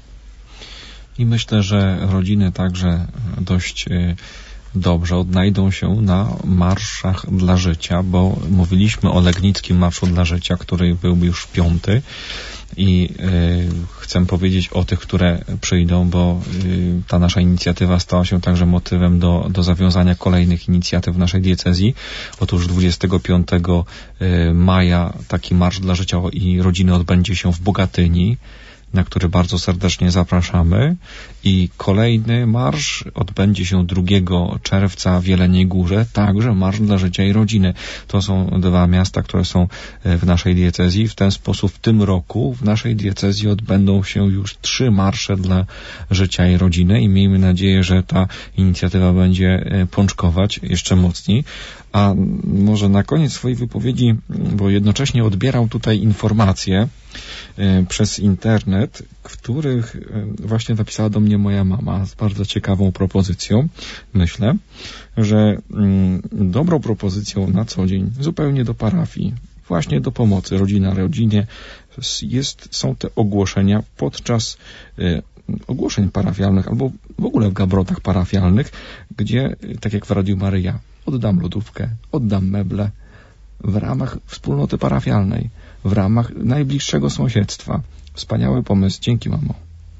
I myślę, że rodziny także dość dobrze odnajdą się na marszach dla życia, bo mówiliśmy o Legnickim Marszu dla Życia, który był już piąty i y, chcę powiedzieć o tych, które przyjdą, bo y, ta nasza inicjatywa stała się także motywem do, do zawiązania kolejnych inicjatyw w naszej diecezji. Otóż dwudziestego piątego maja taki Marsz dla Życia i Rodziny odbędzie się w Bogatyni, na który bardzo serdecznie zapraszamy. I kolejny marsz odbędzie się drugiego czerwca w Jeleniej Górze, także Marsz dla Życia i Rodziny. To są dwa miasta, które są w naszej diecezji. W ten sposób w tym roku w naszej diecezji odbędą się już trzy marsze dla życia i rodziny i miejmy nadzieję, że ta inicjatywa będzie pączkować jeszcze mocniej. A może na koniec swojej wypowiedzi, bo jednocześnie odbieram tutaj informacje y, przez internet, których y, właśnie napisała do mnie moja mama z bardzo ciekawą propozycją. Myślę, że y, dobrą propozycją na co dzień, zupełnie do parafii, właśnie do pomocy rodzina rodzinie, jest, są te ogłoszenia podczas y, ogłoszeń parafialnych albo w ogóle w gabrotach parafialnych, gdzie, tak jak w Radiu Maryja, oddam lodówkę, oddam meble w ramach wspólnoty parafialnej, w ramach najbliższego sąsiedztwa. Wspaniały pomysł. Dzięki, mamo.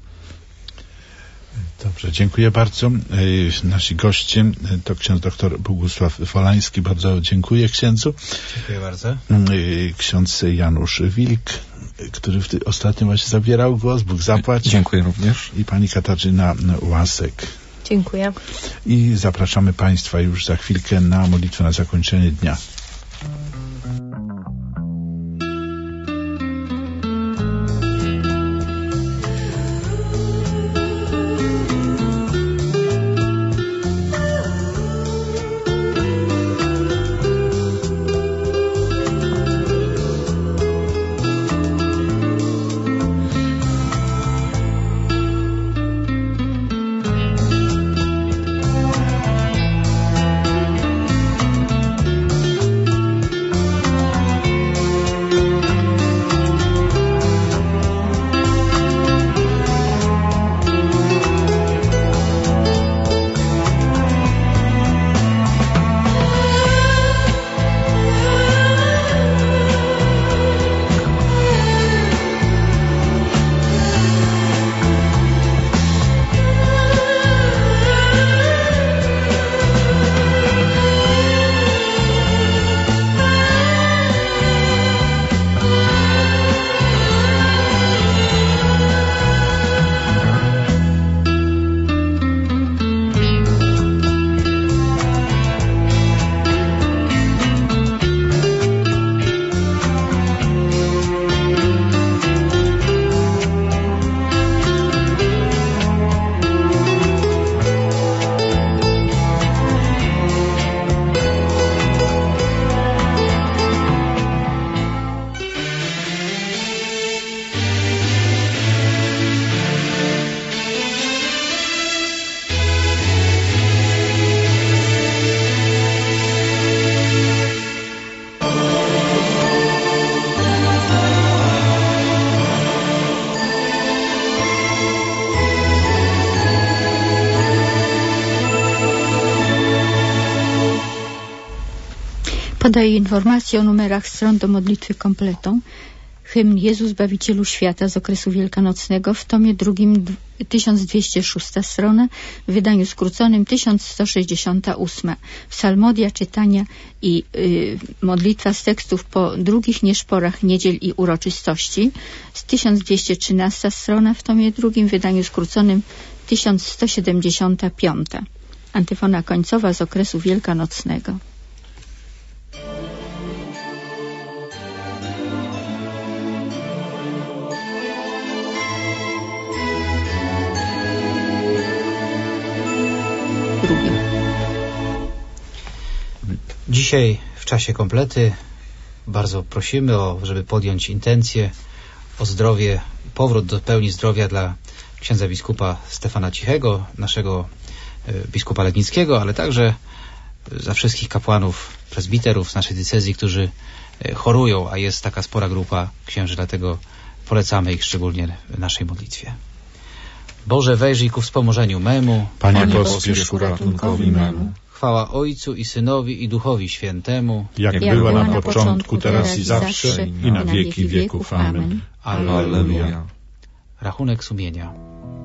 Dobrze, dziękuję bardzo. Nasi goście to ksiądz doktor Bogusław Folański. Bardzo dziękuję księdzu. Dziękuję bardzo. Ksiądz Janusz Wilk, który w tym ostatnim właśnie zabierał głos. Bóg zapłać. Dziękuję również. I pani Katarzyna Łasek. Dziękuję. I zapraszamy Państwa już za chwilkę na modlitwę na zakończenie dnia. Podaję informację o numerach stron do modlitwy kompletą. Hymn Jezu Zbawicielu Świata z okresu wielkanocnego w tomie drugim tysiąc dwieście szósta strona, w wydaniu skróconym tysiąc sto sześćdziesiąta ósma. Psalmodia, czytania i y, modlitwa z tekstów po drugich nieszporach niedziel i uroczystości z tysiąc dwieście trzynasta strona, w tomie drugim, w wydaniu skróconym tysiąc sto siedemdziesiąta piąta. Antyfona końcowa z okresu wielkanocnego. Drugim. Dzisiaj w czasie komplety bardzo prosimy, o, żeby podjąć intencję o zdrowie, powrót do pełni zdrowia dla księdza biskupa Stefana Cichego, naszego y, biskupa Legnickiego, ale także za wszystkich kapłanów, prezbiterów z naszej diecezji, którzy y, chorują, a jest taka spora grupa księży, dlatego polecamy ich szczególnie w naszej modlitwie. Boże, wejrzyj ku wspomożeniu memu. Panie, Panie pospiesz ku ratunkowi memu. Chwała Ojcu i Synowi i Duchowi Świętemu, jak, jak była na, na początku, teraz i zawsze, i na wieki wieków. Amen. Alleluja. Rachunek sumienia.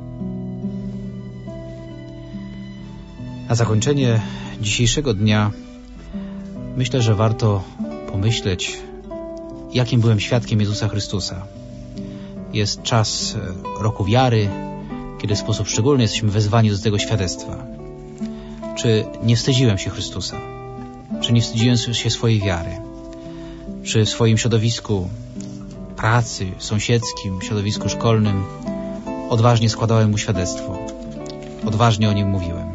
Na zakończenie dzisiejszego dnia myślę, że warto pomyśleć, jakim byłem świadkiem Jezusa Chrystusa. Jest czas roku wiary, kiedy w sposób szczególny jesteśmy wezwani do tego świadectwa. Czy nie wstydziłem się Chrystusa? Czy nie wstydziłem się swojej wiary? Czy w swoim środowisku pracy, sąsiedzkim, środowisku szkolnym odważnie składałem mu świadectwo? Odważnie o nim mówiłem?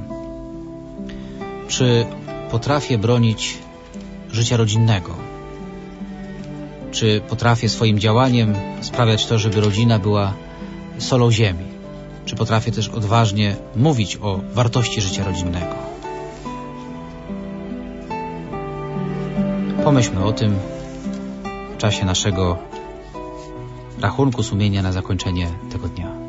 Czy potrafię bronić życia rodzinnego? Czy potrafię swoim działaniem sprawiać to, żeby rodzina była solą ziemi? Czy potrafię też odważnie mówić o wartości życia rodzinnego? Pomyślmy o tym w czasie naszego rachunku sumienia na zakończenie tego dnia.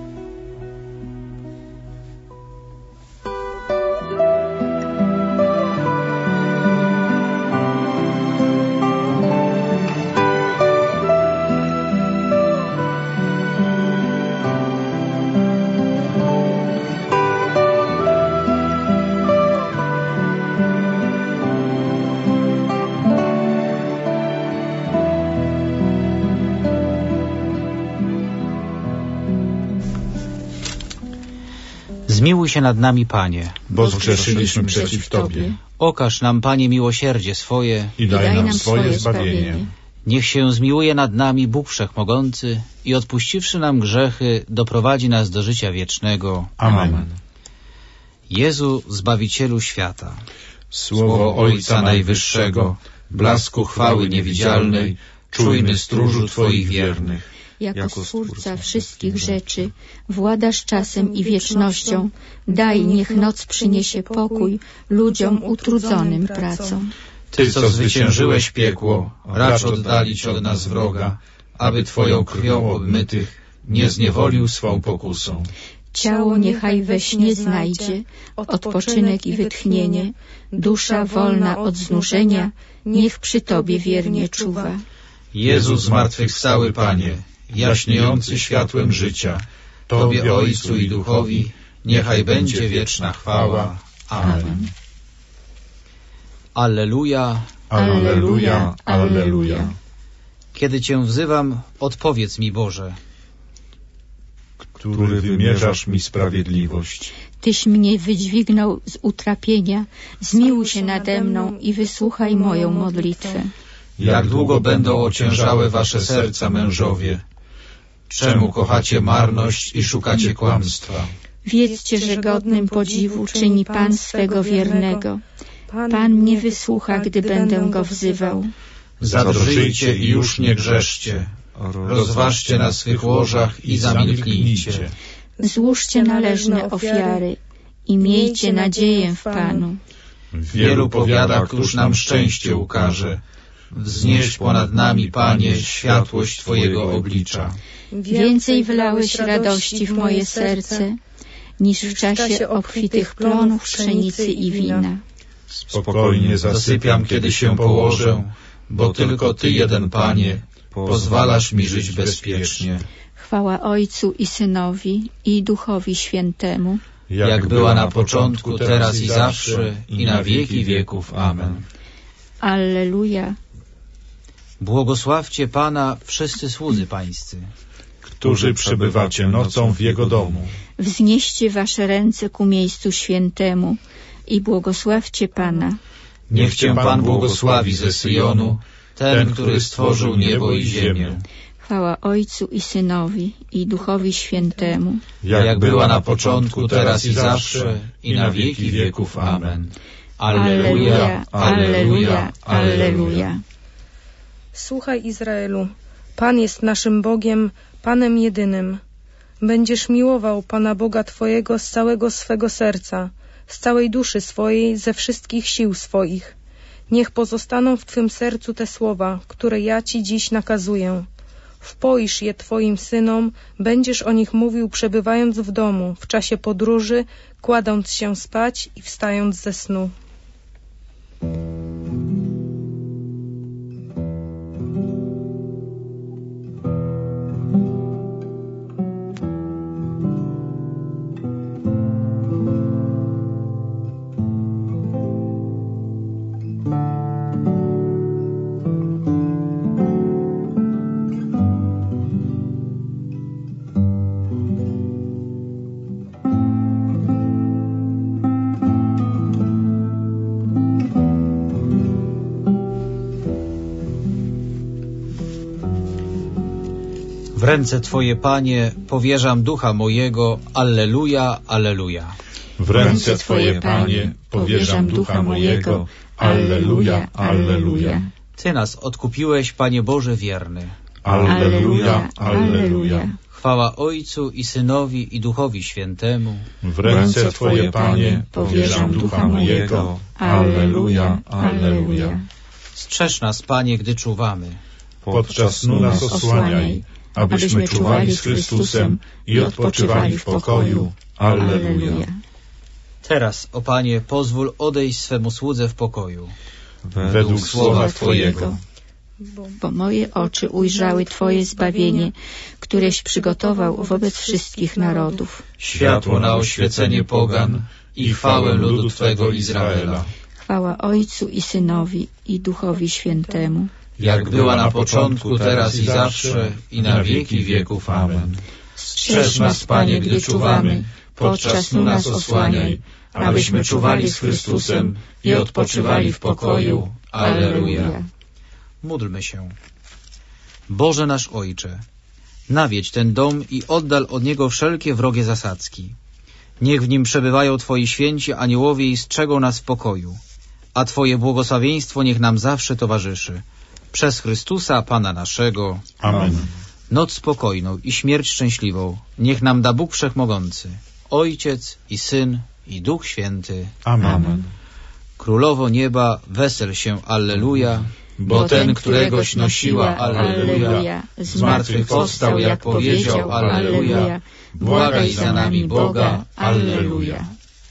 Zmiłuj się nad nami, Panie, bo zgrzeszyliśmy przeciw Tobie. Okaż nam, Panie, miłosierdzie swoje i daj nam swoje zbawienie. Niech się zmiłuje nad nami Bóg Wszechmogący i odpuściwszy nam grzechy, doprowadzi nas do życia wiecznego. Amen. Jezu, Zbawicielu świata, Słowo Ojca Najwyższego, blasku chwały niewidzialnej, czujny stróżu Twoich wiernych. Jako, jako Stwórca wszystkich rzeczy, władasz czasem i wiecznością, daj, niech noc przyniesie pokój ludziom utrudzonym pracą. Ty, co zwyciężyłeś piekło, racz oddalić od nas wroga, aby Twoją krwią obmytych nie zniewolił swą pokusą. Ciało niechaj we śnie znajdzie odpoczynek i wytchnienie, dusza wolna od znużenia, niech przy Tobie wiernie czuwa. Jezu zmartwychwstały, Panie, jaśniejący światłem życia, Tobie, Ojcu i Duchowi, niechaj będzie wieczna chwała. Amen. Alleluja, alleluja, alleluja. Kiedy Cię wzywam, odpowiedz mi, Boże. Który wymierzasz mi sprawiedliwość. Tyś mnie wydźwignął z utrapienia, zmiłuj się nade mną i wysłuchaj moją modlitwę. Jak długo będą ociężałe wasze serca, mężowie? Czemu kochacie marność i szukacie kłamstwa? Wiedzcie, że godnym podziwu czyni Pan swego wiernego. Pan mnie wysłucha, gdy będę Go wzywał. Zadrżyjcie i już nie grzeszcie. Rozważcie na swych łożach i zamilknijcie. Złóżcie należne ofiary i miejcie nadzieję w Panu. Wielu powiada, któż nam szczęście ukaże. Wznieś ponad nami, Panie, światłość Twojego oblicza. Więcej wlałeś radości w moje serce, niż w czasie obfitych plonów pszenicy i wina. Spokojnie zasypiam, kiedy się położę, bo tylko Ty, jeden Panie, pozwalasz mi żyć bezpiecznie. Chwała Ojcu i Synowi, i Duchowi Świętemu, jak była na początku, teraz i zawsze, i na wieki wieków. Amen. Alleluja. Błogosławcie Pana wszyscy słudzy Pańscy, którzy przebywacie nocą w Jego domu. Wznieście wasze ręce ku miejscu świętemu i błogosławcie Pana. Niech Cię Pan błogosławi ze Syjonu, ten, który stworzył niebo i ziemię. Chwała Ojcu i Synowi, i Duchowi Świętemu, jak była na początku, teraz i zawsze, i na wieki wieków. Amen. Alleluja, alleluja, alleluja. Słuchaj, Izraelu, Pan jest naszym Bogiem, Panem jedynym. Będziesz miłował Pana Boga Twojego z całego swego serca, z całej duszy swojej, ze wszystkich sił swoich. Niech pozostaną w Twym sercu te słowa, które ja Ci dziś nakazuję. Wpoisz je Twoim synom, będziesz o nich mówił przebywając w domu, w czasie podróży, kładąc się spać i wstając ze snu. W ręce Twoje, Panie, powierzam ducha mojego. Alleluja, alleluja. W ręce Twoje, Panie, powierzam ducha mojego. Alleluja, alleluja. Ty nas odkupiłeś, Panie Boże wierny. Alleluja, alleluja. Chwała Ojcu i Synowi, i Duchowi Świętemu. W ręce Twoje, Panie, powierzam ducha mojego. Alleluja, alleluja. Strzeż nas, Panie, gdy czuwamy. Podczas snu nas osłaniaj, abyśmy czuwali z Chrystusem i odpoczywali w pokoju. Alleluja. Teraz, o Panie, pozwól odejść swemu słudze w pokoju. Według słowa Twojego. Bo moje oczy ujrzały Twoje zbawienie, któreś przygotował wobec wszystkich narodów. Światło na oświecenie pogan i chwałę ludu Twego Izraela. Chwała Ojcu i Synowi, i Duchowi Świętemu, jak była na początku, teraz i zawsze, i na wieki wieków. Amen. Strzeż nas, Panie, gdy czuwamy, podczas snu nas osłaniaj, abyśmy czuwali z Chrystusem i odpoczywali w pokoju. Alleluja. Módlmy się. Boże nasz Ojcze, nawiedź ten dom i oddal od niego wszelkie wrogie zasadzki. Niech w nim przebywają Twoi święci aniołowie i strzegą nas w pokoju, a Twoje błogosławieństwo niech nam zawsze towarzyszy. Przez Chrystusa, Pana naszego. Amen. Noc spokojną i śmierć szczęśliwą niech nam da Bóg Wszechmogący, Ojciec i Syn i Duch Święty. Amen. Królowo nieba, wesel się, alleluja, bo ten, któregoś nosiła, alleluja, zmartwychwstał, jak powiedział, alleluja, błagaj za nami Boga, alleluja.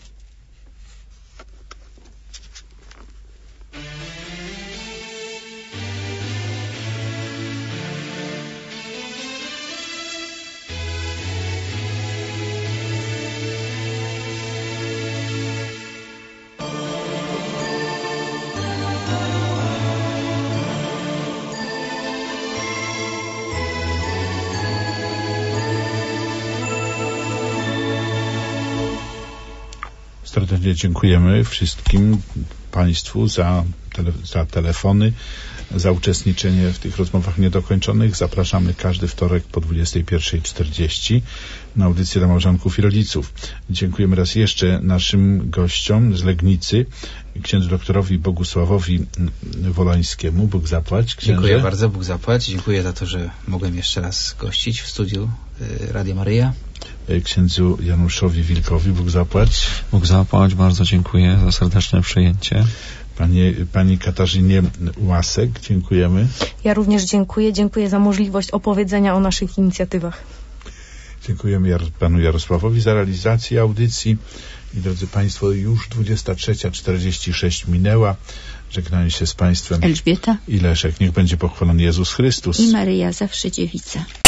Serdecznie dziękujemy wszystkim Państwu za, tele, za telefony, za uczestniczenie w tych rozmowach niedokończonych. Zapraszamy każdy wtorek po dwudziestej pierwszej czterdzieści na audycję dla małżonków i rodziców. Dziękujemy raz jeszcze naszym gościom z Legnicy, księdzu doktorowi Bogusławowi Wolańskiemu. Bóg zapłać. Księże. Dziękuję bardzo, Bóg zapłać. Dziękuję za to, że mogłem jeszcze raz gościć w studiu y, Radia Maryja. Księdzu Januszowi Wilkowi. Bóg zapłać. Bóg zapłać. Bardzo dziękuję za serdeczne przyjęcie. Panie, pani Katarzynie Łasek, dziękujemy. Ja również dziękuję. Dziękuję za możliwość opowiedzenia o naszych inicjatywach. Dziękujemy Jar- panu Jarosławowi za realizację audycji. I drodzy Państwo, już dwudziesta trzecia czterdzieści sześć minęła. Żegnają się z Państwem Elżbieta i Leszek. Niech będzie pochwalony Jezus Chrystus i Maryja zawsze dziewica.